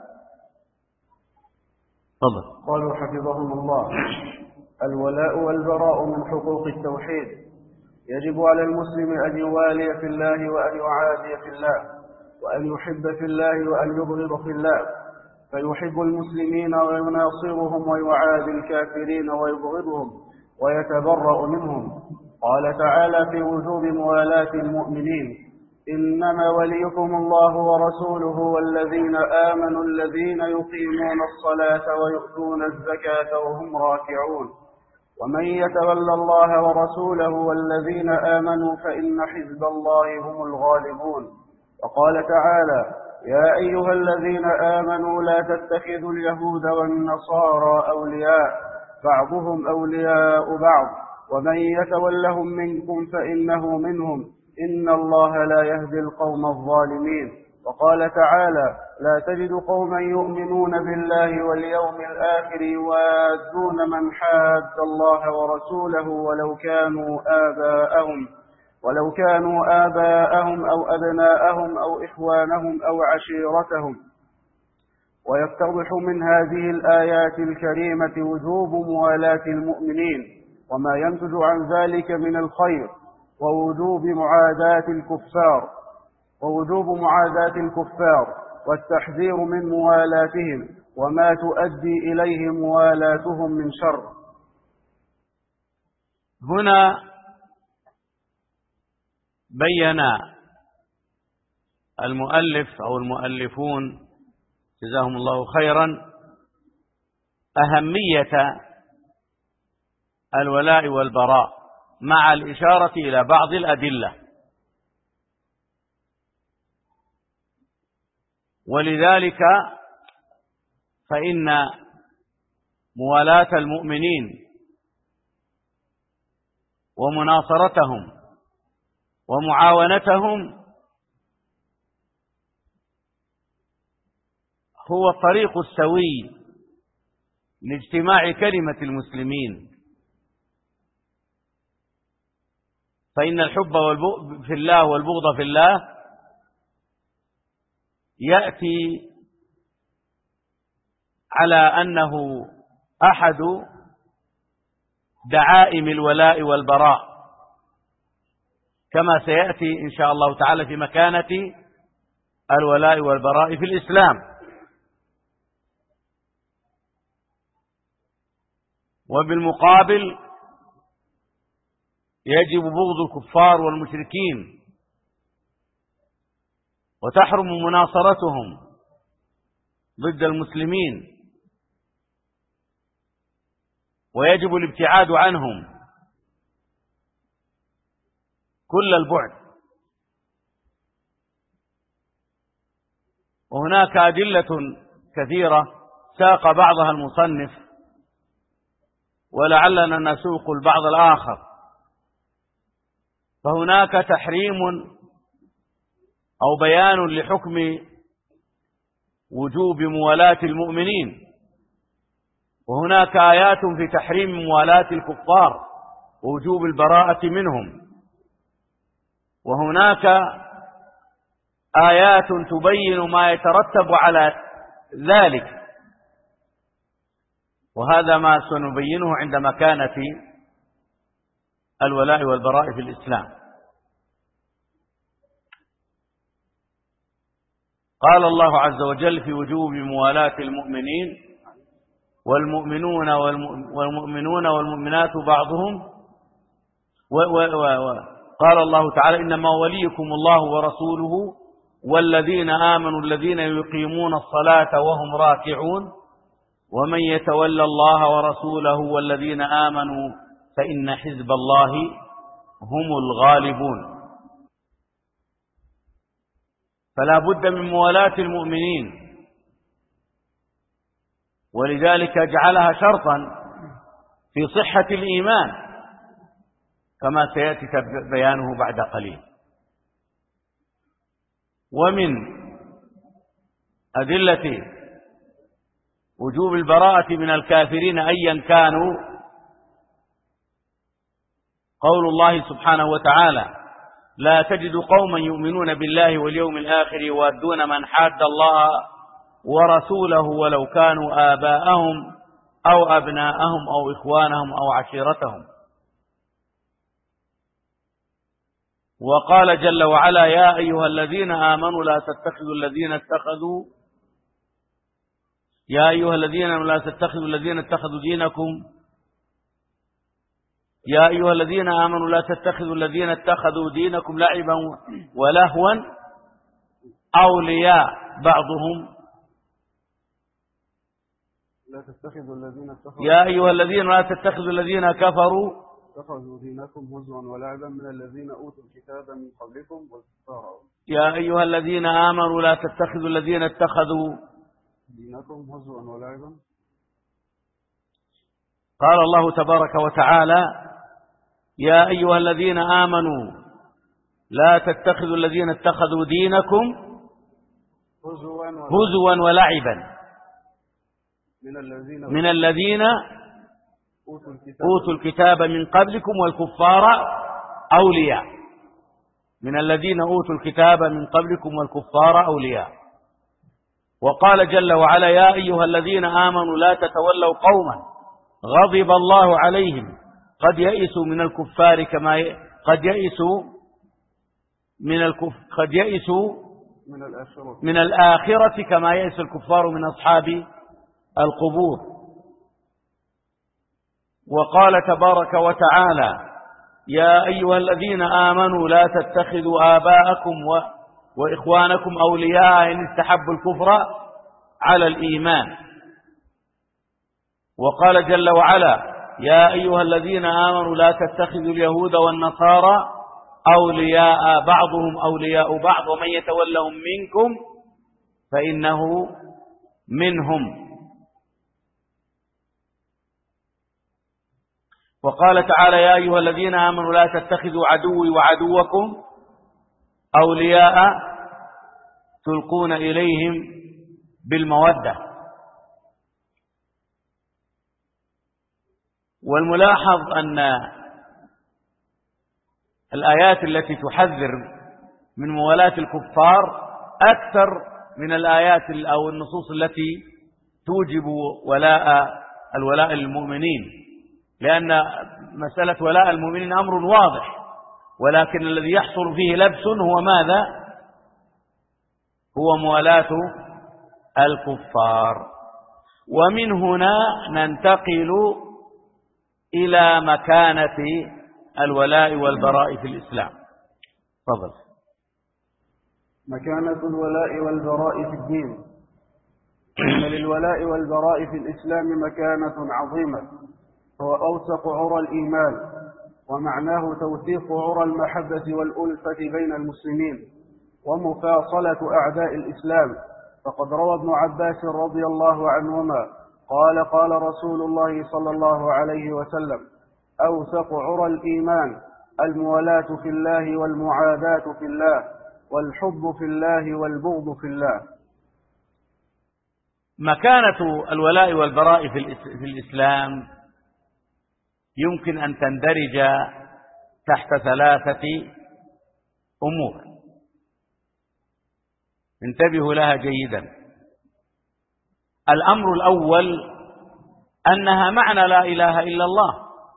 تفضل. قالوا حفظهم الله: الولاء والبراء من حقوق التوحيد، يجب على المسلم أن يوالي في الله وأن يعادي في الله، وأن يحب في الله وأن يبغض في الله، فيحب المسلمين ويناصرهم ويعادي الكافرين ويبغضهم ويتبرأ منهم. قال تعالى في وجوب موالاة المؤمنين: إنما وليكم الله ورسوله والذين آمنوا الذين يقيمون الصلاة ويؤتون الزكاة وهم راكعون، ومن يتولى الله ورسوله والذين آمنوا فإن حزب الله هم الغالبون. وقال تعالى: يا أيها الذين آمنوا لا تتخذوا اليهود والنصارى أولياء بعضهم أولياء بعض ومن يتولهم منكم فإنه منهم إن الله لا يهدي القوم الظالمين. وقال تعالى لا تجد قوما يؤمنون بالله واليوم الآخر يوادون من حاد الله ورسوله ولو كانوا آباءهم ولو كانوا آباءهم أو أبناءهم أو إخوانهم أو عشيرتهم. ويتضح من هذه الآيات الكريمة وجوب موالاة المؤمنين وما ينتج عن ذلك من الخير ووجوب معاداة الكفار ووجوب معاداة الكفار والتحذير من موالاتهم وما تؤدي إليه موالاتهم من شر. هنا بين المؤلف أو المؤلفون جزاهم الله خيرا أهمية الولاء والبراء مع الإشارة إلى بعض الأدلة. ولذلك فإن موالاة المؤمنين ومناصرتهم ومعاونتهم هو الطريق السوي لاجتماع كلمة المسلمين. فإن الحب في الله والبغض في الله يأتي على أنه أحد دعائم الولاء والبراء، كما سيأتي إن شاء الله تعالى في مكانة الولاء والبراء في الإسلام. وبالمقابل يجب بغض الكفار والمشركين وتحرم مناصرتهم ضد المسلمين ويجب الابتعاد عنهم كل البعد. وهناك أدلة كثيرة ساق بعضها المصنف ولعلنا نسوق البعض الآخر. فهناك تحريم أو بيان لحكم وجوب موالاة المؤمنين، وهناك آيات في تحريم موالاة الكفار ووجوب البراءة منهم، وهناك آيات تبين ما يترتب على ذلك، وهذا ما سنبينه عند مكانة الولاء والبراء في الإسلام. قال الله عز وجل في وجوب موالاة المؤمنين والمؤمنون والمؤمنون والمؤمنات بعضهم و و و قال الله تعالى إنما وليكم الله ورسوله والذين آمنوا الذين يقيمون الصلاة وهم راكعون ومن يتولى الله ورسوله والذين آمنوا فإن حزب الله هم الغالبون. فلا بد من موالاة المؤمنين، ولذلك جعلها شرطا في صحة الإيمان كما سيأتي بيانه بعد قليل. ومن أدلة وجوب البراءة من الكافرين أيا كانوا قول الله سبحانه وتعالى لا تجد قوما يؤمنون بالله واليوم الآخر يوادون من حاد الله ورسوله ولو كانوا آباءهم أو أبناءهم أو إخوانهم أو عشيرتهم. وقال جل وعلا يا أيها الذين آمنوا لا تتخذوا الذين اتخذوا يا أيها الذين آمنوا لا تتخذوا الذين اتخذوا دينكم يا أيها الذين آمنوا لا تتخذوا الذين اتخذوا دينكم لعبا ولهوا أولياء بعضهم لا تتخذوا الذين اتخذوا يا أيها الذين لا تتخذوا الذين كفروا اتخذوا دينكم هزوا ولعبا من الذين أوتوا الكتاب من قبلكم والكفار. يا أيها الذين آمنوا لا تتخذوا الذين اتخذوا دينكم هزوا ولعبا. قال الله تبارك وتعالى يا أيها الذين آمنوا لا تتخذوا الذين اتخذوا دينكم هزوا ولعبا من الذين من الذين أوتوا الكتاب من قبلكم والكفار أولياء من الذين أوتوا الكتاب من قبلكم والكفار أولياء. وقال جل وعلا يا أيها الذين آمنوا لا تتولوا قوما غضب الله عليهم قد يئسوا من الكفار كما ي... قد يئسوا من الكف... قد يئسوا من الآخرة. من الآخرة كما يئس الكفار من أصحاب القبور. وقال تبارك وتعالى يا أيها الذين آمنوا لا تتخذوا آباءكم و... وإخوانكم أولياء إن استحبوا الكفر على الإيمان. وقال جل وعلا يا أيها الذين آمنوا لا تتخذوا اليهود والنصارى أولياء بعضهم أولياء بعض ومن يتولهم منكم فإنه منهم. وقال تعالى يا أيها الذين آمنوا لا تتخذوا عدوي وعدوكم أولياء تلقون إليهم بالمودة. والملاحظ أن الآيات التي تحذر من موالاة الكفار أكثر من الآيات أو النصوص التي توجب ولاء الولاء للمؤمنين، لأن مسألة ولاء المؤمنين أمر واضح، ولكن الذي يحصل فيه لبس هو ماذا؟ هو موالاة الكفار. ومن هنا ننتقل إلى مكانة الولاء والبراء في الإسلام. تفضل. مكانة الولاء والبراء في الدين. إن للولاء والبراء في الإسلام مكانة عظيمة، هو أوثق عرى الإيمان، ومعناه توثيق عرى المحبة والألفة بين المسلمين ومفاصلة أعداء الإسلام. فقد روى ابن عباس رضي الله عنهما قال قال رسول الله صلى الله عليه وسلم أوثق عرى الإيمان الموالاة في الله والمعاداة في الله والحب في الله والبغض في الله. مكانة الولاء والبراء في الإسلام يمكن أن تندرج تحت ثلاثة أمور انتبهوا لها جيدا. الأمر الأول أنها معنى لا إله إلا الله،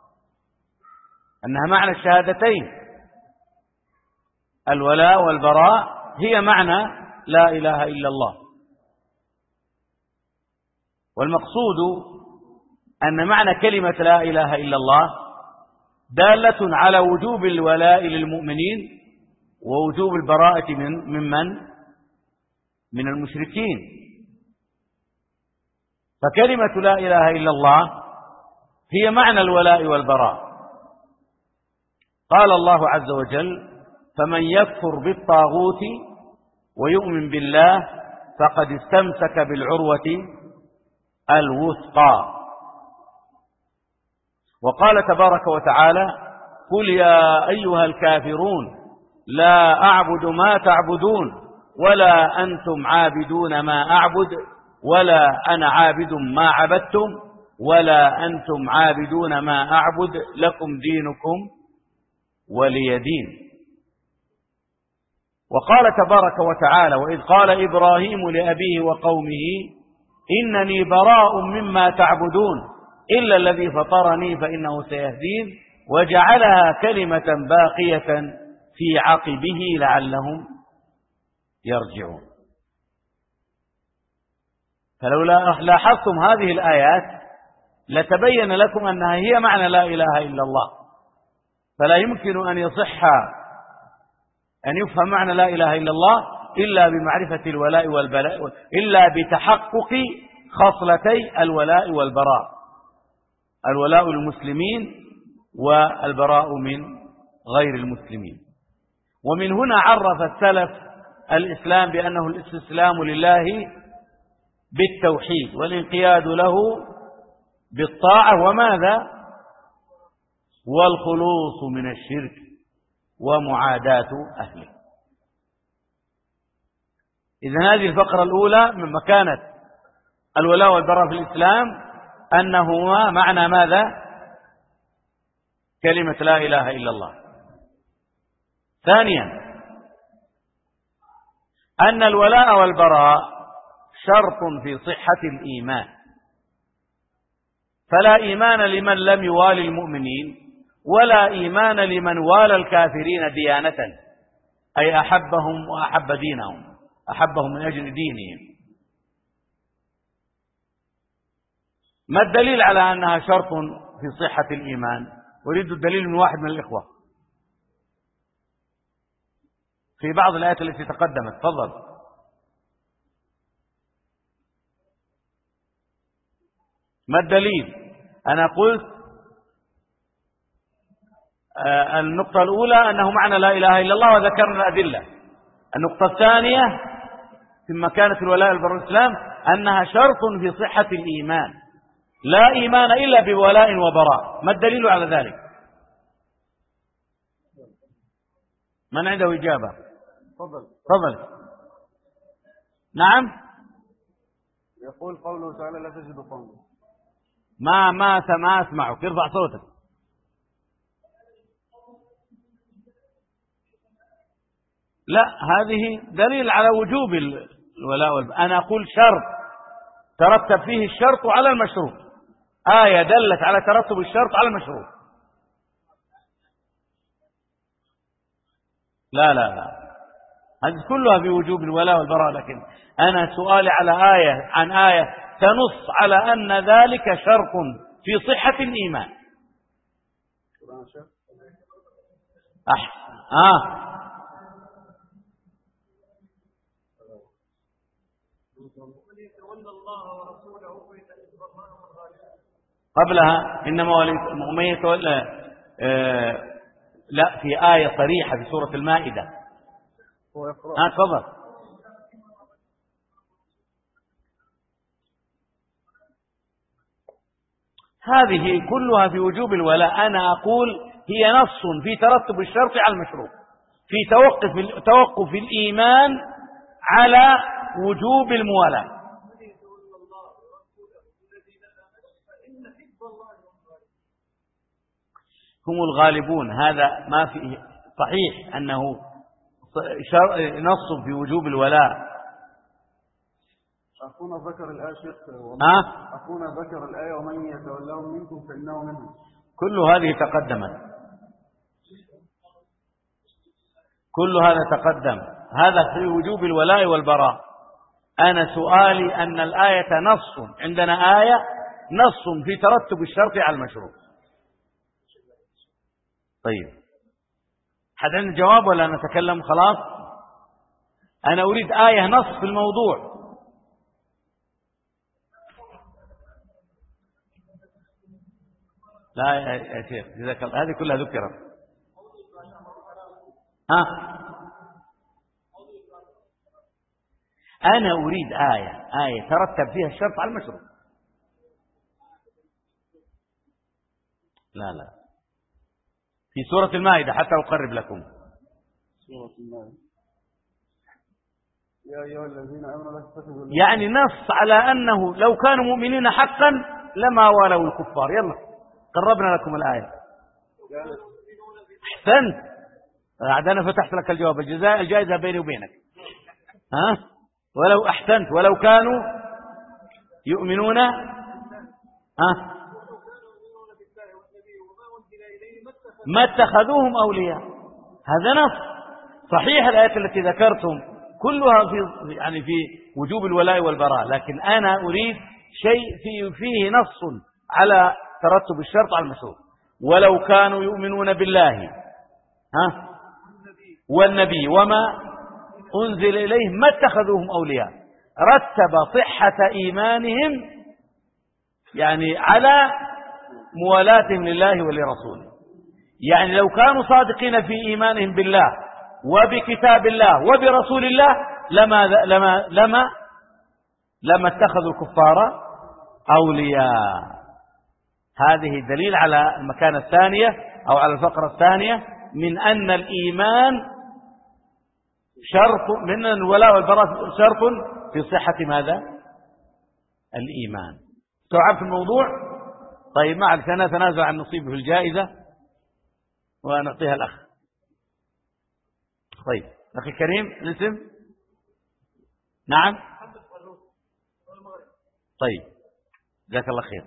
أنها معنى الشهادتين. الولاء والبراء هي معنى لا إله إلا الله، والمقصود أن معنى كلمة لا إله إلا الله دالة على وجوب الولاء للمؤمنين ووجوب البراءة من ممن من المشركين. فكلمة لا إله إلا الله هي معنى الولاء والبراء. قال الله عز وجل فمن يكفر بالطاغوت ويؤمن بالله فقد استمسك بالعروة الوثقى. وقال تبارك وتعالى قل يا أيها الكافرون لا أعبد ما تعبدون ولا أنتم عابدون ما أعبد ولا أنا عابد ما عبدتم ولا أنتم عابدون ما أعبد لكم دينكم ولي دين. وقال تبارك وتعالى وإذ قال إبراهيم لأبيه وقومه إنني براء مما تعبدون إلا الذي فطرني فإنه سيهدين وجعلها كلمة باقية في عقبه لعلهم يرجعون. فلو لاحظتم هذه الآيات لتبين لكم أنها هي معنى لا إله إلا الله. فلا يمكن أن يصح أن يفهم معنى لا إله إلا الله إلا بمعرفة الولاء والبراء، إلا بتحقق خصلتي الولاء والبراء. الولاء للمسلمين والبراء من غير المسلمين. ومن هنا عرف السلف الإسلام بأنه الاستسلام لله بالتوحيد والانقياد له بالطاعة، وماذا؟ والخلوص من الشرك ومعاداة أهله. إذن هذه الفقرة الأولى من مكانة الولاء والبراء في الإسلام أنهما معنى ماذا؟ كلمة لا إله إلا الله. ثانيا أن الولاء والبراء شرط في صحة الإيمان، فلا إيمان لمن لم يوالي المؤمنين، ولا إيمان لمن والى الكافرين ديانة، أي أحبهم وأحب دينهم، أحبهم من أجل دينهم. ما الدليل على أنها شرط في صحة الإيمان؟ أريد الدليل من واحد من الإخوة في بعض الآيات التي تقدمت. تفضل. ما الدليل؟ أنا قلت آه النقطة الأولى أنه معنى لا إله إلا الله وذكرنا الأدلة. النقطة الثانية في مكانة الولاء والبراء الإسلام أنها شرط في صحة الإيمان، لا إيمان إلا بولاء وبراء. ما الدليل على ذلك؟ من عنده إجابة؟ تفضل. تفضل. نعم. يقول قوله تعالى لا تجد قوما. ما ما ما أسمعك، ارفع صوتك. لا، هذه دليل على وجوب الولاء والبراء. أنا أقول شرط ترتب فيه الشرط على المشروط. آية دلت على ترتب الشرط على المشروط. لا لا لا، هذه كلها بوجوب الولاء والبراء، لكن أنا سؤالي على آية عن آية تنص على أن ذلك شرط في صحة الإيمان. أحسن. آه قبلها إنما ومن يتولى آه لا، في آية صريحة في سورة المائدة. ها تفضل. هذه كلها في وجوب الولاء. أنا أقول هي نص في ترتب الشرط على المشروط، في توقف توقف الإيمان على وجوب الموالاة. هم الغالبون، هذا ما فيه صحيح أنه نص في وجوب الولاء. أخونا ذكر الآية شيخ. ها؟ أخونا ذكر الآية ومن يتولهم منكم فإنه منهم. كل هذه تقدمت، كل هذا تقدم. هذا في وجوب الولاء والبراء. أنا سؤالي أن الآية نص، عندنا آية نص في ترتب الشرط على المشروط. طيب، حد عنده جواب ولا نتكلم خلاص؟ أنا أريد آية نص في الموضوع. لا يا شيخ جزاك الله، هذه كلها ذكرت. ها؟ أنا أريد آية آية ترتب فيها الشرط على المشروط. لا لا، في سورة المائدة حتى أقرب لكم. سورة المائدة. يا أيها الذين آمنوا لا تتخذوا. يعني نص على أنه لو كانوا مؤمنين حقا لما والوا الكفار. يلا قربنا لكم الآية. أحسنت. عاد أنا فتحت لك الجواب، الجزاء الجائزة بيني وبينك. ها؟ ولو أحسنت ولو كانوا يؤمنون ها ما اتخذوهم أولياء. هذا نص صحيح. الآيات التي ذكرتم كلها في يعني في وجوب الولاء والبراء، لكن أنا أريد شيء فيه, فيه نص على ترتب الشرط على المشروط. ولو كانوا يؤمنون بالله ها والنبي وما أنزل إليه ما اتخذوهم أولياء. رتب صحة إيمانهم يعني على موالاتهم لله ولرسوله. يعني لو كانوا صادقين في إيمانهم بالله وبكتاب الله وبرسول الله لما لما لما لما اتخذوا الكفار أولياء. هذه دليل على المكانة الثانية أو على الفقرة الثانية من أن الإيمان شرط، من الولاء والبراء شرط في صحة ماذا؟ الإيمان. استوعبت الموضوع؟ طيب معك سنتنازع عن نصيبه في الجائزة ونعطيها الأخ. طيب أخي الكريم الاسم؟ نعم. طيب جزاك الله خير.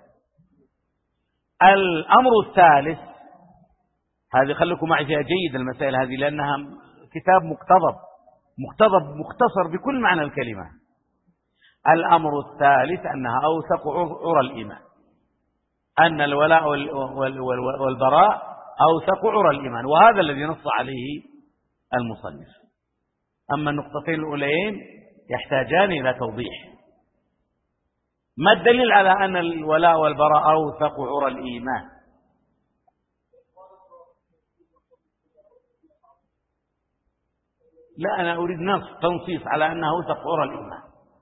الأمر الثالث، هذه خليكم معي فيها جيد المسائل هذه لأنها كتاب مقتضب مقتضب مختصر بكل معنى الكلمة. الأمر الثالث أنها أوثق عرى الإيمان، أن الولاء والبراء أوثق عرى الإيمان، وهذا الذي نص عليه المصنف. أما النقطتين الأولين يحتاجان إلى توضيح. ما الدليل على أن الولاء والبراء أوثق عرى الإيمان؟ لا، أنا أريد نص تنصيص على أنه أوثق عرى الإيمان.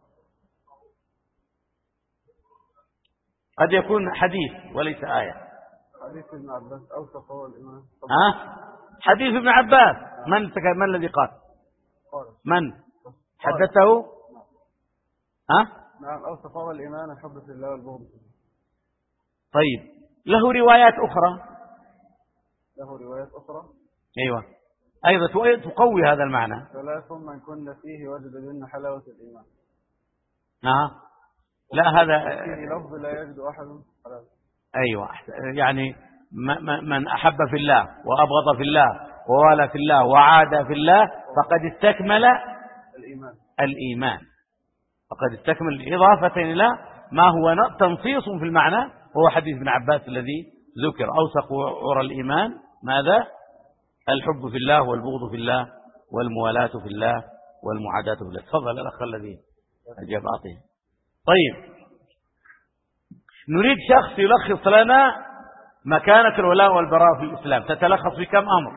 قد يكون حديث وليس آية. حديث ابن عباس أوثق عرى الإيمان. ها؟ حديث ابن عباس. من من الذي قال؟ من حدثه؟ ها؟ نعم، أوثق عرى الإيمان الحب في الله والبغض في الله. طيب له روايات أخرى. له روايات أخرى. أيوة أيضا تقوي هذا المعنى. ثلاث من كن فيه وجد بهن حلاوة الإيمان. نعم. لا هذا فيه لفظ لا يجد أحد حلاوة. أيوة يعني من أحب في الله وأبغض في الله ووالى في الله وعاد في الله فقد استكمل الإيمان. الإيمان فقد استكمل إضافة إلى ما هو تنصيص في المعنى، هو حديث ابن عباس الذي ذكر. أوثق عرى الإيمان ماذا؟ الحب في الله والبغض في الله والموالاة في الله والمعاداة في الله. تفضل الأخ الذي أجاب أعطيه. طيب نريد شخص يلخص لنا مكانة الولاء والبراء في الإسلام. تتلخص في كم أمر؟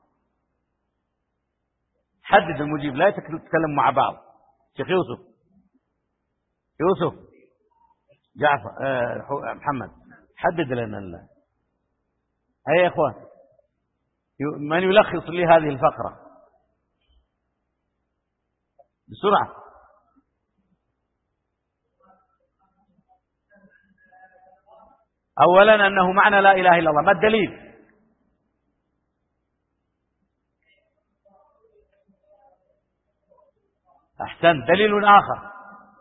حدد المجيب، لا تتكلم مع بعض. شيخ يوسف يوسف جعفر آه محمد حدد لنا الله. هيا يا إخوان، من يلخص لي هذه الفقرة بسرعة؟ أولا أنه معنى لا إله إلا الله. ما الدليل؟ أحسن. دليل آخر.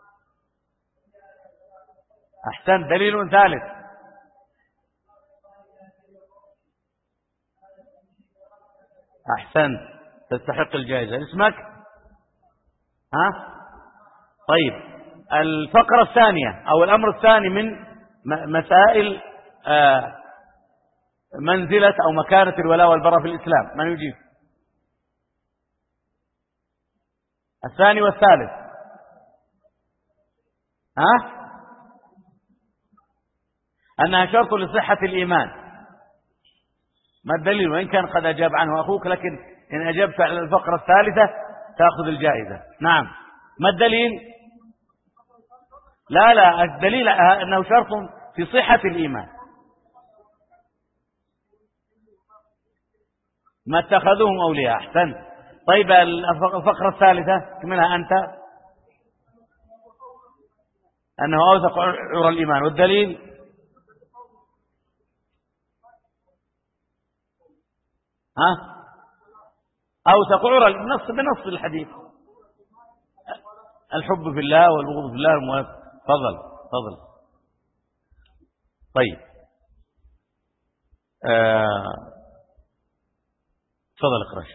أحسن. دليل ثالث. أحسن. تستحق الجائزة. اسمك؟ ها؟ طيب الفقرة الثانية أو الأمر الثاني من مسائل آه منزلة أو مكانة الولاء والبراء في الإسلام، من يجيب؟ الثاني والثالث. ها؟ أنها شرط لصحة الإيمان. ما الدليل؟ وإن كان قد أجاب عنه أخوك، لكن إن أجبت على الفقرة الثالثة تأخذ الجائزة. نعم. ما الدليل؟ لا لا الدليل أنه شرط في صحة الإيمان. ما اتخذوهم أولياء. أحسنت. طيب الفقرة الثالثة منها أنت أنه أوثق عرى الإيمان، والدليل؟ ها؟ أوثق عرى النص بنص الحديث. الحب في الله والبغض في الله والموافق. تفضل تفضل. طيب آه. تفضل اقرأ.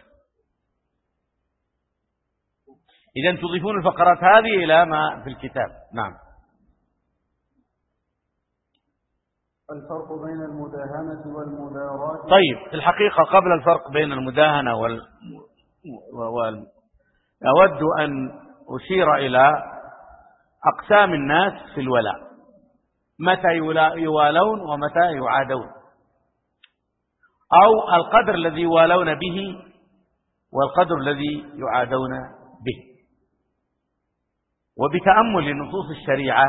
إذن تضيفون الفقرات هذه إلى ما في الكتاب. نعم. الفرق بين المداهنة والمداراة. طيب في الحقيقة قبل الفرق بين المداهنة وال... وال... أود أن أشير إلى أقسام الناس في الولاء، متى يوالون ومتى يعادون. أو القدر الذي يوالون به والقدر الذي يعادون به. وبتأمل نصوص الشريعة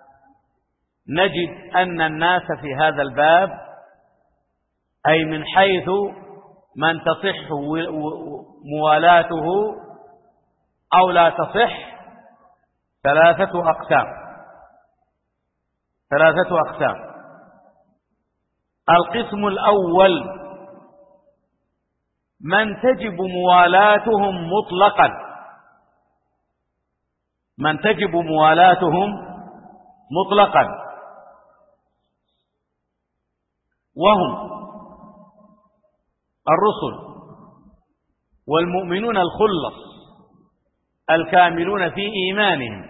نجد أن الناس في هذا الباب، أي من حيث من تصح موالاته أو لا تصح، ثلاثة أقسام ثلاثة أقسام. القسم الأول من تجب موالاتهم مطلقا، من تجب موالاتهم مطلقا، وهم الرسل والمؤمنون الخلص الكاملون في إيمانهم،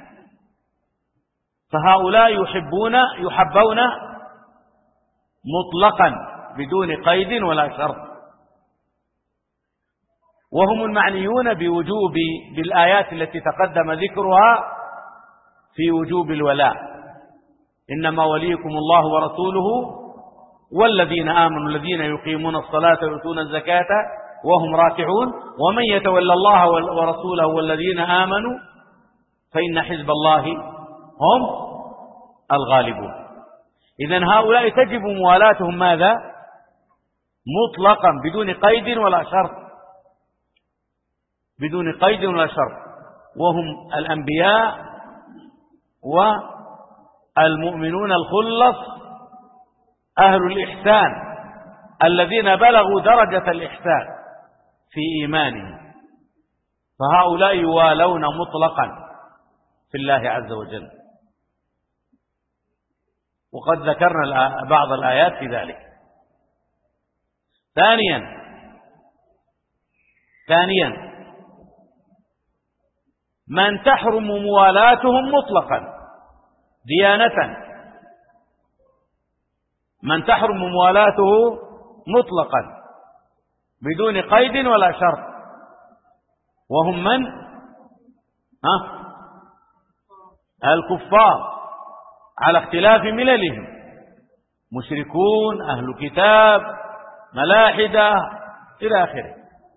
فهؤلاء يحبون يحبون مطلقا بدون قيد ولا شرط، وهم المعنيون بوجوب بالآيات التي تقدم ذكرها في وجوب الولاء: إنما وليكم الله ورسوله والذين آمنوا الذين يقيمون الصلاة ويؤتون الزكاة وهم راكعون ومن يتولى الله ورسوله والذين آمنوا فإن حزب الله هم الغالبون. إذن هؤلاء تجب موالاتهم ماذا؟ مطلقا بدون قيد ولا شرط، بدون قيد ولا شرط، وهم الأنبياء والمؤمنون الخلص أهل الإحسان الذين بلغوا درجة الإحسان في إيمانهم، فهؤلاء يوالون مطلقا في الله عز وجل، وقد ذكرنا بعض الآيات في ذلك. ثانيا ثانيا من تحرم موالاتهم مطلقا ديانة، من تحرم موالاته مطلقا بدون قيد ولا شرط، وهم من؟ ها؟ الكفار على اختلاف مللهم، مشركون، أهل كتاب، ملاحدة إلى آخره،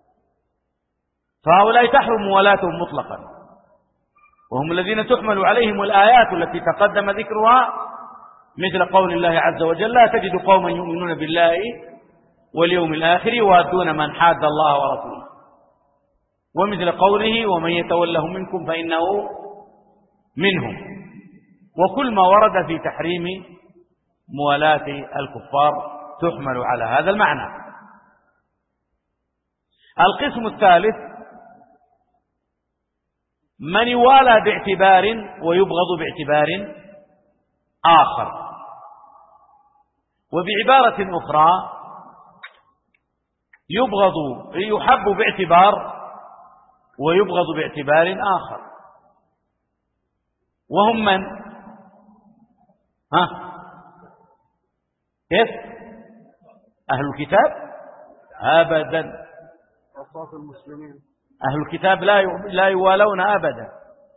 فهؤلاء تحرم موالاتهم مطلقا، وهم الذين تحمل عليهم الآيات التي تقدم ذكرها، مثل قول الله عز وجل: لا تجد قوما يؤمنون بالله واليوم الآخر يوادون من حاد الله ورسوله، ومثل قوله: ومن يتولهم منكم فإنه منهم، وكل ما ورد في تحريم موالاة الكفار تحمل على هذا المعنى. القسم الثالث من يوالى باعتبار ويبغض باعتبار آخر، وبعبارة أخرى يبغض يحب باعتبار ويبغض باعتبار آخر، وهم من؟ ها؟ كيف؟ أهل الكتاب؟ أبدا. أصحاب المسلمين. أهل الكتاب لا لا يوالون أبدا.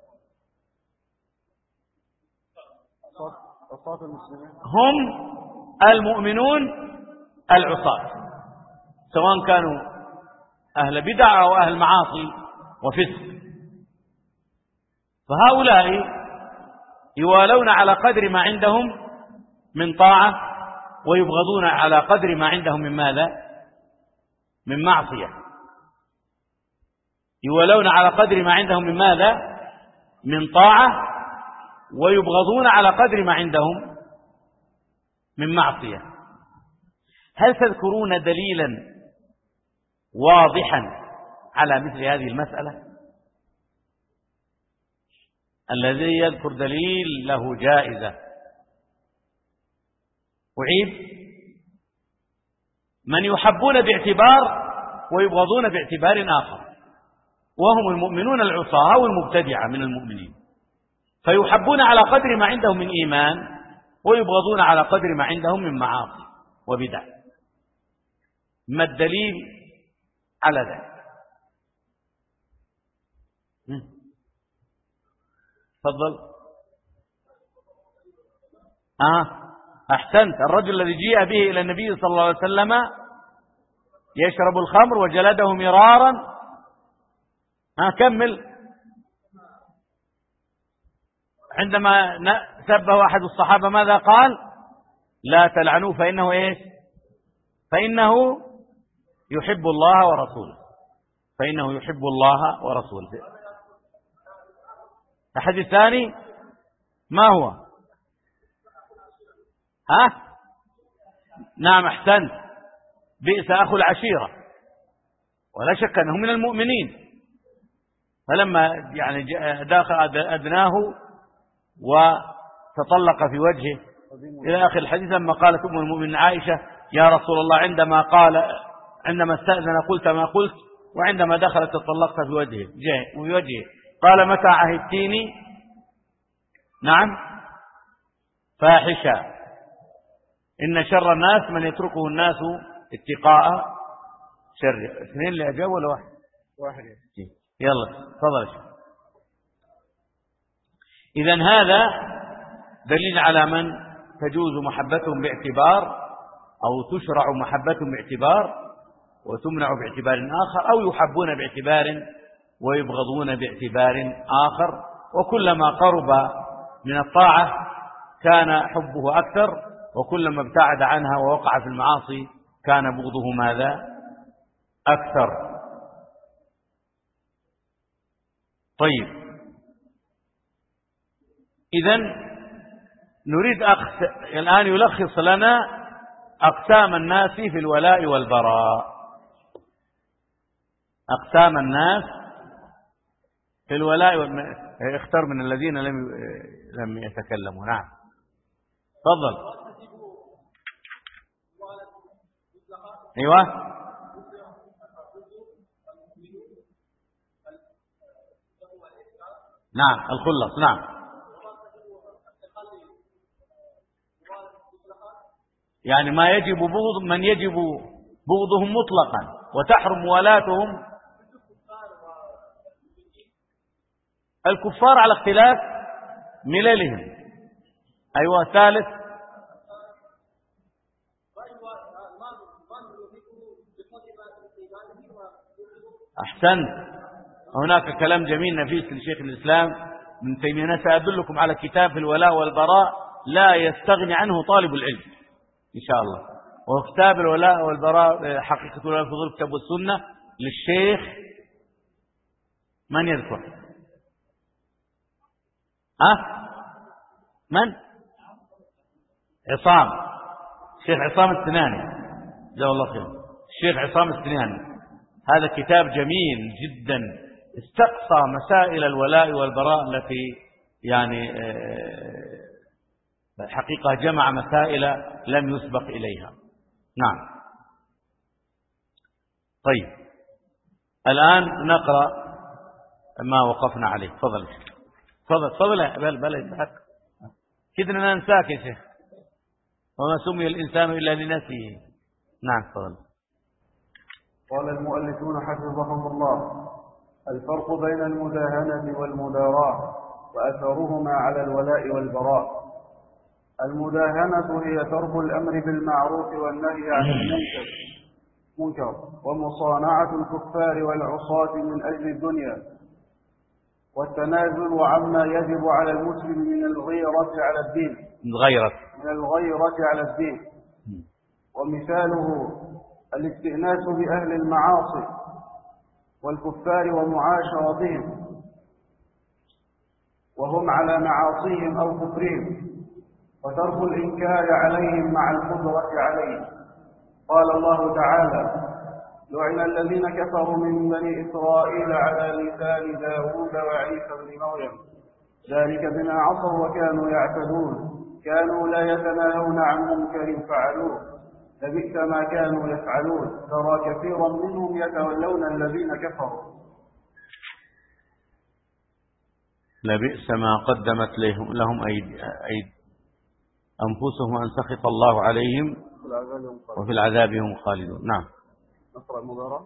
أصحاب المسلمين هم المؤمنون العصاة، سواء كانوا أهل بدع أو أهل معاصي وفسق، فهؤلاء يوالون على قدر ما عندهم من طاعة، ويبغضون على قدر ما عندهم من ماذا؟ من معصية. يوالون على قدر ما عندهم من ماذا؟ من طاعة، ويبغضون على قدر ما عندهم من معصية. هل تذكرون دليلا واضحا على مثل هذه المسألة؟ الذي يذكر دليل له جائزة. أعيد: من يحبون باعتبار ويبغضون باعتبار آخر، وهم المؤمنون العصاة والمبتدعة من المؤمنين، فيحبون على قدر ما عندهم من إيمان، ويبغضون على قدر ما عندهم من معاصي وبدع. ما الدليل على ذلك؟ تفضل. آه أحسنت. الرجل الذي جيء به إلى النبي صلى الله عليه وسلم يشرب الخمر وجلده مرارا. ها كمل. عندما سبه أحد الصحابة ماذا قال؟ لا تلعنوه فإنه إيش؟ فإنه يحب الله ورسوله، فإنه يحب الله ورسوله. الحديث الثاني ما هو؟ ها؟ نعم أحسنت، بئس أخو العشيرة، ولا شك أنه من المؤمنين. فلما يعني داخل أدناه وتطلق في وجهه إلى آخر الحديث، لما قالت أم المؤمنين عائشة يا رسول الله عندما قال عندما استأذن قلت ما قلت، وعندما دخلت تطلقت في وجهه في وجهه قال متى عهدتيني؟ نعم فاحشة، إن شر الناس من يتركه الناس اتقاء شر. اثنين اللي أجاب ولا واحد؟ واحد. يلا تفضل. إذن هذا دليل على من تجوز محبتهم باعتبار، أو تشرع محبتهم باعتبار وتمنع باعتبار آخر، أو يحبون باعتبار ويبغضون باعتبار آخر. وكلما قرب من الطاعة كان حبه أكثر، وكلما ابتعد عنها ووقع في المعاصي كان بغضه ماذا؟ أكثر. طيب، إذن نريد أخس... الآن يلخص لنا أقسام الناس في الولاء والبراء. أقسام الناس في الولاء وال... اختر من الذين لم لم يتكلموا. نعم تفضل. ايوه نعم الخلص. نعم يعني ما يجب بغض من يجب بغضهم مطلقا وتحرم موالاتهم. الكفار على اختلاف مللهم. أيوة ثالث. أحسنت، هناك كلام جميل نفيس لشيخ الإسلام ابن تيمية. أنا سأدلكم على كتاب في الولاء والبراء لا يستغني عنه طالب العلم إن شاء الله. وكتاب الولاء والبراء حقيقة الولاء في ظل الكتاب والسنة للشيخ من يذكر؟ ها؟ من؟ عصام، الشيخ عصام السناني جزاه الله خير. الشيخ عصام السناني هذا كتاب جميل جدا، استقصى مسائل الولاء والبراء التي يعني الحقيقة جمع مسائل لم يسبق إليها. نعم طيب، الآن نقرأ ما وقفنا عليه. تفضل تفضل تفضل. بل بل يضحك كدنا ننساك يا شيخ، وما سمي الإنسان إلا لنفسه. نعم تفضل. قال المؤلفون حفظهم الله: الفرق بين المداهنة والمداراة وأثرهما على الولاء والبراء. المداهنة هي ترك الأمر بالمعروف والنهي عن المنكر منكر ومصانعة الكفار والعصاة من أجل الدنيا، والتنازل عما يجب على المسلم من الغيرة على الدين الغيرة من الغيرة على الدين. ومثاله الاستئناس بأهل المعاصي والكفار ومعاشرتهم وهم على معاصيهم أو كفرهم، وترك الإنكار عليهم مع القدرة عليهم. قال الله تعالى: لعن الذين كفروا من بني إسرائيل على لسان داود وعيسى بن مريم ذلك بما عصوا وكانوا يعتدون كانوا لا يتناهون عن منكر فعلوه لبئس ما كانوا يفعلون ترى كثيرا منهم يتولون الذين كفروا لبئس ما قدمت لهم أيدي أنفسهم أن سخط الله عليهم وفي العذاب هم خالدون. نعم نقرأ المداراة.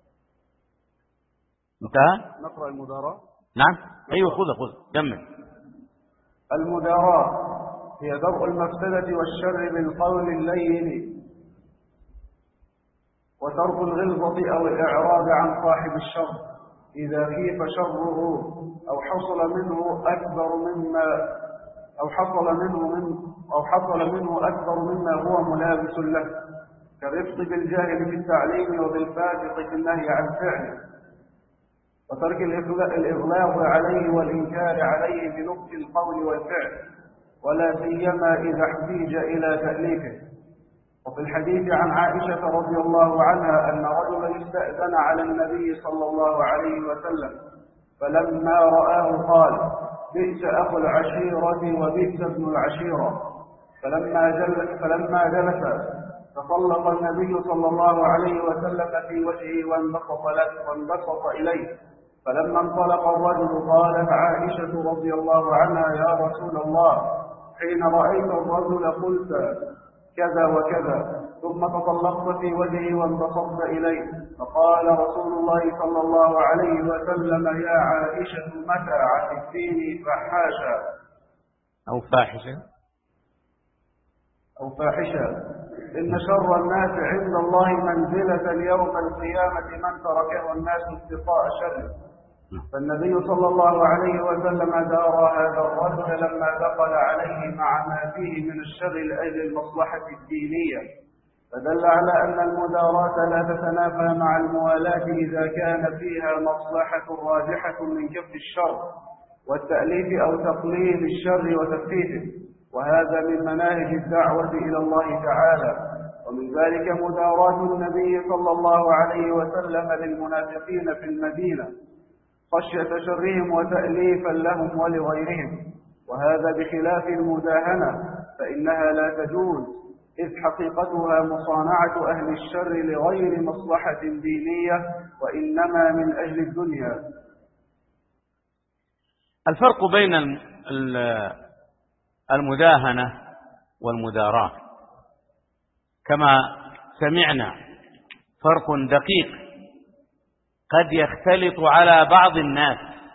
انتهى. نقرأ المداراة. نعم أيوة خذ خذ كمل. المداراة هي درء المفسدة والشر بالقول اللين وترك الغلظة أو الإعراض عن صاحب الشر إذا خيف شره أو حصل منه أكبر مما أو حصل منه من أو حصل منه أكبر مما هو ملابس له، كالرفق بالجاهل في التعليم وبالفاسق في النهي عن فعله، وترك الإغلاظ عليه والإنكار عليه بنطق القول والفعل، ولا سيما إذا احتيج إلى تأليفه. وفي الحديث عن عائشة رضي الله عنها أن رجلا استأذن على النبي صلى الله عليه وسلم، فلما رآه قال: بئس أخو العشيرة وبئس ابن العشيرة. فلما جلس فلما جلس تطلق النبي صلى الله عليه وسلم في وجهه وانبسط له وانبسط إليه. فلما انطلق الرجل قالت عائشة رضي الله عنها: يا رسول الله، حين رأيت الرجل قلت كذا وكذا، ثم تطلقت في وجهه وانبسطت إليه. فقال رسول الله صلى الله عليه وسلم: يا عائشة، متى عتبتيني فحاشا أو فاحشة أو فاحشة إن شر الناس عند الله منزلة يوم القيامة من تركه الناس اتقاء شره. فالنبي صلى الله عليه وسلم دار هذا الرجل لما دخل عليه مع ما فيه من الشر لأجل المصلحة الدينية، فدل على أن المداراة لا تتنافى مع الموالاة إذا كان فيها مصلحة راجحة من كف الشر والتأليف أو تقليل الشر وتفكيته، وهذا من مناهج الدعوة إلى الله تعالى. ومن ذلك مداراة النبي صلى الله عليه وسلم للمنافقين في المدينة خشية شرهم وتأليفا لهم ولغيرهم، وهذا بخلاف المداهنة فإنها لا تجوز، إذ حقيقتها مصانعة أهل الشر لغير مصلحة دينية وإنما من أجل الدنيا. الفرق بين المداهنة والمداراة كما سمعنا فرق دقيق قد يختلط على بعض الناس،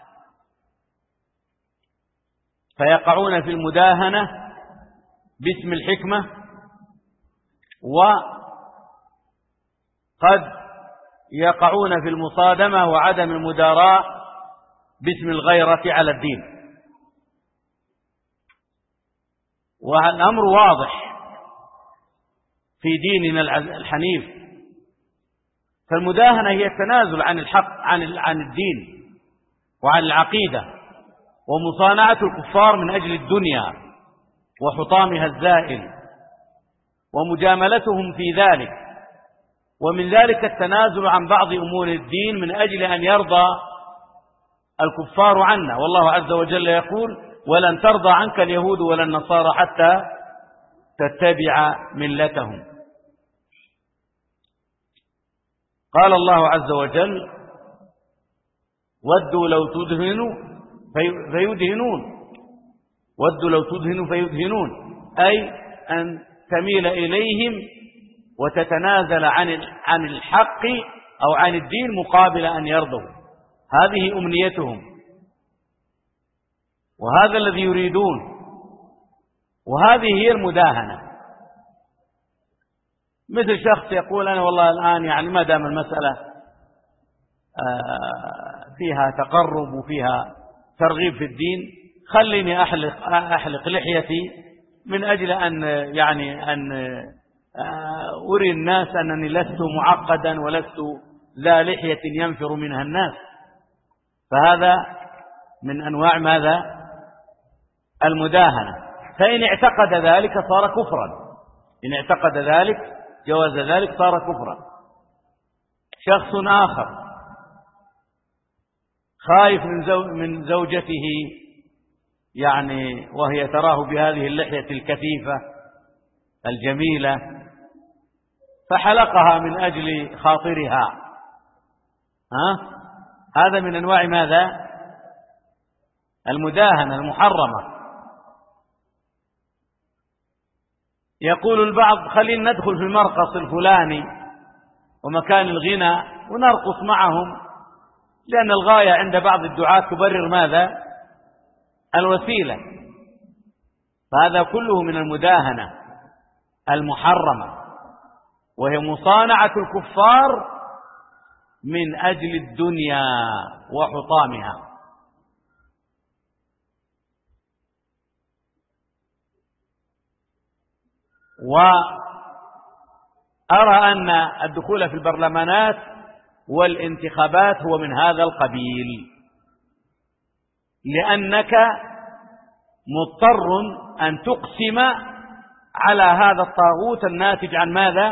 فيقعون في المداهنة باسم الحكمة، وقد يقعون في المصادمة وعدم المداراة باسم الغيرة على الدين. والأمر واضح في ديننا الحنيف، فالمداهنة هي التنازل عن الحق عن عن الدين وعن العقيدة، ومصانعة الكفار من أجل الدنيا وحطامها الزائل ومجاملتهم في ذلك، ومن ذلك التنازل عن بعض أمور الدين من أجل أن يرضى الكفار عنا. والله عز وجل يقول: ولن ترضى عنك اليهود ولا النصارى حتى تتبع ملتهم. قال الله عز وجل: ودوا لو تدهنوا فيدهنون، ودوا لو تدهنوا فيدهنون، أي أن تميل إليهم وتتنازل عن عن الحق أو عن الدين مقابل أن يرضوا. هذه أمنيتهم، وهذا الذي يريدون، وهذه هي المداهنة. مثل شخص يقول: أنا والله الآن يعني ما دام المسألة فيها تقرب وفيها ترغيب في الدين، خليني أحلق, أحلق لحيتي من أجل أن يعني أن أري الناس أنني لست معقدا ولست ذا لحية ينفر منها الناس. فهذا من أنواع ماذا؟ المداهنة. فإن اعتقد ذلك صار كفرا، إن اعتقد ذلك جواز ذلك صار كفرا. شخص آخر خايف من زو من زوجته يعني وهي تراه بهذه اللحية الكثيفة الجميلة، فحلقها من أجل خاطرها. ها؟ هذا من أنواع ماذا؟ المداهنة المحرمة. يقول البعض: خلينا ندخل في المرقص الفلاني ومكان الغنى ونرقص معهم، لأن الغاية عند بعض الدعاة تبرر ماذا؟ الوسيلة. فهذا كله من المداهنة المحرمة. وهي مصانعة الكفار من أجل الدنيا وحطامها. وأرى أن الدخول في البرلمانات والانتخابات هو من هذا القبيل، لأنك مضطر أن تقسم على هذا الطاغوت الناتج عن ماذا؟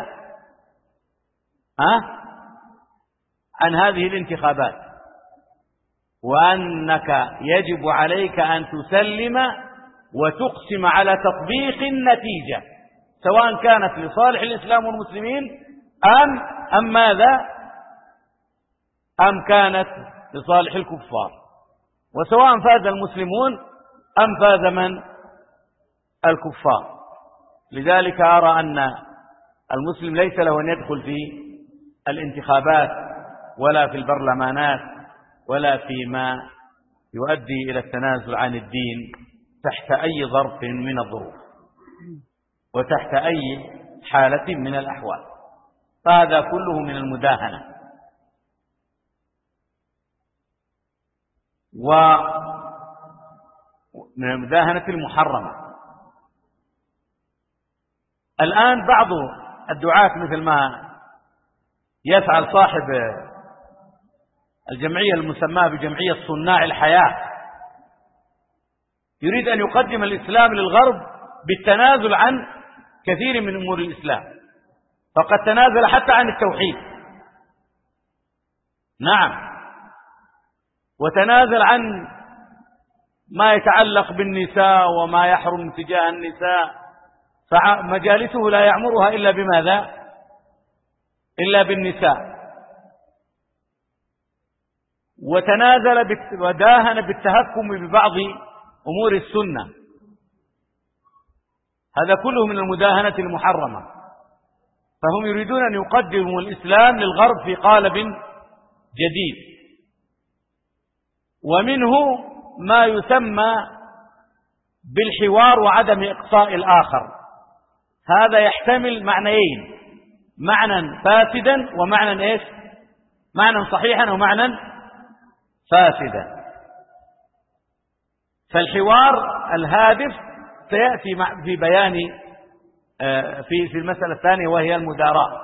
ها؟ عن هذه الانتخابات، وأنك يجب عليك أن تسلم وتقسم على تطبيق النتيجة، سواء كانت لصالح الإسلام والمسلمين أم أم ماذا؟ أم كانت لصالح الكفار، وسواء فاز المسلمون أم فاز من؟ الكفار. لذلك أرى أن المسلم ليس له أن يدخل في الانتخابات ولا في البرلمانات ولا فيما يؤدي إلى التنازل عن الدين تحت أي ظرف من الظروف وتحت أي حالة من الأحوال، فهذا كله من المداهنة. ومن المداهنة المحرمة. الآن بعض الدعاة مثل ما يفعل صاحب الجمعية المسماة بجمعية صناع الحياة، يريد أن يقدم الإسلام للغرب بالتنازل عن كثير من أمور الإسلام، فقد تنازل حتى عن التوحيد، نعم، وتنازل عن ما يتعلق بالنساء وما يحرم تجاه النساء، فمجالسه لا يعمرها إلا بماذا؟ إلا بالنساء. وتنازل وداهن بالتهكم ببعض أمور السنة، هذا كله من المداهنة المحرمة. فهم يريدون أن يقدموا الإسلام للغرب في قالب جديد، ومنه ما يسمى بالحوار وعدم إقصاء الآخر. هذا يحتمل معنيين، معنى فاسدا ومعنى إيش؟ معنى صحيحا ومعنى فاسدا. فالحوار الهادف سيأتي في بيان في في المسألة الثانية وهي المداراة.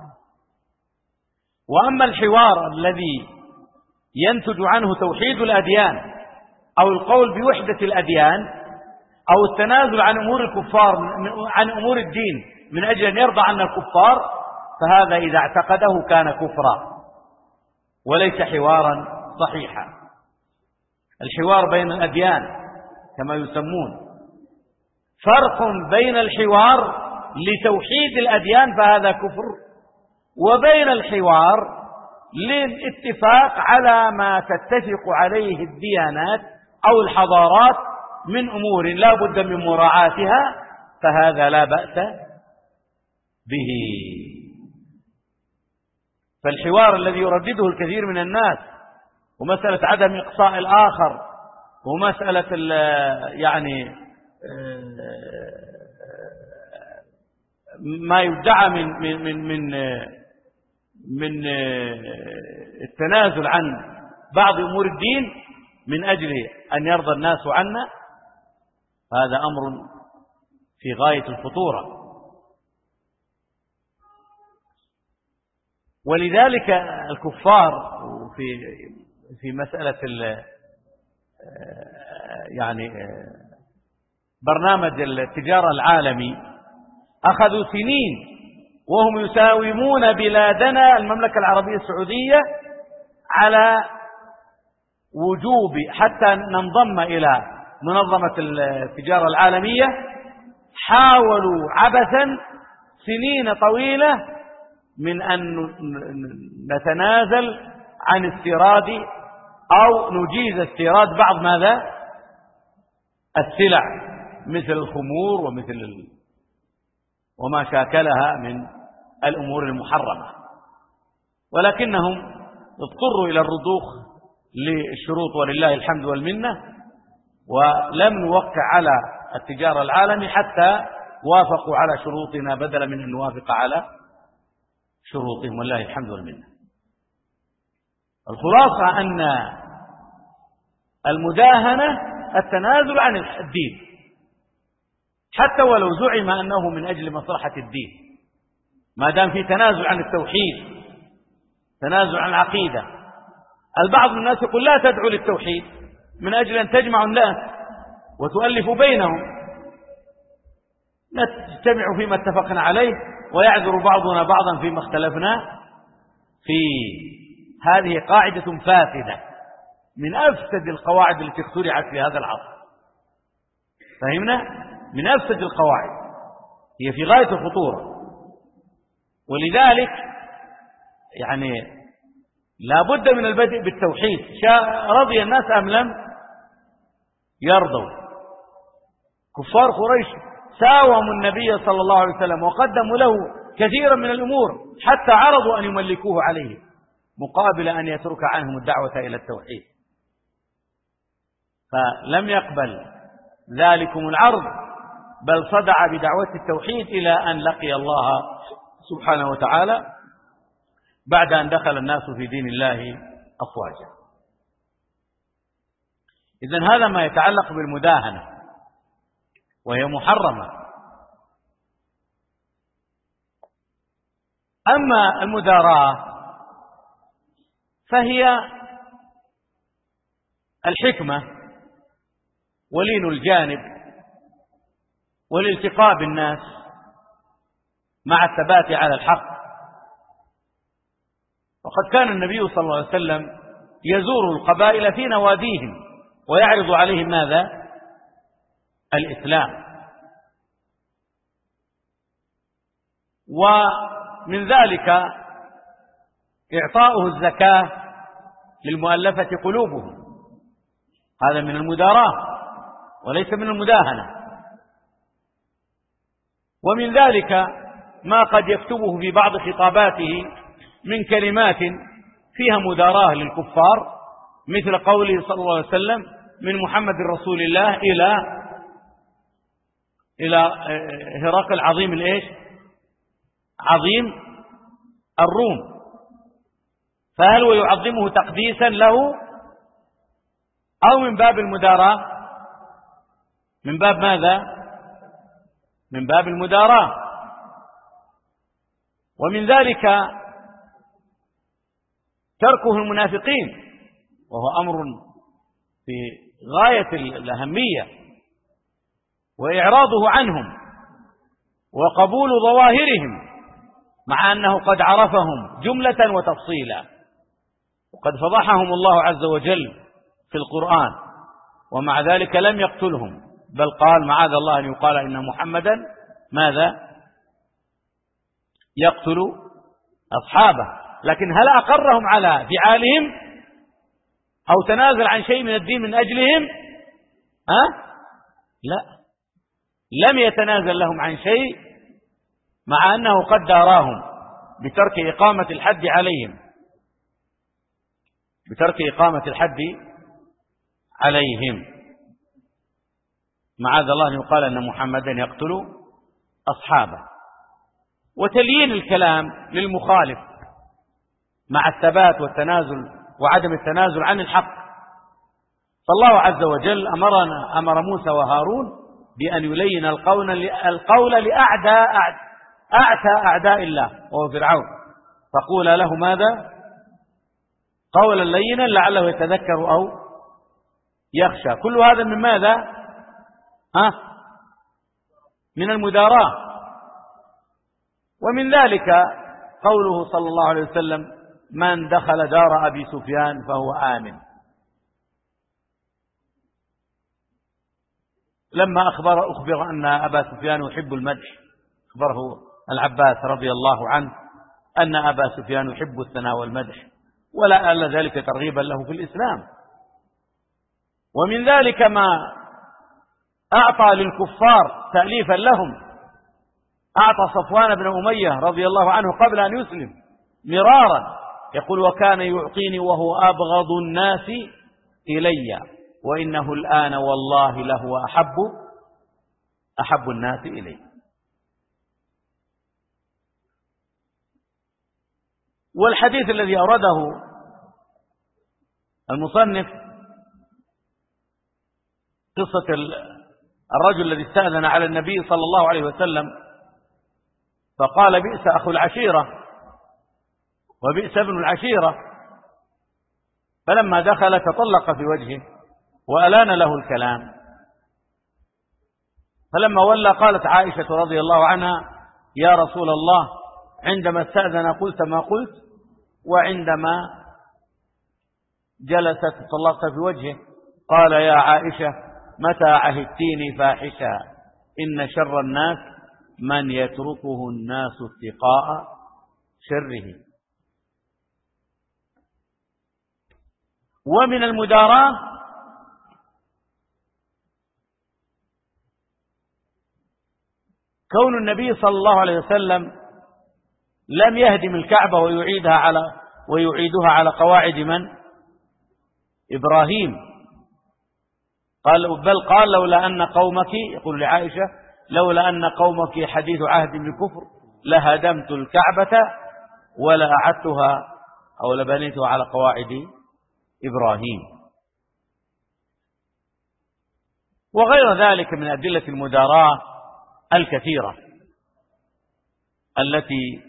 وأما الحوار الذي ينتج عنه توحيد الأديان أو القول بوحدة الأديان أو التنازل عن أمور الكفار عن أمور الدين من أجل أن يرضى عنا الكفار، فهذا إذا اعتقده كان كفرا وليس حوارا صحيحا. الحوار بين الأديان كما يسمون، فرق بين الحوار لتوحيد الأديان فهذا كفر، وبين الحوار للاتفاق على ما تتفق عليه الديانات أو الحضارات من أمور لا بد من مراعاتها، فهذا لا بأس به. فالحوار الذي يردده الكثير من الناس ومسألة عدم إقصاء الآخر ومسألة يعني ما يدعى من من من من من التنازل عن بعض أمور الدين من أجل أن يرضى الناس عنا، هذا أمر في غاية الخطورة. ولذلك الكفار في في مسألة يعني برنامج التجارة العالمي أخذوا سنين وهم يساومون بلادنا المملكة العربية السعودية على وجوب حتى ننضم إلى منظمة التجارة العالمية. حاولوا عبثا سنين طويلة من أن نتنازل عن استيراد أو نجيز استيراد بعض ماذا؟ السلع مثل الخمور ومثل ال... وما شاكلها من الأمور المحرمة، ولكنهم اضطروا إلى الرضوخ للشروط ولله الحمد والمنة، ولم نوقع على التجارة العالمي حتى وافقوا على شروطنا بدلا من أن نوافق على شروطهم، والله الحمد والمنة. الخلاصة أن المداهنة التنازل عن الدين، حتى ولو زعم أنه من أجل مصلحة الدين، ما دام في تنازل عن التوحيد، تنازل عن العقيدة. البعض من الناس يقول لا تدعو للتوحيد من أجل أن تجمع الناس وتؤلف بينهم، نجتمع فيما اتفقنا عليه ويعذر بعضنا بعضا فيما اختلفنا فيه. هذه قاعدة فاسدة من أفسد القواعد التي اخترعت في هذا العصر. فهمنا؟ من أفسد القواعد، هي في غاية الخطورة. ولذلك يعني لا بد من البدء بالتوحيد. رضي الناس أم لم يرضوا؟ كفار قريش ساوموا النبي صلى الله عليه وسلم وقدموا له كثيرا من الأمور حتى عرضوا أن يملكوه عليه مقابل أن يترك عنهم الدعوة إلى التوحيد، فلم يقبل ذلكم العرض، بل صدع بدعوة التوحيد إلى أن لقي الله سبحانه وتعالى بعد أن دخل الناس في دين الله أفواجا. إذن هذا ما يتعلق بالمداهنة، وهي محرمة. أما المداراة فهي الحكمة ولين الجانب والالتقاء بالناس مع الثبات على الحق. وقد كان النبي صلى الله عليه وسلم يزور القبائل في نواديهم ويعرض عليهم ماذا؟ الإسلام. ومن ذلك إعطاؤه الزكاة للمؤلفة قلوبهم، هذا من المداراة وليس من المداهنة. ومن ذلك ما قد يكتبه في بعض خطاباته من كلمات فيها مداراة للكفار، مثل قوله صلى الله عليه وسلم من محمد رسول الله إلى إلى هرقل عظيم الإيش؟ عظيم الروم. فهل هو يعظمه تقديسا له أو من باب المداراة؟ من باب ماذا؟ من باب المداراة. ومن ذلك تركه المنافقين، وهو أمر في غاية الأهمية، وإعراضه عنهم وقبول ظواهرهم مع أنه قد عرفهم جملة وتفصيلا، وقد فضحهم الله عز وجل في القرآن، ومع ذلك لم يقتلهم، بل قال معاذ الله أن يقال إن محمدا ماذا؟ يقتل أصحابه. لكن هل أقرهم على فعالهم أو تنازل عن شيء من الدين من أجلهم؟ ها؟ لا، لم يتنازل لهم عن شيء، مع أنه قد داراهم بترك إقامة الحد عليهم، بترك إقامة الحد عليهم. معاذ الله أن يقال أن محمدا يقتل أصحابه. وتليين الكلام للمخالف مع الثبات والتنازل وعدم التنازل عن الحق. فالله عز وجل أمرنا أمر موسى وهارون بأن يلين القول القول لأعداء أعتى أعداء الله وهو فرعون، فقول له ماذا؟ قولا لينا لعله يتذكر أو يخشى. كل هذا من ماذا؟ ها؟ من المداراة. ومن ذلك قوله صلى الله عليه وسلم من دخل دار أبي سفيان فهو آمن. لما أخبر أخبر أن أبا سفيان يحب المدح، أخبره العباس رضي الله عنه أن أبا سفيان يحب الثناء والمدح، ولا ألا ذلك ترغيبا له في الإسلام. ومن ذلك ما أعطى للكفار تأليفا لهم، أعطى صفوان بن أمية رضي الله عنه قبل أن يسلم مرارا، يقول وكان يعطيني وهو أبغض الناس إلي وإنه الآن والله لهو أحب أحب الناس إلي. والحديث الذي أورده المصنف قصة الرجل الذي استأذن على النبي صلى الله عليه وسلم فقال بئس أخو العشيرة وبئس ابن العشيرة، فلما دخل تطلق في وجهه وألان له الكلام، فلما ولى قالت عائشة رضي الله عنها يا رسول الله عندما استأذن قلت ما قلت، وعندما جلست تطلقت في وجهه. قال يا عائشة متى عهدتيني فاحشا إن شر الناس من يتركه الناس اتقاء شره. ومن المداراة كون النبي صلى الله عليه وسلم لم يهدم الكعبة ويعيدها على ويعيدها على قواعد من؟ إبراهيم. قال بل قال لولا أن قومك، يقول لعائشة لولا أن قومك حديث عهد بالكفر لهدمت الكعبة ولا أعدتها أو لبنيتها على قواعد إبراهيم. وغير ذلك من أدلة المداراة الكثيرة التي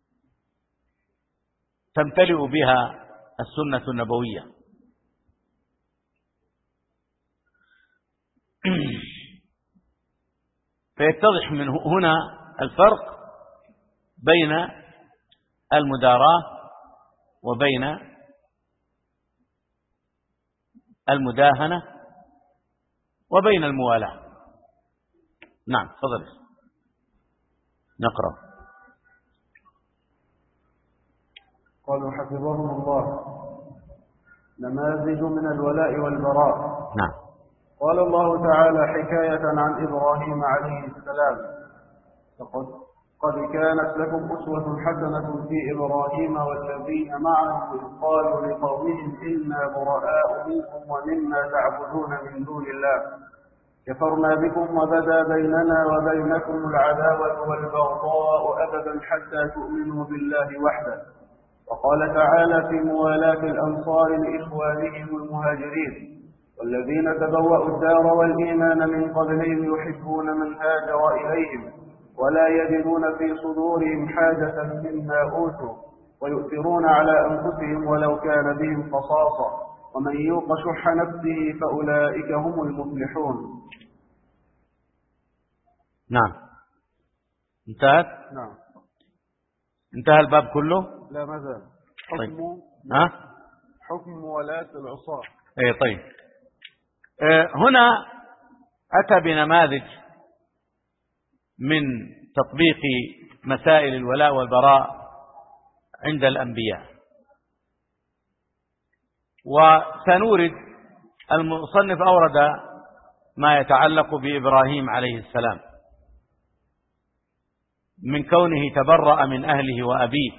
تمتلئ بها السنة النبوية. فيتضح من هنا الفرق بين المداراة وبين المداهنة وبين الموالاة. نعم تفضل نقرأ. قالوا حفظهم الله نماذج من الولاء والبراء. نعم. قال الله تعالى حكاية عن إبراهيم عليه السلام فقد قد كانت لكم أسوة حسنة في إبراهيم والذين معه إذ قالوا لقومهم إنا براء منكم ومما تعبدون من دون الله كفرنا بكم وبدا بيننا وبينكم العداوة والبغضاء أبدا حتى تؤمنوا بالله وحده. وقال تعالى في موالاة الأنصار لإخوانهم المهاجرين والذين تبوأوا الدار والإيمان من قبلهم يحبون من هاجر إليهم ولا يجدون في صدورهم حاجة مما أوتوا ويؤثرون على أنفسهم ولو كان بهم خصاصة ومن يوق شح نفسه فأولئك هم المفلحون. نعم انتهت. نعم انتهى الباب كله. لا ما زال حكم طيب. ها حكم ولاة العصاة. اي طيب. اه هنا أتى بنماذج من تطبيق مسائل الولاء والبراء عند الأنبياء، وسنورد المصنف أورد ما يتعلق بإبراهيم عليه السلام من كونه تبرأ من أهله وأبيه،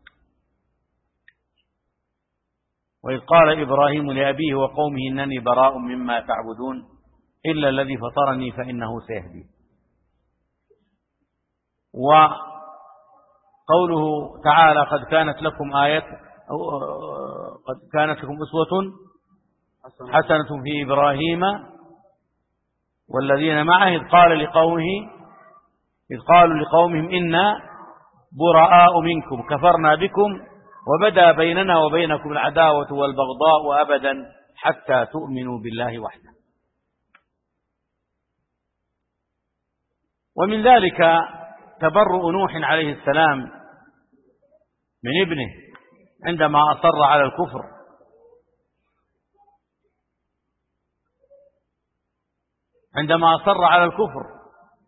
وإذ قال إبراهيم لأبيه وقومه إنني براء مما تعبدون إلا الذي فطرني فإنه سيهدي. وقوله تعالى قد كانت لكم آية قد كانت لكم أسوة حسنة في إبراهيم والذين معه إذ قال لقومه إذ قالوا لقومهم إنا براء منكم كفرنا بكم وبدا بيننا وبينكم العداوة والبغضاء أبدا حتى تؤمنوا بالله وحده. ومن ذلك تبرؤ نوح عليه السلام من ابنه عندما أصر على الكفر، عندما أصر على الكفر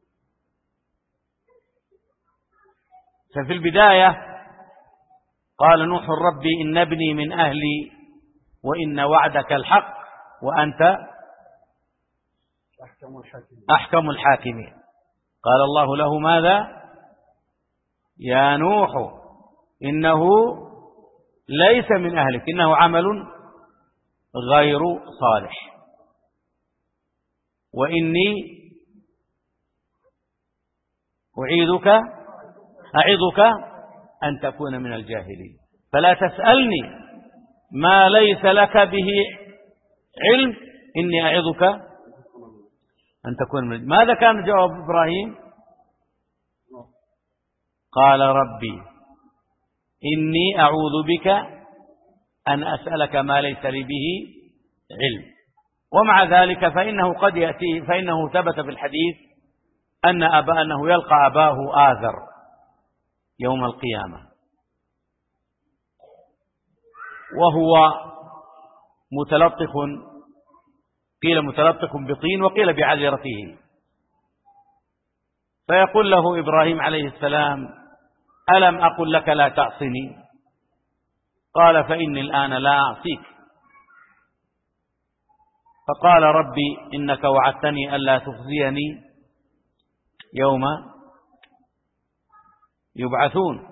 ففي البداية قال نوح ربي إن ابني من أهلي وإن وعدك الحق وأنت أحكم الحاكمين. أحكم الحاكمين. قال الله له ماذا؟ يا نوح إنه ليس من أهلك إنه عمل غير صالح وإني أعيذك أعظك أن تكون من الجاهلين. فلا تسألني ما ليس لك به علم إني أعظك أن تكون من. ماذا كان جواب إبراهيم؟ قال ربي إني أعوذ بك أن أسألك ما ليس لي به علم. ومع ذلك فإنه قد يأتي، فإنه ثبت في الحديث أن أبا أنه يلقى أباه آذر يوم القيامة وهو متلطخ، قيل متلطخ بطين وقيل بعذرته، فيقول له إبراهيم عليه السلام ألم أقل لك لا تعصني؟ قال فإني الآن لا أعصيك. فقال ربي إنك وعدتني ألا تخزيني يوم يبعثون.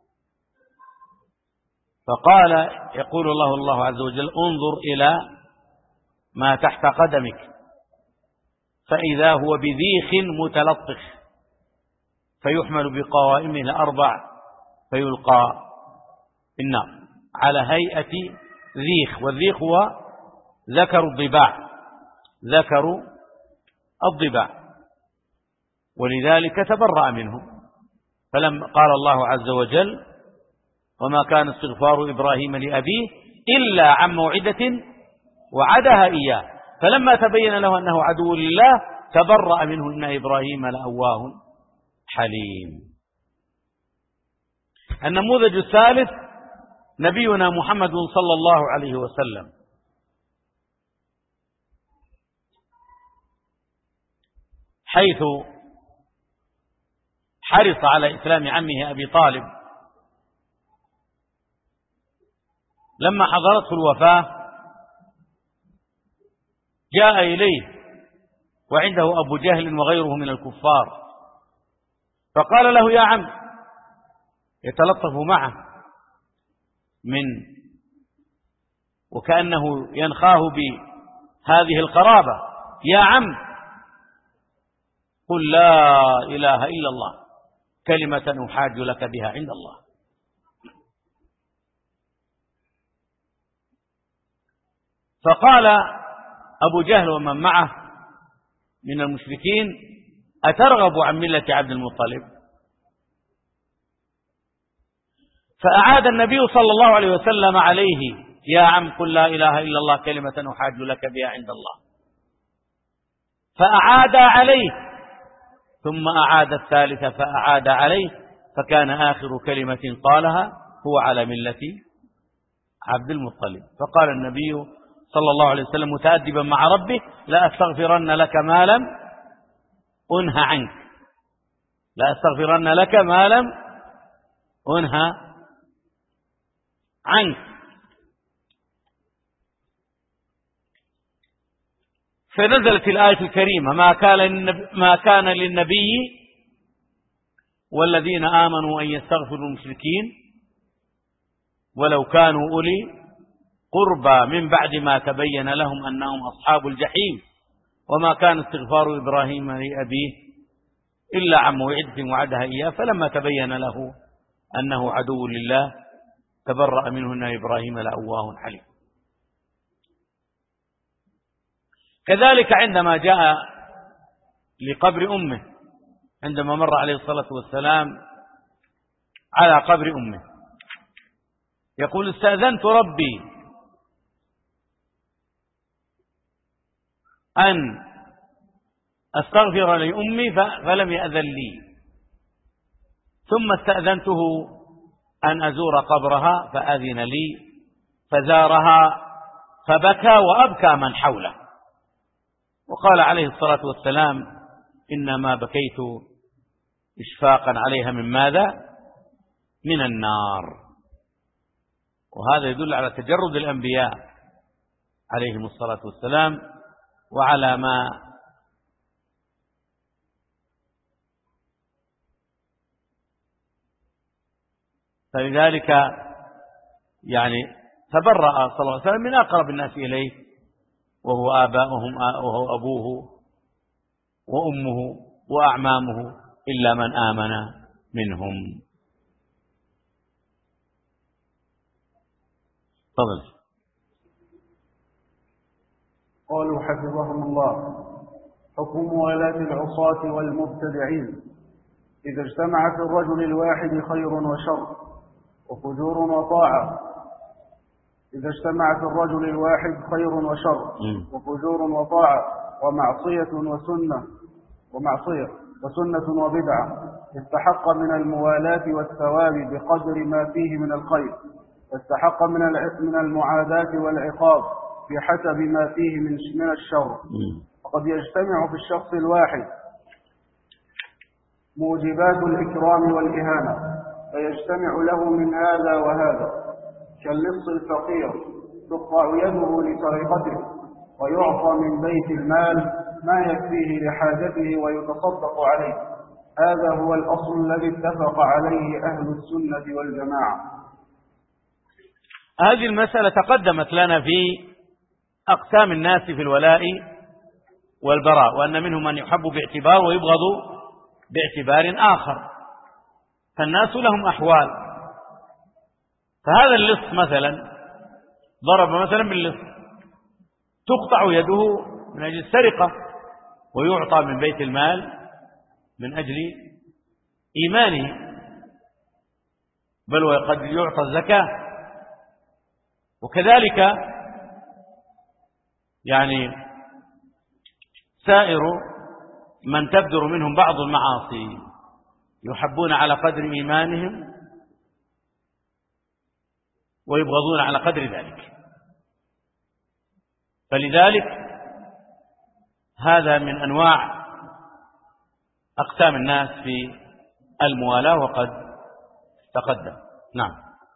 فقال يقول الله الله عز وجل انظر إلى ما تحت قدمك فإذا هو بذيخ متلطخ فيحمل بقوائمه الأربع فيلقى في النار على هيئة ذيخ، والذيخ هو ذكر الضباع، ذكر الضباع، ولذلك تبرأ منه. فلما قال الله عز وجل وما كان استغفار إبراهيم لأبيه إلا عن موعدة وعدها إياه فلما تبين له أنه عدو لله تبرأ منه إن إبراهيم لأواه حليم. النموذج الثالث نبينا محمد صلى الله عليه وسلم، حيث حرص على إسلام عمه أبي طالب لما حضرته الوفاة جاء إليه وعنده أبو جهل وغيره من الكفار فقال له يا عم، يتلطف معه من وكأنه ينخاه بهذه القرابة، يا عم قل لا إله إلا الله كلمة أحاج لك بها عند الله. فقال أبو جهل ومن معه من المشركين أترغب عن ملة عبد المطلب؟ فأعاد النبي صلى الله عليه وسلم عليه يا عم قل لا إله إلا الله كلمة أحاج لك بها عند الله، فأعاد عليه ثم أعاد الثالثة فأعاد عليه فكان آخر كلمة قالها هو على ملة عبد المطلب. فقال النبي صلى الله عليه وسلم متأدبا مع ربه لا أستغفرن لك ما لم أنهى عنك، لا أستغفرن لك ما لم أنهى عنك. فنزلت الآية الكريمة ما كان ما كان للنبي والذين آمنوا أن يستغفروا المشركين ولو كانوا أولي قربى من بعد ما تبين لهم أنهم أصحاب الجحيم وما كان استغفار إبراهيم لأبيه إلا عن موعدة وعدها إياه فلما تبين له أنه عدو لله تبرأ منه أن إبراهيم لأواه حليم. كذلك عندما جاء لقبر أمه عندما مر عليه الصلاة والسلام على قبر أمه يقول استأذنت ربي أن أستغفر لأمي فلم يأذن لي، ثم استأذنته أن أزور قبرها فأذن لي فزارها فبكى وأبكى من حوله، وقال عليه الصلاة والسلام إنما بكيت إشفاقا عليها من ماذا؟ من النار. وهذا يدل على تجرد الأنبياء عليهم الصلاة والسلام وعلى ما فلذلك يعني تبرأ صلى الله عليه وسلم من أقرب الناس إليه وهو آباؤهم وهو أبوه وأمه وأعمامه إلا من آمن منهم. تفضل. قالوا حفظهم الله: حكم موالاة العصاة والمبتدعين: إذا اجتمع في الرجل الواحد خير وشر وفجور وطاعة إذا اجتمع في الرجل الواحد خير وشر وفجور وطاعة ومعصية وسنة ومعصية وسنة وبدعة، استحق من الموالاة والثواب بقدر ما فيه من الخير، واستحق من من المعاداة والعقاب بحسب ما فيه من من الشر. وقد يجتمع في الشخص الواحد موجبات الإكرام والإهانة، فيجتمع له من هذا وهذا، كاللص الفقير تقطع يده لسرقته ويعطى من بيت المال ما يكفيه لحاجته ويتصدق عليه. هذا هو الأصل الذي اتفق عليه أهل السنة والجماعة. هذه المسألة تقدمت لنا في أقسام الناس في الولاء والبراء، وأن منهم من يحب باعتبار ويبغض باعتبار آخر، فالناس لهم أحوال. فهذا اللص مثلا ضرب مثلا باللص، تقطع يده من أجل السرقة ويعطى من بيت المال من أجل إيمانه، بل وقد يعطى الزكاة. وكذلك يعني سائر من تبدر منهم بعض المعاصي يحبون على قدر إيمانهم ويبغضون على قدر ذلك. فلذلك هذا من أنواع أقسام الناس في الموالاة وقد تقدم. نعم.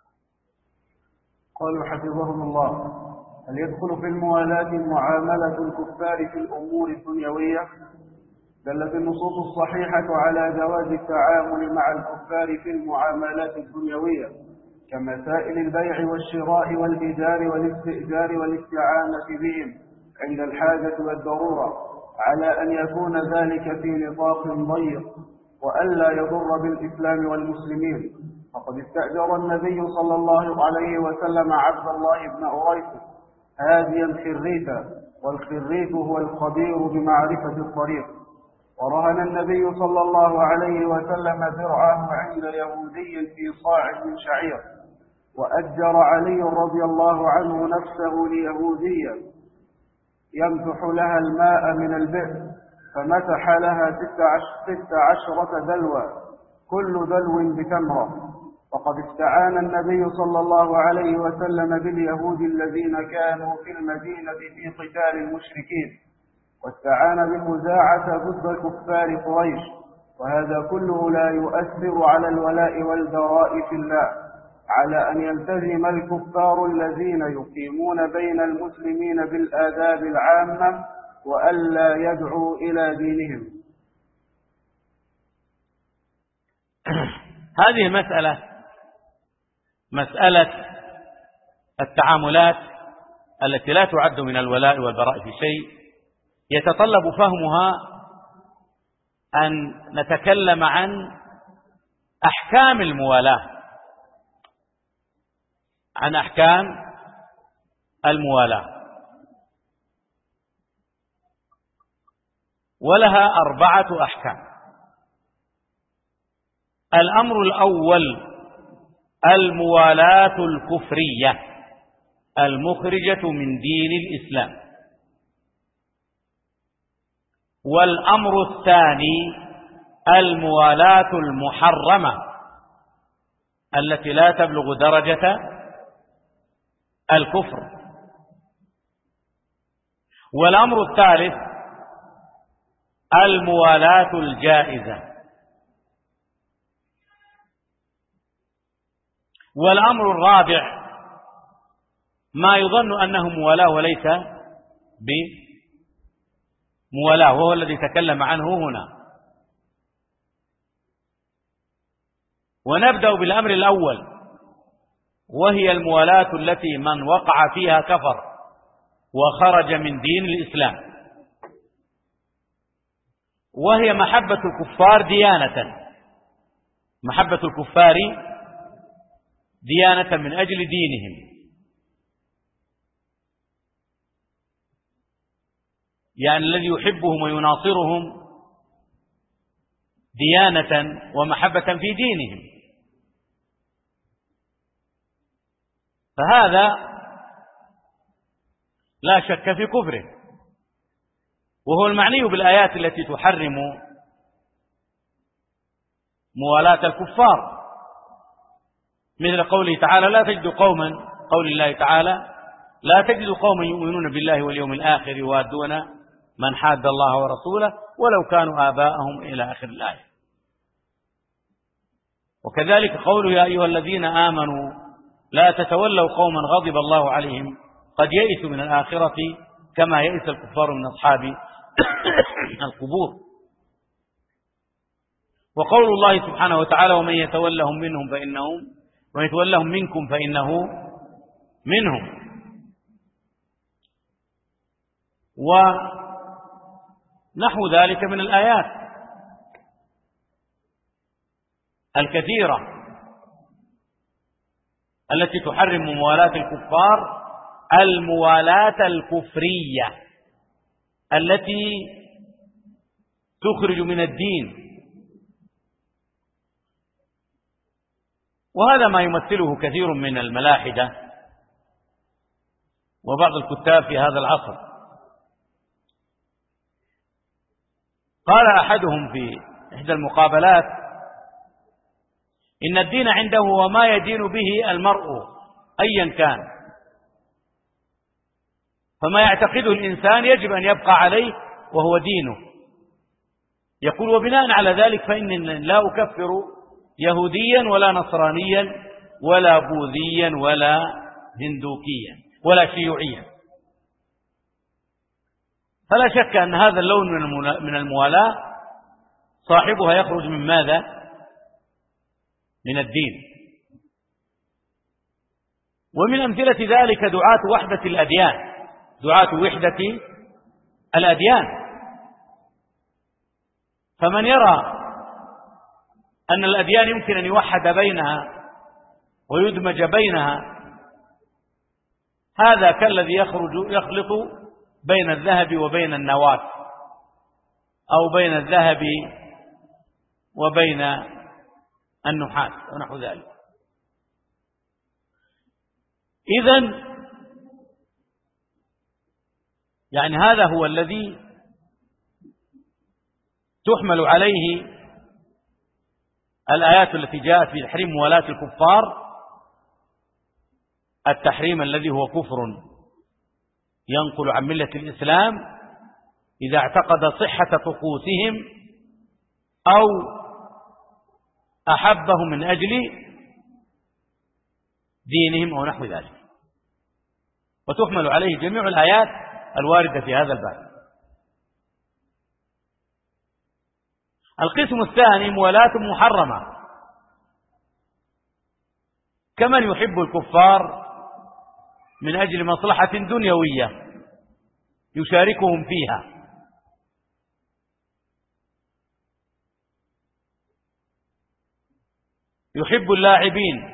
قالوا حفظهم الله: هل يدخل في الموالاة معاملة الكفار في الأمور الدنيوية؟ دلت النصوص الصحيحة على جواز التعامل مع الكفار في المعاملات الدنيوية كمسائل البيع والشراء والإيجار والاستئجار والاستعانة بهم عند الحاجة والضرورة، على أن يكون ذلك في نطاق ضيق وألا يضر بالإسلام والمسلمين. فقد استأجر النبي صلى الله عليه وسلم عبد الله بن أريس هاديا خريتا، والخريت هو الخبير بمعرفة الطريق. ورهن النبي صلى الله عليه وسلم درعه عند يهودي في صاع من شعير، وأجر علي رضي الله عنه نفسه ليهودية يمسح لها الماء من البئر، فمسح لها ست, عش ست عشرة دلوى كل دلو بتمرة. وقد استعان النبي صلى الله عليه وسلم باليهود الذين كانوا في المدينة في قتال المشركين، واستعان بخزاعة ضد كفار قريش، وهذا كله لا يؤثر على الولاء والبراء في الله، على أن يلتزم الكفار الذين يقيمون بين المسلمين بالآداب العامة وألا يدعوا إلى دينهم. هذه مسألة مسألة التعاملات التي لا تعد من الولاء والبراء في شيء، يتطلب فهمها أن نتكلم عن أحكام الموالاة، عن أحكام الموالاة، ولها أربعة أحكام. الأمر الأول الموالاة الكفرية المخرجة من دين الإسلام. والأمر الثاني الموالاة المحرمة التي لا تبلغ درجة الكفر. والأمر الثالث الموالاة الجائزة. والأمر الرابع ما يظن أنه موالاة وليس بموالاة، وهو الذي تكلم عنه هنا. ونبدأ بالأمر الأول، وهي الموالاة التي من وقع فيها كفر وخرج من دين الإسلام، وهي محبة الكفار ديانة، محبة الكفار ديانة من أجل دينهم، يعني الذي يحبهم ويناصرهم ديانة ومحبة في دينهم. فهذا لا شك في كفره، وهو المعني بالآيات التي تحرم موالاة الكفار، مثل قوله تعالى لا تجد قوما، قول الله تعالى لا تجد قوما يؤمنون بالله واليوم الآخر يوادون من حاد الله ورسوله ولو كانوا آباءهم إلى آخر الآية. وكذلك قوله يا أيها الذين آمنوا لا تتولوا قوما غضب الله عليهم قد يئسوا من الآخرة كما يئس الكفار من أصحاب القبور. وقول الله سبحانه وتعالى ومن يتولهم منهم فإنهم ومن يتولهم منكم فإنه منهم. ونحو ذلك من الآيات الكثيرة التي تحرم موالاة الكفار، الموالاة الكفرية التي تخرج من الدين، وهذا ما يمثله كثير من الملاحدة وبعض الكتاب في هذا العصر. قال أحدهم في إحدى المقابلات إن الدين عنده هو ما يدين به المرء أيا كان، فما يعتقده الإنسان يجب أن يبقى عليه وهو دينه. يقول وبناء على ذلك فإنني لا أكفر يهوديا ولا نصرانيا ولا بوذيا ولا هندوكيا ولا شيوعيا. فلا شك أن هذا اللون من الموالاة صاحبها يخرج من ماذا؟ من الدين. ومن أمثلة ذلك دعاة وحدة الأديان، دعاة وحدة الأديان. فمن يرى أن الأديان يمكن أن يوحد بينها ويدمج بينها، هذا كالذي يخرج يخلط بين الذهب وبين النواة، أو بين الذهب وبين النحاس ونحو ذلك. إذن يعني هذا هو الذي تحمل عليه الآيات التي جاءت في تحريم موالاة الكفار، التحريم الذي هو كفر ينقل عن ملة الإسلام إذا اعتقد صحة طقوسهم أو أحبهم من أجل دينهم أو نحو ذلك. وتحمل عليه جميع الآيات الواردة في هذا الباب. القسم الثاني موالاة محرمة، كمن يحب الكفار من أجل مصلحة دنيوية يشاركهم فيها، يحب اللاعبين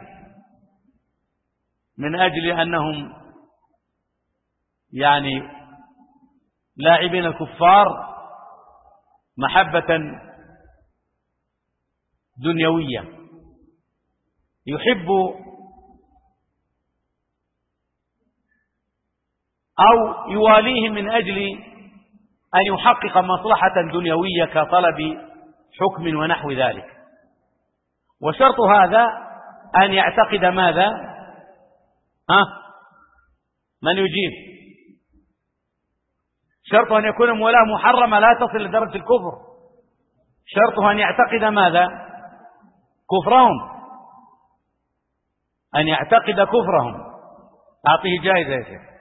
من أجل أنهم يعني لاعبين الكفار محبة دنيوية، يحب أو يواليهم من أجل أن يحقق مصلحة دنيوية كطلب حكم ونحو ذلك. وشرط هذا أن يعتقد ماذا؟ ها؟ من يجيب؟ شرط أن يكون المولاة محرمة لا تصل لدرجة الكفر، شرطه أن يعتقد ماذا؟ كفرهم، أن يعتقد كفرهم. أعطيه جائزة يا شيخ،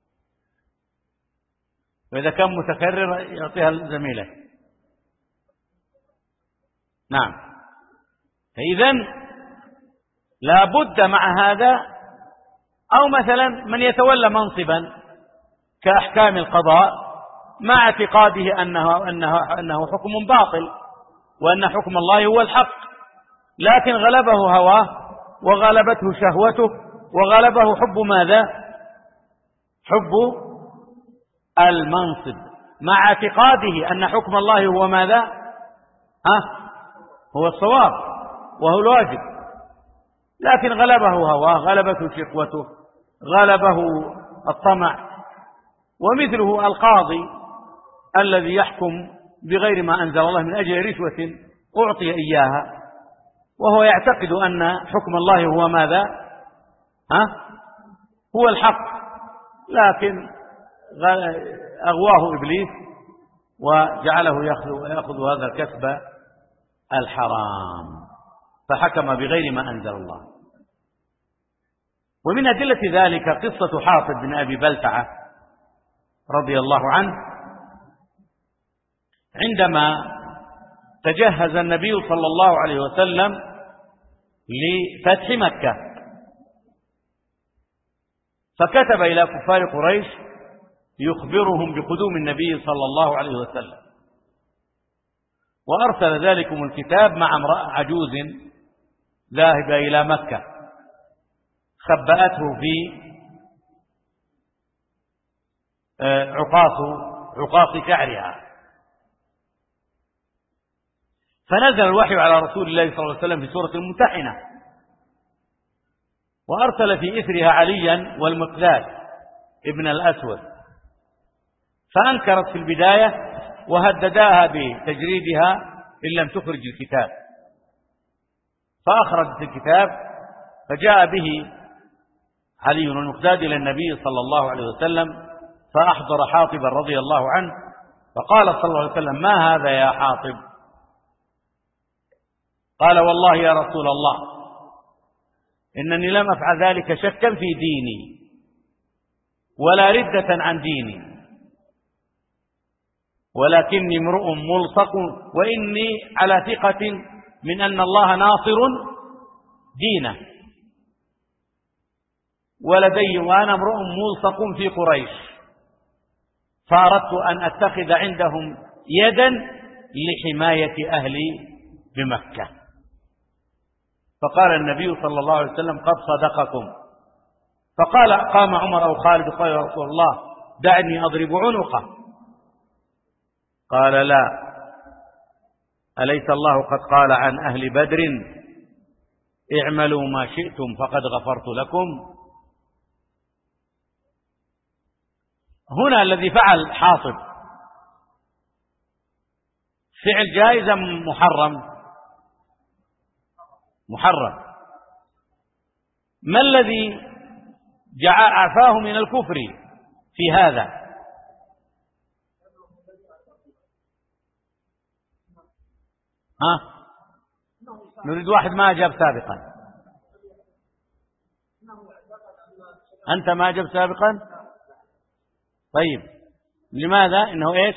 وإذا كان متكرر يعطيها زميله. نعم. فإذن لا بد مع هذا، أو مثلا من يتولى منصبا كأحكام القضاء مع اعتقاده أنه, أنه, أنه حكم باطل وأن حكم الله هو الحق، لكن غلبه هواه وغلبته شهوته وغلبه حب ماذا؟ حب المنصب. مع اعتقاده أن حكم الله هو ماذا؟ ها؟ هو الصواب وهو الواجب، لكن غلبه هواه، غلبته شقوته، غلبه الطمع. ومثله القاضي الذي يحكم بغير ما أنزل الله من أجل رشوة أعطي إياها، وهو يعتقد أن حكم الله هو ماذا؟ ها؟ هو الحق، لكن أغواه إبليس وجعله يأخذ هذا الكسب الحرام، فحكم بغير ما أنزل الله. ومن أدلة ذلك قصة حاطب بن أبي بلتعة رضي الله عنه، عندما تجهز النبي صلى الله عليه وسلم لفتح مكة، فكتب إلى كفار قريش يخبرهم بقدوم النبي صلى الله عليه وسلم، وأرسل ذلكم الكتاب مع امرأة عجوز ذاهبة إلى مكة خبأته في عقاص عقاص شعرها، فنزل الوحي على رسول الله صلى الله عليه وسلم في سورة الممتحنة، وأرسل في إثرها عليا والمقداد ابن الأسود، فأنكرت في البداية وهدداها بتجريدها إن لم تخرج الكتاب، فأخرجت الكتاب، فجاء به علي والمقداد إلى النبي صلى الله عليه وسلم، فأحضر حاطبا رضي الله عنه، فقال صلى الله عليه وسلم: ما هذا يا حاطب؟ قال: والله يا رسول الله إنني لم أفعل ذلك شكا في ديني ولا ردة عن ديني، ولكني امرؤ ملصق، وإني على ثقة من أن الله ناصر دينه، ولدي وأنا امرؤ ملصق في قريش، فأردت أن أتخذ عندهم يدا لحماية أهلي بمكة. فقال النبي صلى الله عليه وسلم: قد صدقكم. فقال قام عمر أو خالد قال: يا رسول الله دعني أضرب عنقه. قال: لا، أليس الله قد قال عن أهل بدر: اعملوا ما شئتم فقد غفرت لكم؟ هنا الذي فعل حاطب فعل جائز أم محرم؟ محرم. ما الذي عفاه من الكفر في هذا؟ ها؟ نريد واحد ما أجاب سابقا. أنت ما أجاب سابقا؟ طيب، لماذا؟ إنه إيش؟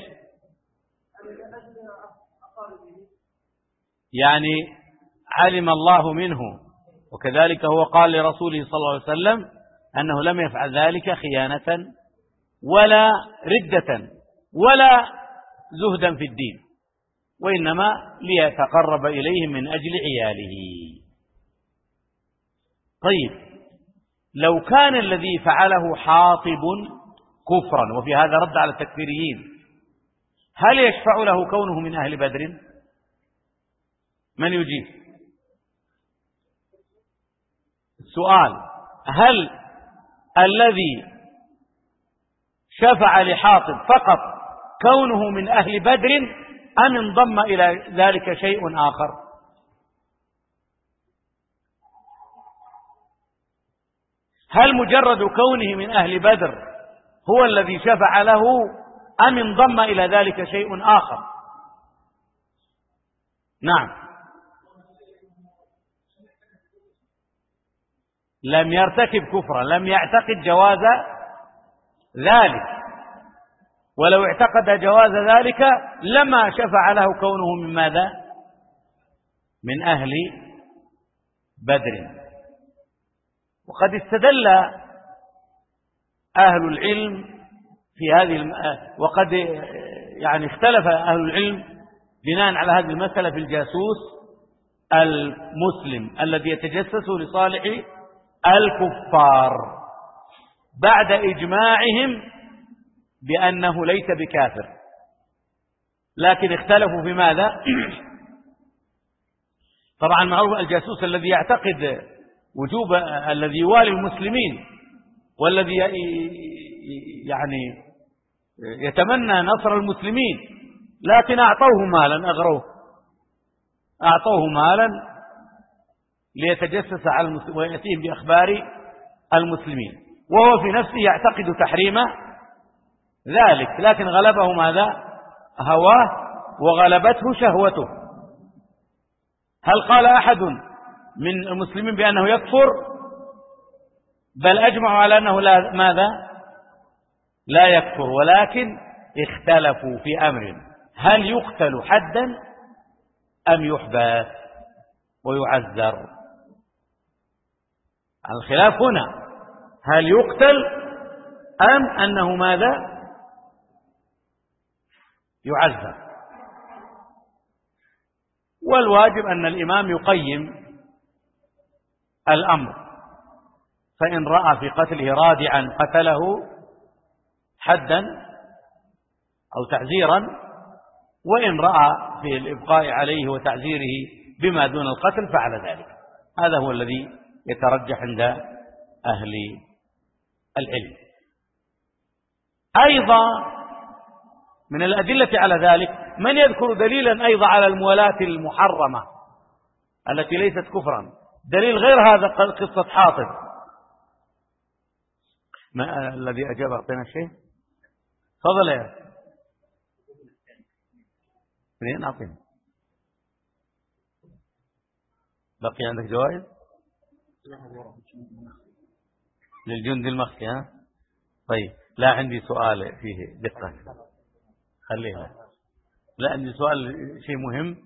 يعني علم الله منه، وكذلك هو قال لرسوله صلى الله عليه وسلم أنه لم يفعل ذلك خيانة ولا ردة ولا زهدا في الدين، وإنما ليتقرب إليهم من أجل عياله. طيب، لو كان الذي فعله حاطب كفرا، وفي هذا رد على التكفيريين، هل يشفع له كونه من أهل بدر؟ من يجيب؟ السؤال: هل الذي شفع لحاطب فقط كونه من أهل بدر أم انضم إلى ذلك شيء آخر؟ هل مجرد كونه من أهل بدر هو الذي شفع له أم انضم إلى ذلك شيء آخر؟ نعم، لم يرتكب كفرا، لم يعتقد جواز ذلك، ولو اعتقد جواز ذلك لما شفع له كونه من ماذا؟ من أهل بدر. وقد استدل أهل العلم في هذه الم... وقد يعني اختلف أهل العلم بناء على هذه المسألة في الجاسوس المسلم الذي يتجسس لصالح الكفار بعد إجماعهم بأنه ليس بكافر، لكن اختلفوا في ماذا؟ طبعا معروف الجاسوس الذي يعتقد وجوب الذي يوالي المسلمين والذي يعني يتمنى نصر المسلمين، لكن أعطوه مالا، أغروه، أعطوه مالا ليتجسس على المسلمين ويأتيهم بأخبار المسلمين، وهو في نفسه يعتقد تحريم ذلك، لكن غلبه ماذا؟ هواه وغلبته شهوته. هل قال أحد من المسلمين بأنه يكفر؟ بل أجمعوا على أنه لا ماذا؟ لا يكفر، ولكن اختلفوا في أمر: هل يقتل حدا أم يحبس ويعذر؟ الخلاف هنا، هل يقتل أم أنه ماذا؟ يعذر. والواجب أن الإمام يقيم الأمر، فإن رأى في قتله رادعا قتله حدا أو تعزيرا، وإن رأى في الإبقاء عليه وتعزيره بما دون القتل فعل ذلك. هذا هو الذي يترجح عند أهل العلم. أيضا من الأدلة على ذلك من يذكر دليلا أيضا على الموالاة المحرمة التي ليست كفرا، دليل غير هذا قصة حاطب. ما الذي أجاب؟ أعطينا شيء، تفضل يا منين؟ أعطينا. بقي عندك جوائز للجند المخفي؟ ها طيب، لا عندي سؤال فيه دقة، خليها. لا عندي سؤال شيء مهم.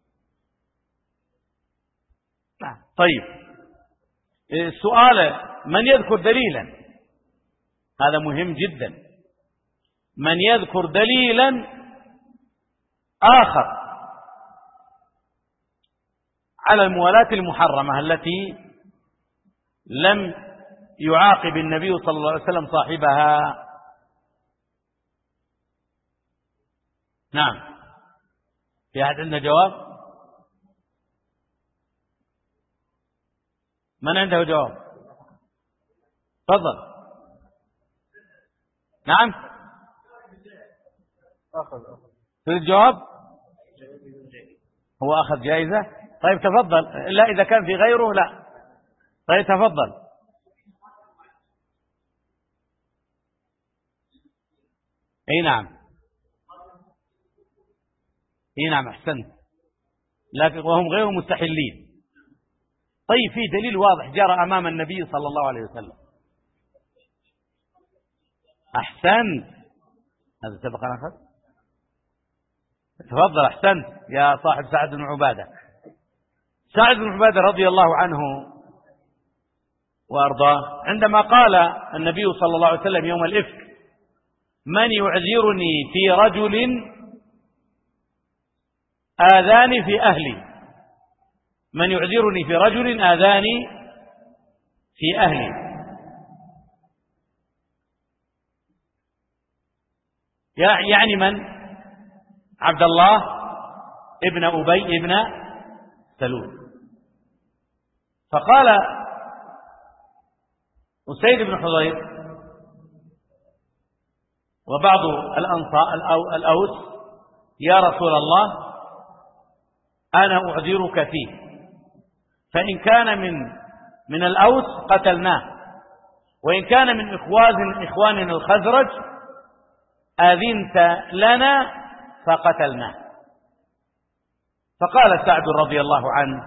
طيب، السؤال: من يذكر دليلا، هذا مهم جدا، من يذكر دليلا آخر على الموالاة المحرمة التي لم يعاقب النبي صلى الله عليه وسلم صاحبها. نعم، في أحد عندنا جواب؟ من عنده جواب؟ تفضل. نعم، في الجواب هو أخذ جائزة. طيب تفضل. لا، إذا كان في غيره لا. طيب تفضل. اي نعم، اي نعم، احسنت، لكن وهم غير مستحلين. طيب، في دليل واضح جرى امام النبي صلى الله عليه وسلم. احسنت، هذا سبق ان اخذ. تفضل، احسنت يا صاحب سعد بن عباده. سعد بن عباده رضي الله عنه وارضاه عندما قال النبي صلى الله عليه وسلم يوم الإفك: من يعذرني في رجل آذاني في أهلي، من يعذرني في رجل آذاني في أهلي. يعني من؟ عبد الله ابن أبي ابن سلول. فقال أسيد بن حضير وبعض الأنصار الأوس: يا رسول الله، أنا أعذرك فيه، فإن كان من من الأوس قتلناه، وإن كان من إخوان إخواننا الخزرج أذنت لنا فقتلناه. فقال سعد رضي الله عنه،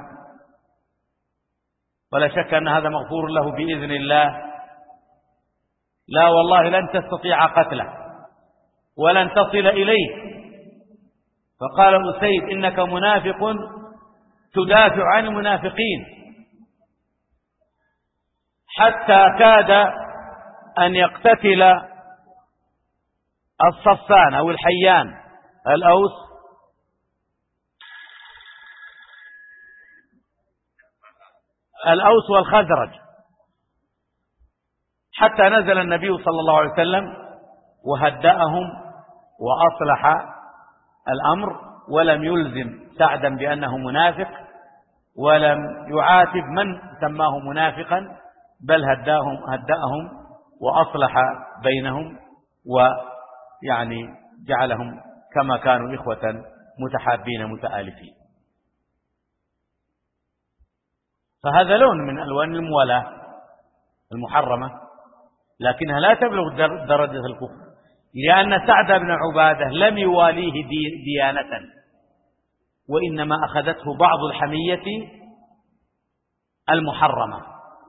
ولا شك أن هذا مغفور له بإذن الله: لا والله لن تستطيع قتله ولن تصل إليه. فقال أسيد: إنك منافق تدافع عن المنافقين، حتى كاد أن يقتتل الصفان أو الحيان الأوس الأوس والخزرج، حتى نزل النبي صلى الله عليه وسلم وهدأهم وأصلح الأمر ولم يلزم سعدا بأنه منافق، ولم يعاتب من سماه منافقا، بل هداهم هدأهم وأصلح بينهم، ويعني جعلهم كما كانوا إخوة متحابين متآلفين. فهذا لون من ألوان الموالاة المحرمة، لكنها لا تبلغ درجة الكفر، لأن سعد بن عبادة لم يواليه دي ديانة، وإنما أخذته بعض الحمية المحرمة،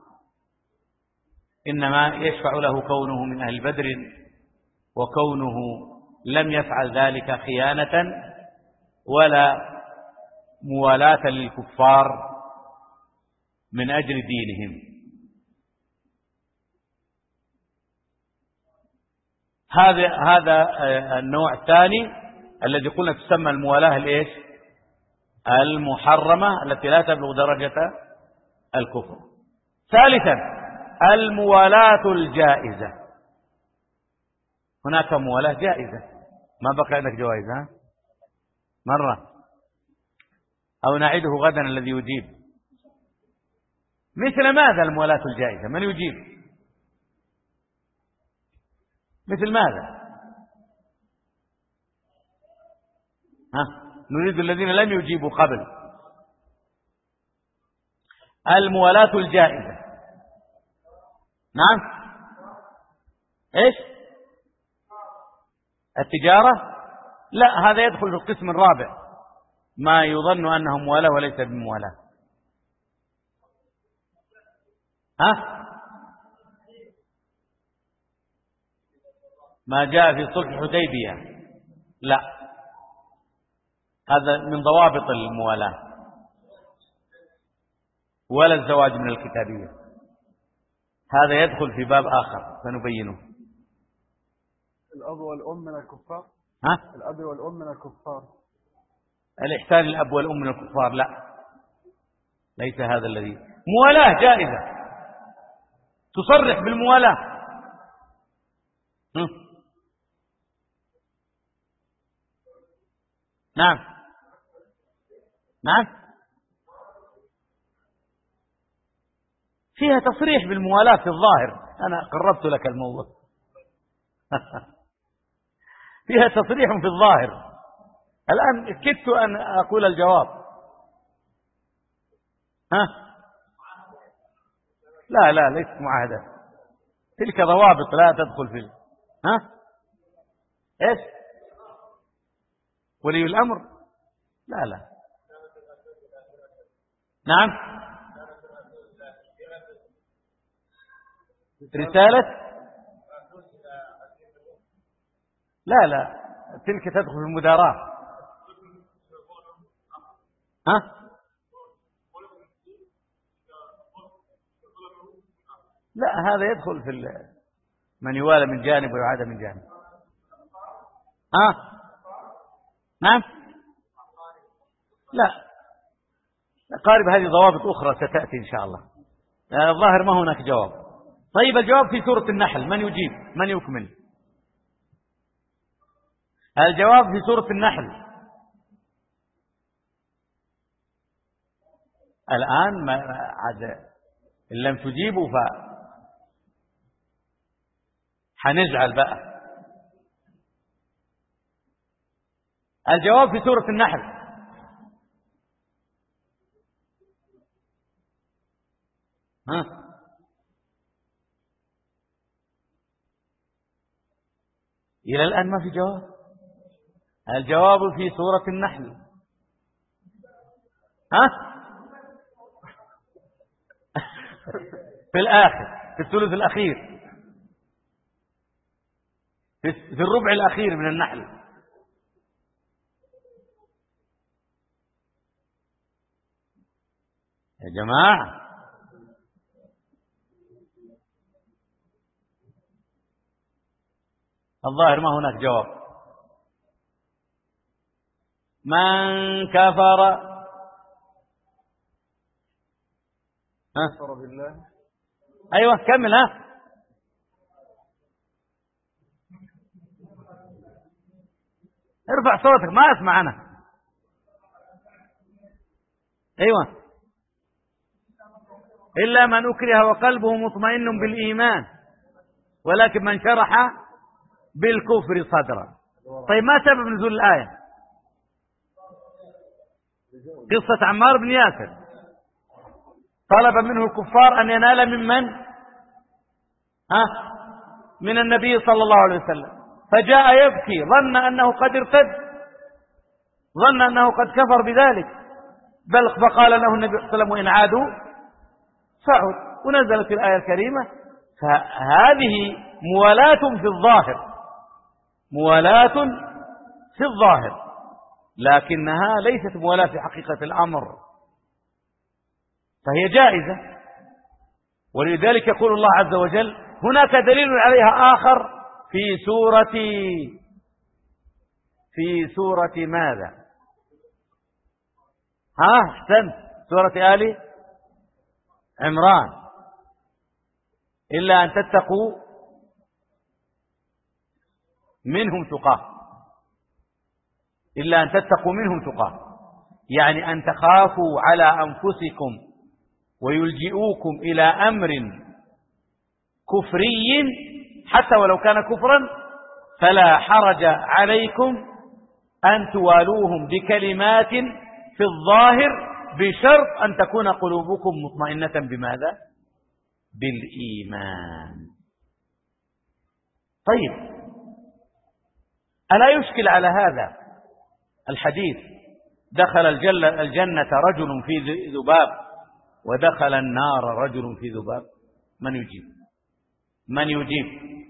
إنما يشفع له كونه من أهل بدر، وكونه لم يفعل ذلك خيانة ولا موالاة للكفار من أجل دينهم. هذا هذا النوع الثاني الذي قلنا تسمى الموالاة الايش؟ المحرمة التي لا تبلغ درجة الكفر. ثالثا الموالاة الجائزة. هناك موالاة جائزة، ما بقى عندك جوائز ها؟ مرة أو نعيده غدا الذي يجيب. مثل ماذا الموالاة الجائزة؟ من يجيب؟ مثل ماذا؟ ها؟ نريد الذين لم يجيبوا قبل. الموالاة الجائزة. نعم. ايش؟ التجارة؟ لا، هذا يدخل في القسم الرابع، ما يظن أنه موالاة وليس بموالاة. ها؟ ما جاء في صلح الحديبية لا، هذا من ضوابط الموالاة، ولا الزواج من الكتابية، هذا يدخل في باب آخر سنبينه. الأب والأم من الكفار. ها؟ الأب والأم من الكفار. الإحسان للأب والأم من الكفار لا، ليس هذا الذي. موالاة جائزة تصرح بالموالاة. هم. نعم نعم، فيها تصريح بالموالاة في الظاهر، أنا قربت لك الموضوع. فيها تصريح في الظاهر. الآن كدت أن أقول الجواب. ها؟ لا لا، ليست معاهدة، تلك ضوابط لا تدخل في. ها؟ ايش؟ ولي الأمر؟ لا لا. نعم. رسالة؟ لا لا، تلك تدخل في المداراة. ها؟ لا، هذا يدخل في من يوالى من جانب ويعاد من جانب. ها؟ نعم. لا، قارب هذه ضوابط أخرى ستأتي إن شاء الله. الظاهر ما هناك جواب. طيب الجواب في سورة النحل، من يجيب؟ من يكمل؟ الجواب في سورة النحل. الآن ما عاد إن لم تجيبوا ف حنزعل بقى. الجواب في سورة النحل. ها؟ إلى الآن ما في جواب. الجواب في سورة النحل. ها؟ في الآخر، في الثلث الأخير، في الربع الأخير من النحل. يا جماعة الظاهر ما هناك جواب. من كفر كفر بالله. أيوة كمل. ها؟ ارفع صوتك ما أسمع أنا. أيوة. إلا من أكره وقلبه مطمئن بالإيمان ولكن من شرح بالكفر صدرا. طيب ما سبب نزول الآية؟ قصة عمار بن ياسر، طلب منه الكفار أن ينال ممن ها من النبي صلى الله عليه وسلم، فجاء يبكي ظن أنه قد ارتد، ظن أنه قد كفر بذلك، بل فقال له النبي صلى الله عليه وسلم وإن عادوا فعد، ونزلت الآية الكريمة. فهذه موالاة في الظاهر، موالاة في الظاهر، لكنها ليست موالاة في حقيقة الأمر، فهي جائزة. ولذلك يقول الله عز وجل هناك دليل عليها آخر في سورة في سورة ماذا؟ ها احسنت، سورة آل عمران، إلا أن تتقوا منهم تقاه، إلا أن تتقوا منهم تقاه، يعني أن تخافوا على أنفسكم ويلجئوكم إلى أمر كفري حتى ولو كان كفرا، فلا حرج عليكم أن توالوهم بكلمات في الظاهر بشرط أن تكون قلوبكم مطمئنة بماذا؟ بالإيمان. طيب، ألا يشكل على هذا الحديث دخل الجنة رجل في ذباب ودخل النار رجل في ذباب؟ من يجيب؟ من يجيب؟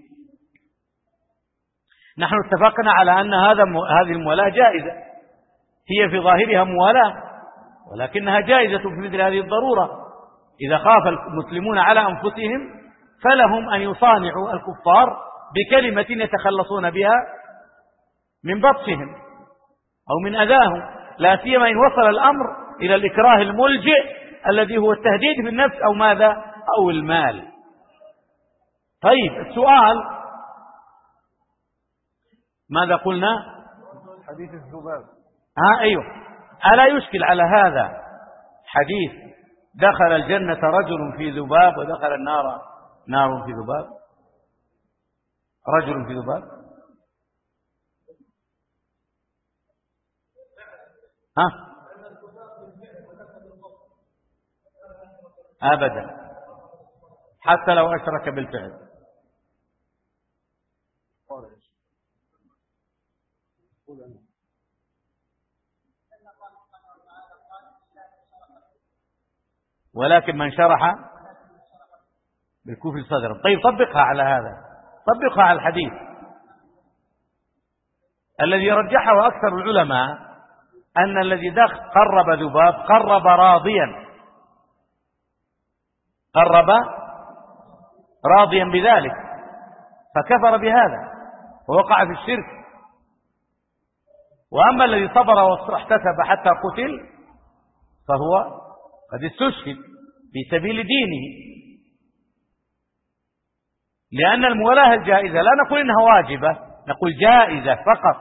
نحن اتفقنا على أن هذا هذه الموالاة جائزة، هي في ظاهرها موالاة ولكنها جائزة في مثل هذه الضرورة. إذا خاف المسلمون على أنفسهم فلهم أن يصانعوا الكفار بكلمة يتخلصون بها من بطشهم أو من أذاهم، لا سيما إن وصل الأمر إلى الإكراه الملجئ الذي هو التهديد بالنفس أو ماذا؟ أو المال. طيب، السؤال ماذا قلنا؟ حديث الذباب. ها أيوه، ألا يشكل على هذا حديث دخل الجنة رجل في ذباب ودخل النار نار في ذباب؟ رجل في ذباب؟ ها؟ أبدا، حتى لو أشرك بالفعل. ولكن من شرح بالكفر صدرا. طيب، طبقها على هذا، طبقها على الحديث الذي رجحه أكثر العلماء أن الذي دخل قرب ذباب قرب راضيا، قرب راضيا بذلك فكفر بهذا ووقع في الشرك. وأما الذي صبر واحتسب حتى قتل فهو قد استشهد في سبيل دينه. لأن المولاة الجائزة لا نقول إنها واجبة، نقول جائزة فقط.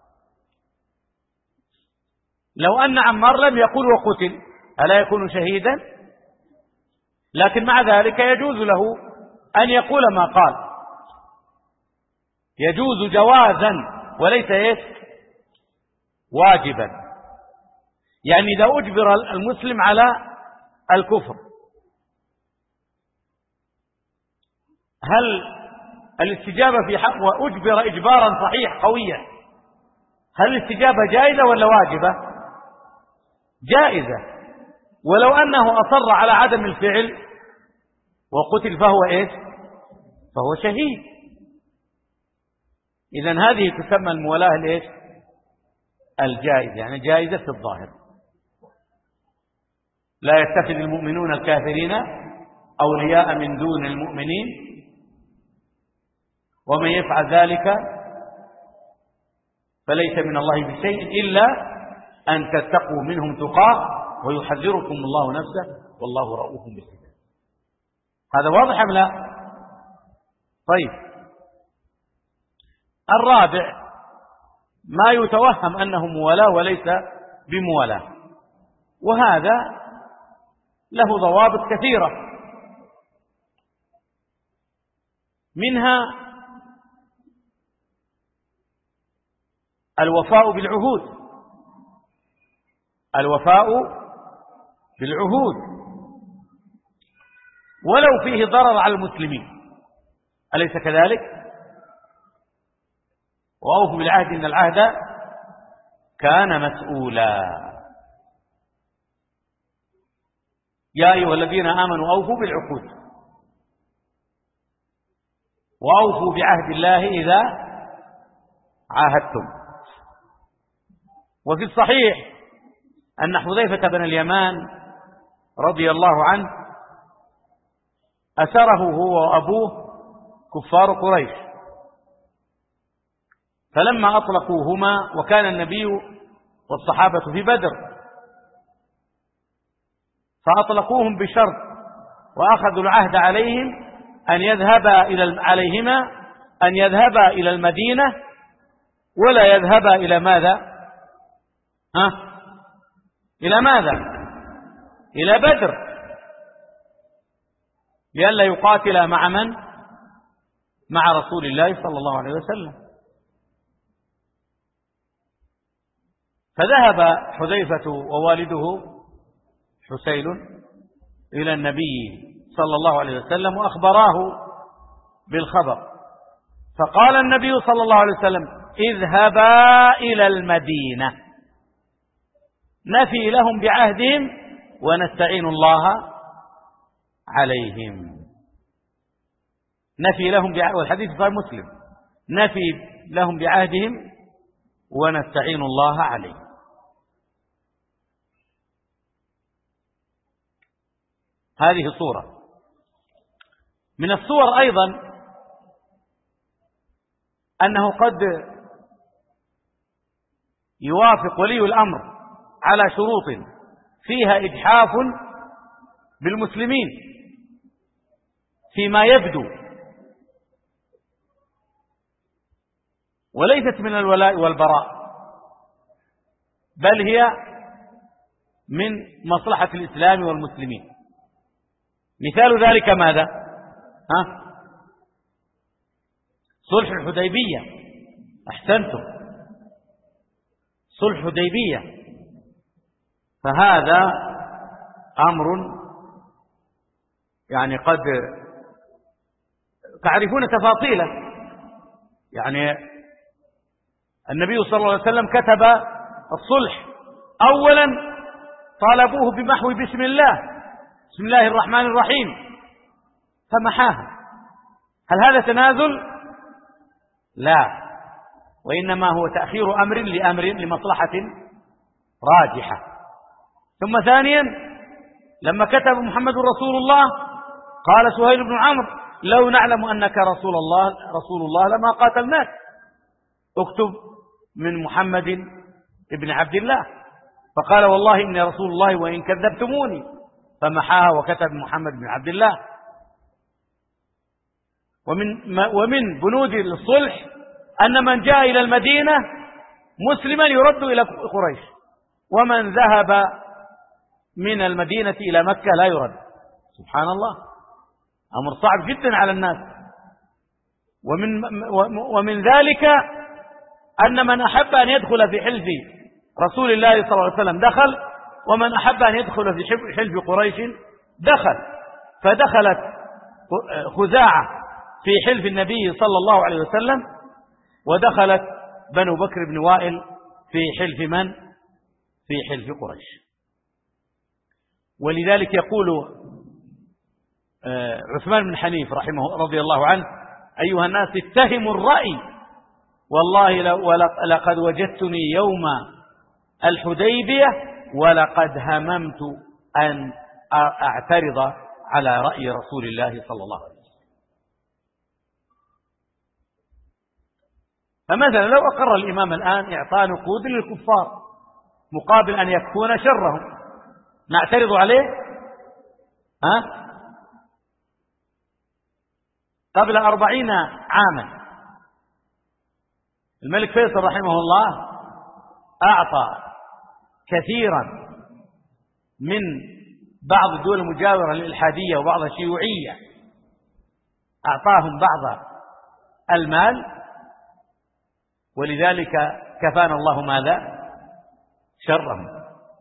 لو أن عمار لم يقل وقتل ألا يكون شهيدا؟ لكن مع ذلك يجوز له أن يقول ما قال، يجوز جوازا وليس ايش؟ واجبا. يعني إذا أجبر المسلم على الكفر، هل الاستجابة في حق وأجبر إجبارا صحيح قويا، هل الاستجابة جائزة ولا واجبة؟ جائزة. ولو أنه أصر على عدم الفعل وقتل فهو إيش؟ فهو شهيد. إذن هذه تسمى المولاة الإيش؟ الجائزة، يعني جائزة في الظاهر. لا يتخذ المؤمنون الكافرين أولياء من دون المؤمنين ومن يفعل ذلك فليس من الله بشيء إلا أن تتقوا منهم تقاه ويحذركم الله نفسه والله رؤوف بالعباد. هذا واضح أم لا؟ طيب، الرابع ما يتوهم أنه موالاة وليس بموالاة، وهذا له ضوابط كثيرة، منها الوفاء بالعهود، الوفاء بالعهود ولو فيه ضرر على المسلمين، أليس كذلك؟ وأوفوا بالعهد إن العهد كان مسؤولا. يا أيها الذين آمنوا أوفوا بالعقود وأوفوا بعهد الله إذا عاهدتم. وفي الصحيح أن حذيفة بن اليمان رضي الله عنه أسره هو وأبوه كفار قريش، فلما أطلقوهما وكان النبي والصحابة في بدر فأطلقوهم بشرط وأخذوا العهد عليهم أن يذهبا إلى عليهما أن يذهبا إلى المدينة ولا يذهبا إلى ماذا؟ ها؟ إلى ماذا؟ إلى بدر، لئلا يقاتل مع من؟ مع رسول الله صلى الله عليه وسلم. فذهب حذيفة ووالده حسين إلى النبي صلى الله عليه وسلم وأخبراه بالخبر، فقال النبي صلى الله عليه وسلم: اذهبا إلى المدينة نفي لهم بعهدهم ونستعين الله عليهم. نفي لهم بعهدهم، والحديث صحيح مسلم، نفي لهم بعهدهم ونستعين الله عليهم. هذه صورة من الصور. أيضا أنه قد يوافق ولي الأمر على شروط فيها إجحاف بالمسلمين فيما يبدو، وليست من الولاء والبراء، بل هي من مصلحة الإسلام والمسلمين. مثال ذلك ماذا؟ ها؟ صلح الحديبية. أحسنتم، صلح الحديبية، فهذا أمر يعني قد تعرفون تفاصيله. يعني النبي صلى الله عليه وسلم كتب الصلح، أولا طالبوه بمحو بسم الله، بسم الله الرحمن الرحيم، فمحاها. هل هذا تنازل؟ لا، وإنما هو تأخير أمر لأمر لمصلحة راجحة. ثم ثانيا لما كتب محمد رسول الله قال سهيل بن عمرو: لو نعلم أنك رسول الله رسول الله لما قاتلناك، اكتب من محمد ابن عبد الله. فقال: والله إني رسول الله وإن كذبتموني، فمحاها وكتب محمد بن عبد الله. ومن ومن بنود الصلح أن من جاء إلى المدينة مسلما يرد إلى قريش، ومن ذهب من المدينة إلى مكة لا يرد. سبحان الله، أمر صعب جدا على الناس. ومن ومن ذلك أن من أحب أن يدخل في حلف رسول الله صلى الله عليه وسلم دخل، ومن أحب أن يدخل في حلف قريش دخل. فدخلت خزاعة في حلف النبي صلى الله عليه وسلم، ودخلت بنو بكر بن وائل في حلف من؟ في حلف قريش. ولذلك يقول عثمان بن حنيف رحمه رضي الله عنه: أيها الناس اتهموا الرأي، والله لقد وجدتني يوم الحديبية ولقد هممت أن أعترض على رأي رسول الله صلى الله عليه وسلم. فمثلا لو أقر الإمام الآن إعطاء نقود للكفار مقابل أن يكفون شرهم، نعترض عليه؟ ها؟ قبل أربعين عاما الملك فيصل رحمه الله أعطى كثيرا من بعض الدول المجاورة للإلحادية وبعض الشيوعية، أعطاهم بعض المال، ولذلك كفانا الله ماذا؟ شرهم.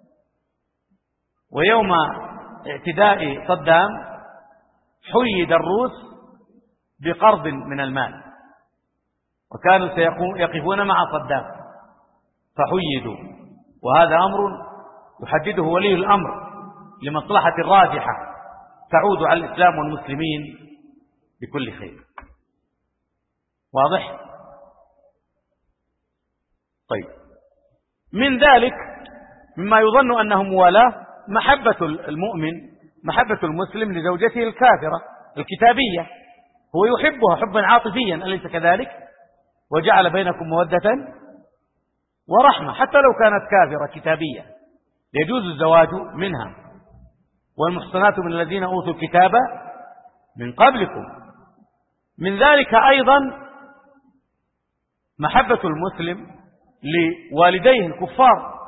ويوم اعتداء صدام حيد الروس بقرض من المال، وكانوا سيقفون مع صدام فحيدوا، وهذا أمر يحدده ولي الأمر لمصلحة راجحة تعود على الإسلام والمسلمين بكل خير. واضح؟ طيب، من ذلك مما يظن أنه موالاة محبة المؤمن، محبة المسلم لزوجته الكافرة الكتابية، هو يحبها حبا عاطفيا، أليس كذلك؟ وجعل بينكم مودة ورحمة حتى لو كانت كافرة كتابية، يجوز الزواج منها. والمحصنات من الذين أوتوا الكتاب من قبلكم. من ذلك أيضا محبة المسلم لوالديه الكفار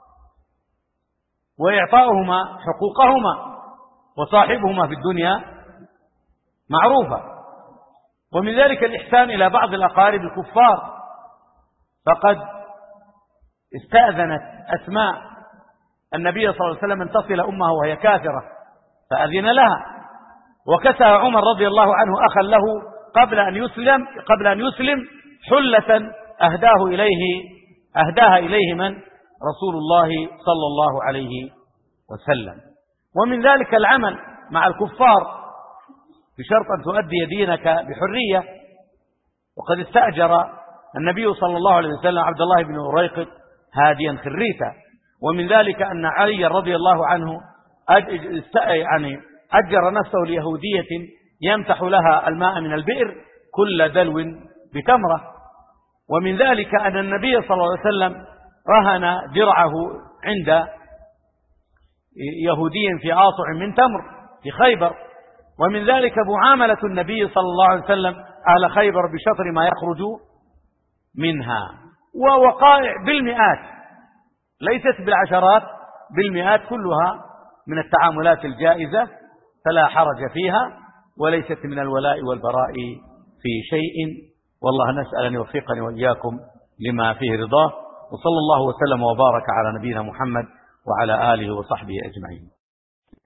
وإعطاؤهما حقوقهما، وصاحبهما في الدنيا معروفة. ومن ذلك الإحسان إلى بعض الأقارب الكفار، فقد استأذنت أسماء النبي صلى الله عليه وسلم أن تصل أمها وهي كافرة فأذن لها، وكسى عمر رضي الله عنه أخا له قبل أن يسلم قبل أن يسلم حلة أهداه إليه أهداها إليه من؟ رسول الله صلى الله عليه وسلم. ومن ذلك العمل مع الكفار بشرط أن تؤدي دينك بحرية، وقد استأجر النبي صلى الله عليه وسلم عبد الله بن أريقط هاديا خريتا. ومن ذلك أن علي رضي الله عنه يعني أجر نفسه ليهودية يمتح لها الماء من البئر كل دلو بتمرة. ومن ذلك أن النبي صلى الله عليه وسلم رهن درعه عند يهودي في آصع من تمر في خيبر. ومن ذلك معاملة النبي صلى الله عليه وسلم أهل خيبر بشطر ما يخرج منها، ووقائع بالمئات ليست بالعشرات، بالمئات، كلها من التعاملات الجائزة فلا حرج فيها، وليست من الولاء والبراء في شيء. والله نسأل أن يوفقني وإياكم لما فيه رضاه، وصلى الله وسلم وبارك على نبينا محمد وعلى آله وصحبه أجمعين.